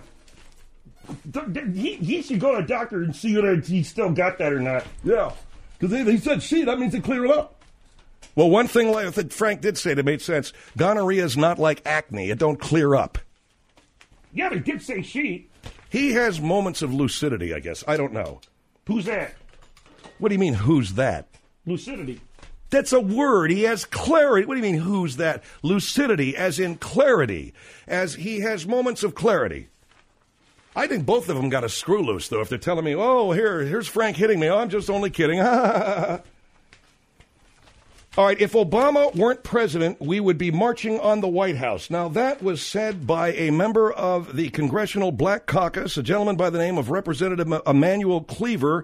He should go to a doctor and see whether he still got that or not. Yeah, because he said she, that means to clear it up. Well, one thing that Frank did say that made sense, gonorrhea is not like acne. It don't clear up. Yeah, but he did say she. He has moments of lucidity, I guess. I don't know. Who's that? What do you mean, who's that? Lucidity. That's a word. He has clarity. What do you mean, who's that? Lucidity, as in clarity. As he has moments of clarity. I think both of them got a screw loose, though, if they're telling me, oh, here's Frank hitting me. Oh, I'm just only kidding. All right, if Obama weren't president, we would be marching on the White House. Now, that was said by a member of the Congressional Black Caucus, a gentleman by the name of Representative Emanuel Cleaver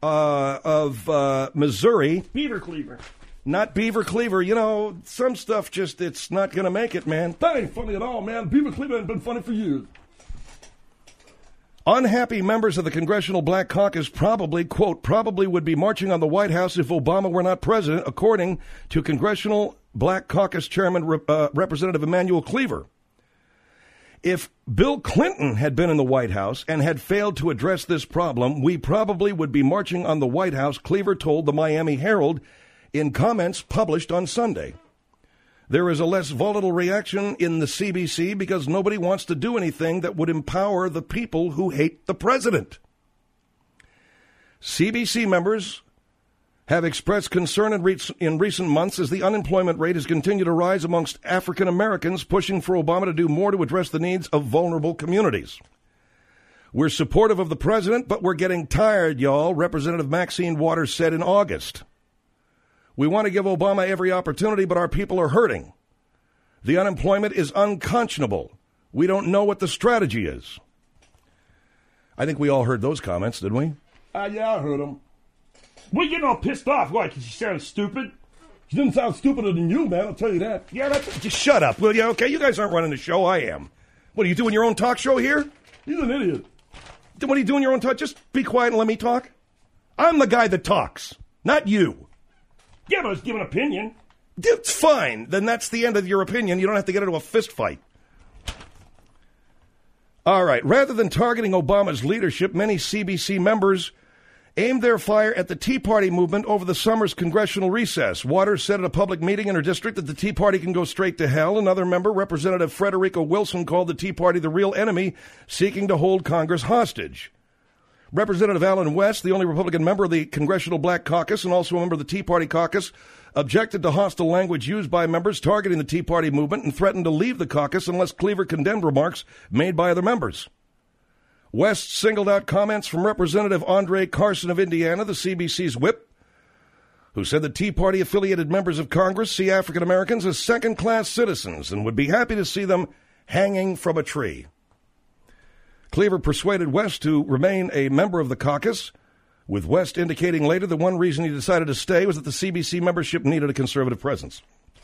of Missouri. Beaver Cleaver. Not Beaver Cleaver. You know, some stuff just, it's not going to make it, man. That ain't funny at all, man. Beaver Cleaver ain't been funny for years. Unhappy members of the Congressional Black Caucus probably would be marching on the White House if Obama were not president, according to Congressional Black Caucus Chairman Representative Emanuel Cleaver. If Bill Clinton had been in the White House and had failed to address this problem, we probably would be marching on the White House, Cleaver told the Miami Herald in comments published on Sunday. There is a less volatile reaction in the CBC because nobody wants to do anything that would empower the people who hate the president. CBC members have expressed concern in recent months as the unemployment rate has continued to rise amongst African Americans, pushing for Obama to do more to address the needs of vulnerable communities. We're supportive of the president, but we're getting tired, y'all, Representative Maxine Waters said in August. We want to give Obama every opportunity, but our people are hurting. The unemployment is unconscionable. We don't know what the strategy is. I think we all heard those comments, didn't we? Yeah, I heard them. Well, you're all pissed off. Why? Because she sounds stupid? She doesn't sound stupider than you, man. I'll tell you that. Yeah, just shut up, will you? Okay, you guys aren't running the show. I am. What, are you doing your own talk show here? You're an idiot. What are you doing your own talk? Just be quiet and let me talk. I'm the guy that talks, not you. Yeah, but I was giving an opinion. It's fine. Then that's the end of your opinion. You don't have to get into a fist fight. All right. Rather than targeting Obama's leadership, many CBC members aimed their fire at the Tea Party movement over the summer's congressional recess. Waters said at a public meeting in her district that the Tea Party can go straight to hell. Another member, Representative Frederica Wilson, called the Tea Party the real enemy, seeking to hold Congress hostage. Representative Allen West, the only Republican member of the Congressional Black Caucus and also a member of the Tea Party caucus, objected to hostile language used by members targeting the Tea Party movement and threatened to leave the caucus unless Cleaver condemned remarks made by other members. West singled out comments from Representative Andre Carson of Indiana, the CBC's whip, who said that Tea Party-affiliated members of Congress see African Americans as second-class citizens and would be happy to see them hanging from a tree. Cleaver persuaded West to remain a member of the caucus, with West indicating later that one reason he decided to stay was that the CBC membership needed a conservative presence.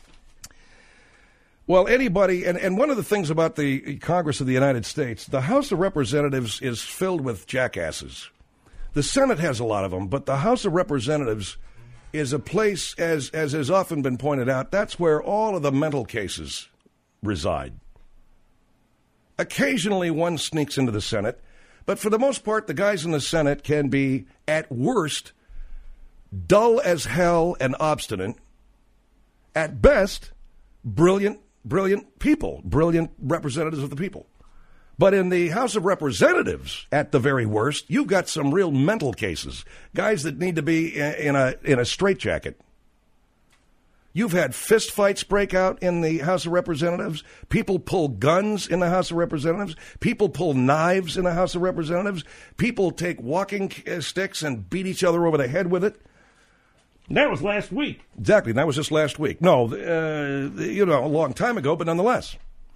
Well, anybody, and one of the things about the Congress of the United States, the House of Representatives is filled with jackasses. The Senate has a lot of them, but the House of Representatives is a place, as has often been pointed out, that's where all of the mental cases reside. Occasionally one sneaks into the Senate, but for the most part, the guys in the Senate can be, at worst, dull as hell and obstinate. At best, brilliant people, brilliant representatives of the people. But in the House of Representatives, at the very worst, you've got some real mental cases, guys that need to be in a straitjacket. You've had fistfights break out in the House of Representatives. People pull guns in the House of Representatives. People pull knives in the House of Representatives. People take walking sticks and beat each other over the head with it. That was last week. Exactly. That was just last week. No, a long time ago, but nonetheless.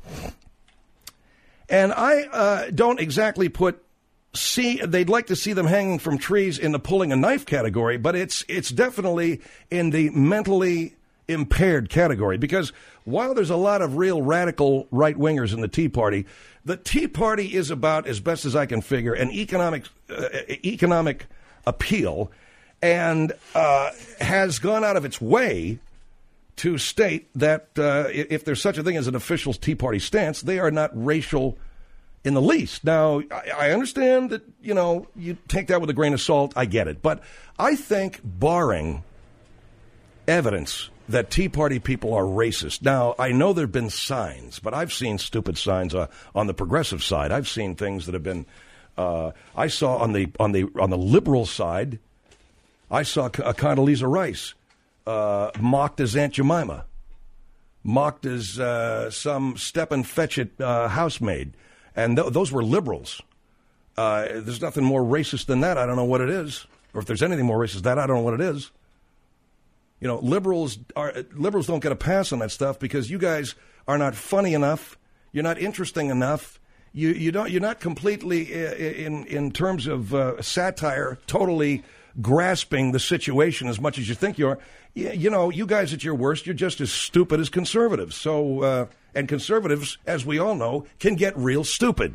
And I don't exactly they'd like to see them hanging from trees in the pulling a knife category, but it's definitely in the mentally impaired category, because while there's a lot of real radical right-wingers in the Tea Party is about, as best as I can figure, an economic appeal, and has gone out of its way to state that if there's such a thing as an official Tea Party stance, they are not racial in the least. Now, I understand that, you take that with a grain of salt. I get it. But I think, barring evidence that Tea Party people are racist. Now, I know there have been signs, but I've seen stupid signs on the progressive side. I've seen things that have been. I saw on the liberal side. I saw Condoleezza Rice mocked as Aunt Jemima, mocked as some Stepin Fetchit housemaid, and those were liberals. There's nothing more racist than that. I don't know what it is, or if there's anything more racist than that, I don't know what it is. Liberals don't get a pass on that stuff because you guys are not funny enough. You're not interesting enough. You're not completely in terms of satire, totally grasping the situation as much as you think you are. You guys at your worst, you're just as stupid as conservatives. So, and conservatives, as we all know, can get real stupid.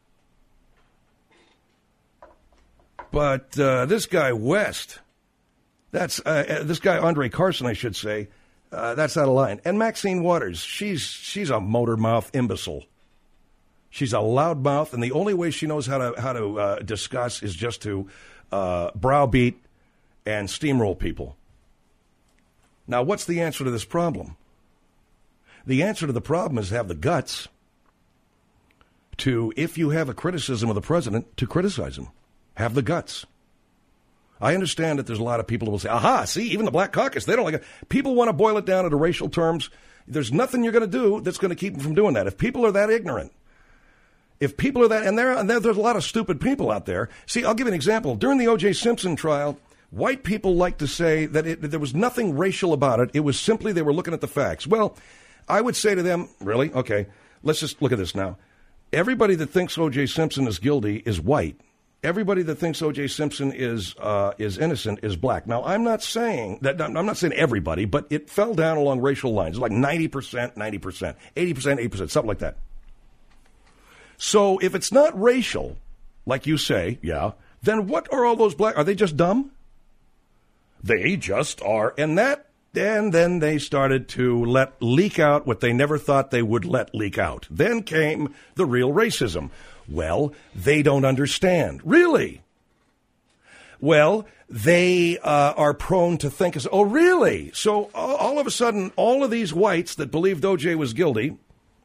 But this guy West. That's this guy, Andre Carson, I should say. That's out of line. And Maxine Waters, she's a motor mouth imbecile. She's a loudmouth, and the only way she knows how to discuss is just to browbeat and steamroll people. Now, what's the answer to this problem? The answer to the problem is have the guts to, if you have a criticism of the president, to criticize him. Have the guts. I understand that there's a lot of people who will say, aha, see, even the Black Caucus, they don't like it. People want to boil it down into racial terms. There's nothing you're going to do that's going to keep them from doing that. If people are that ignorant, if people are that, and there's a lot of stupid people out there. See, I'll give you an example. During the O.J. Simpson trial, white people like to say that there was nothing racial about it. It was simply they were looking at the facts. Well, I would say to them, really? Okay, let's just look at this now. Everybody that thinks O.J. Simpson is guilty is white. Everybody that thinks O.J. Simpson is innocent is black. Now, I'm not saying everybody, but it fell down along racial lines, like 90%, 80%, 80%, something like that. So if it's not racial, like you say, yeah, then what are all those black? Are they just dumb? They just are. And then they started to let leak out what they never thought they would let leak out. Then came the real racism. Well, they don't understand. Really? Well, they are prone to think, oh, really? So all of a sudden, all of these whites that believed O.J. was guilty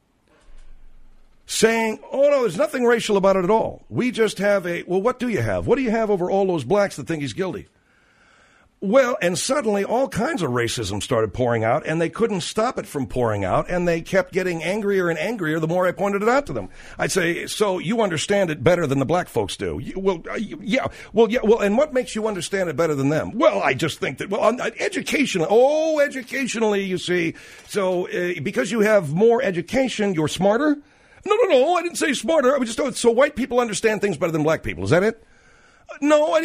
saying, oh, no, there's nothing racial about it at all. We just have well, what do you have? What do you have over all those blacks that think he's guilty? Well, and suddenly all kinds of racism started pouring out, and they couldn't stop it from pouring out, and they kept getting angrier and angrier the more I pointed it out to them. I'd say, so you understand it better than the black folks do. Well, and what makes you understand it better than them? Well, I just think that, educationally, you see, so because you have more education, you're smarter? No, I didn't say smarter. I was just, so white people understand things better than black people. Is that it? No,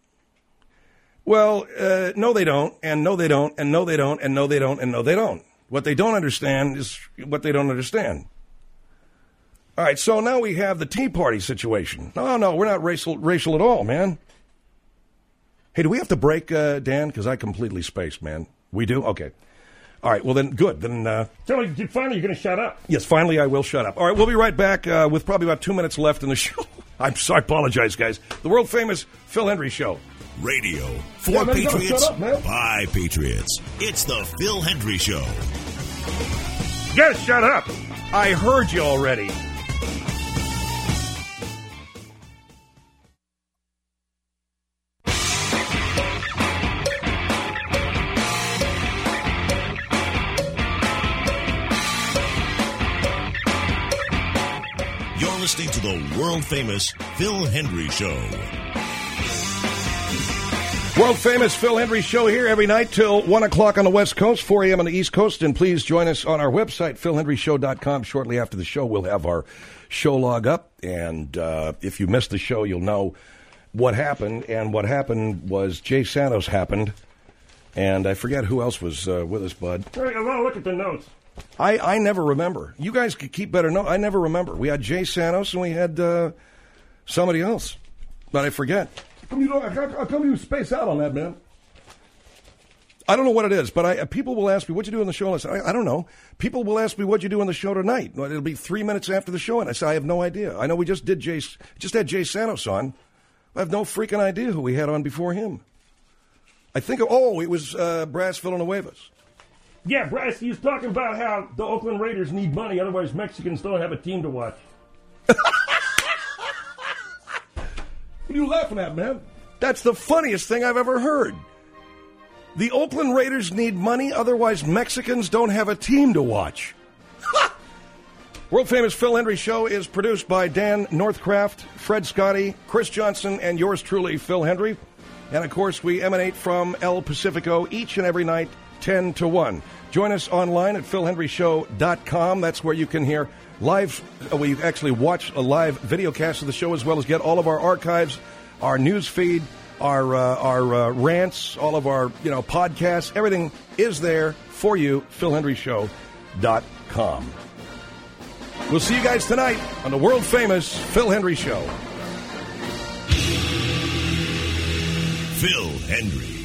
Well, no, they don't, and no, they don't, and no, they don't, and no, they don't, and no, they don't. What they don't understand is what they don't understand. All right, so now we have the Tea Party situation. No, we're not racial at all, man. Hey, do we have to break, Dan? Because I completely spaced, man. We do? Okay. All right, well then, good. Then finally, you're going to shut up. Yes, finally I will shut up. All right, we'll be right back with probably about 2 minutes left in the show. I'm sorry, I apologize, guys. The world-famous Phil Hendry Show. Radio for Patriots by Patriots. It's the Phil Hendry Show. You gotta shut up. I heard you already. You're listening to the world-famous Phil Hendry Show. World-famous Phil Hendry Show here every night till 1 o'clock on the West Coast, 4 a.m. on the East Coast. And please join us on our website, philhendryshow.com. Shortly after the show, we'll have our show log up. And if you missed the show, you'll know what happened. And what happened was Jay Santos happened. And I forget who else was with us, bud. I want to look at the notes. I never remember. You guys could keep better notes. I never remember. We had Jay Santos and we had somebody else. But I forget. How come you space out on that, man? I don't know what it is, but people will ask me, what'd you do on the show? I don't know. People will ask me, what'd you do on the show tonight? It'll be 3 minutes after the show, and I say, I have no idea. I know we just had Jay Santos on. I have no freaking idea who we had on before him. I think, it was Brass Villanuevas. Yeah, Brass, he was talking about how the Oakland Raiders need money, otherwise Mexicans don't have a team to watch. What are you laughing at, man? That's the funniest thing I've ever heard. The Oakland Raiders need money, otherwise Mexicans don't have a team to watch. World-famous Phil Hendry Show is produced by Dan Northcraft, Fred Scotti, Chris Johnson, and yours truly, Phil Hendry. And, of course, we emanate from El Pacifico each and every night, 10 to 1. Join us online at philhendryshow.com. That's where you can hear live, where you actually watch a live video cast of the show, as well as get all of our archives, our news feed, our rants, all of our podcasts. Everything is there for you. philhendryshow.com. We'll see you guys tonight on the world famous Phil Hendry Show. Phil Hendry.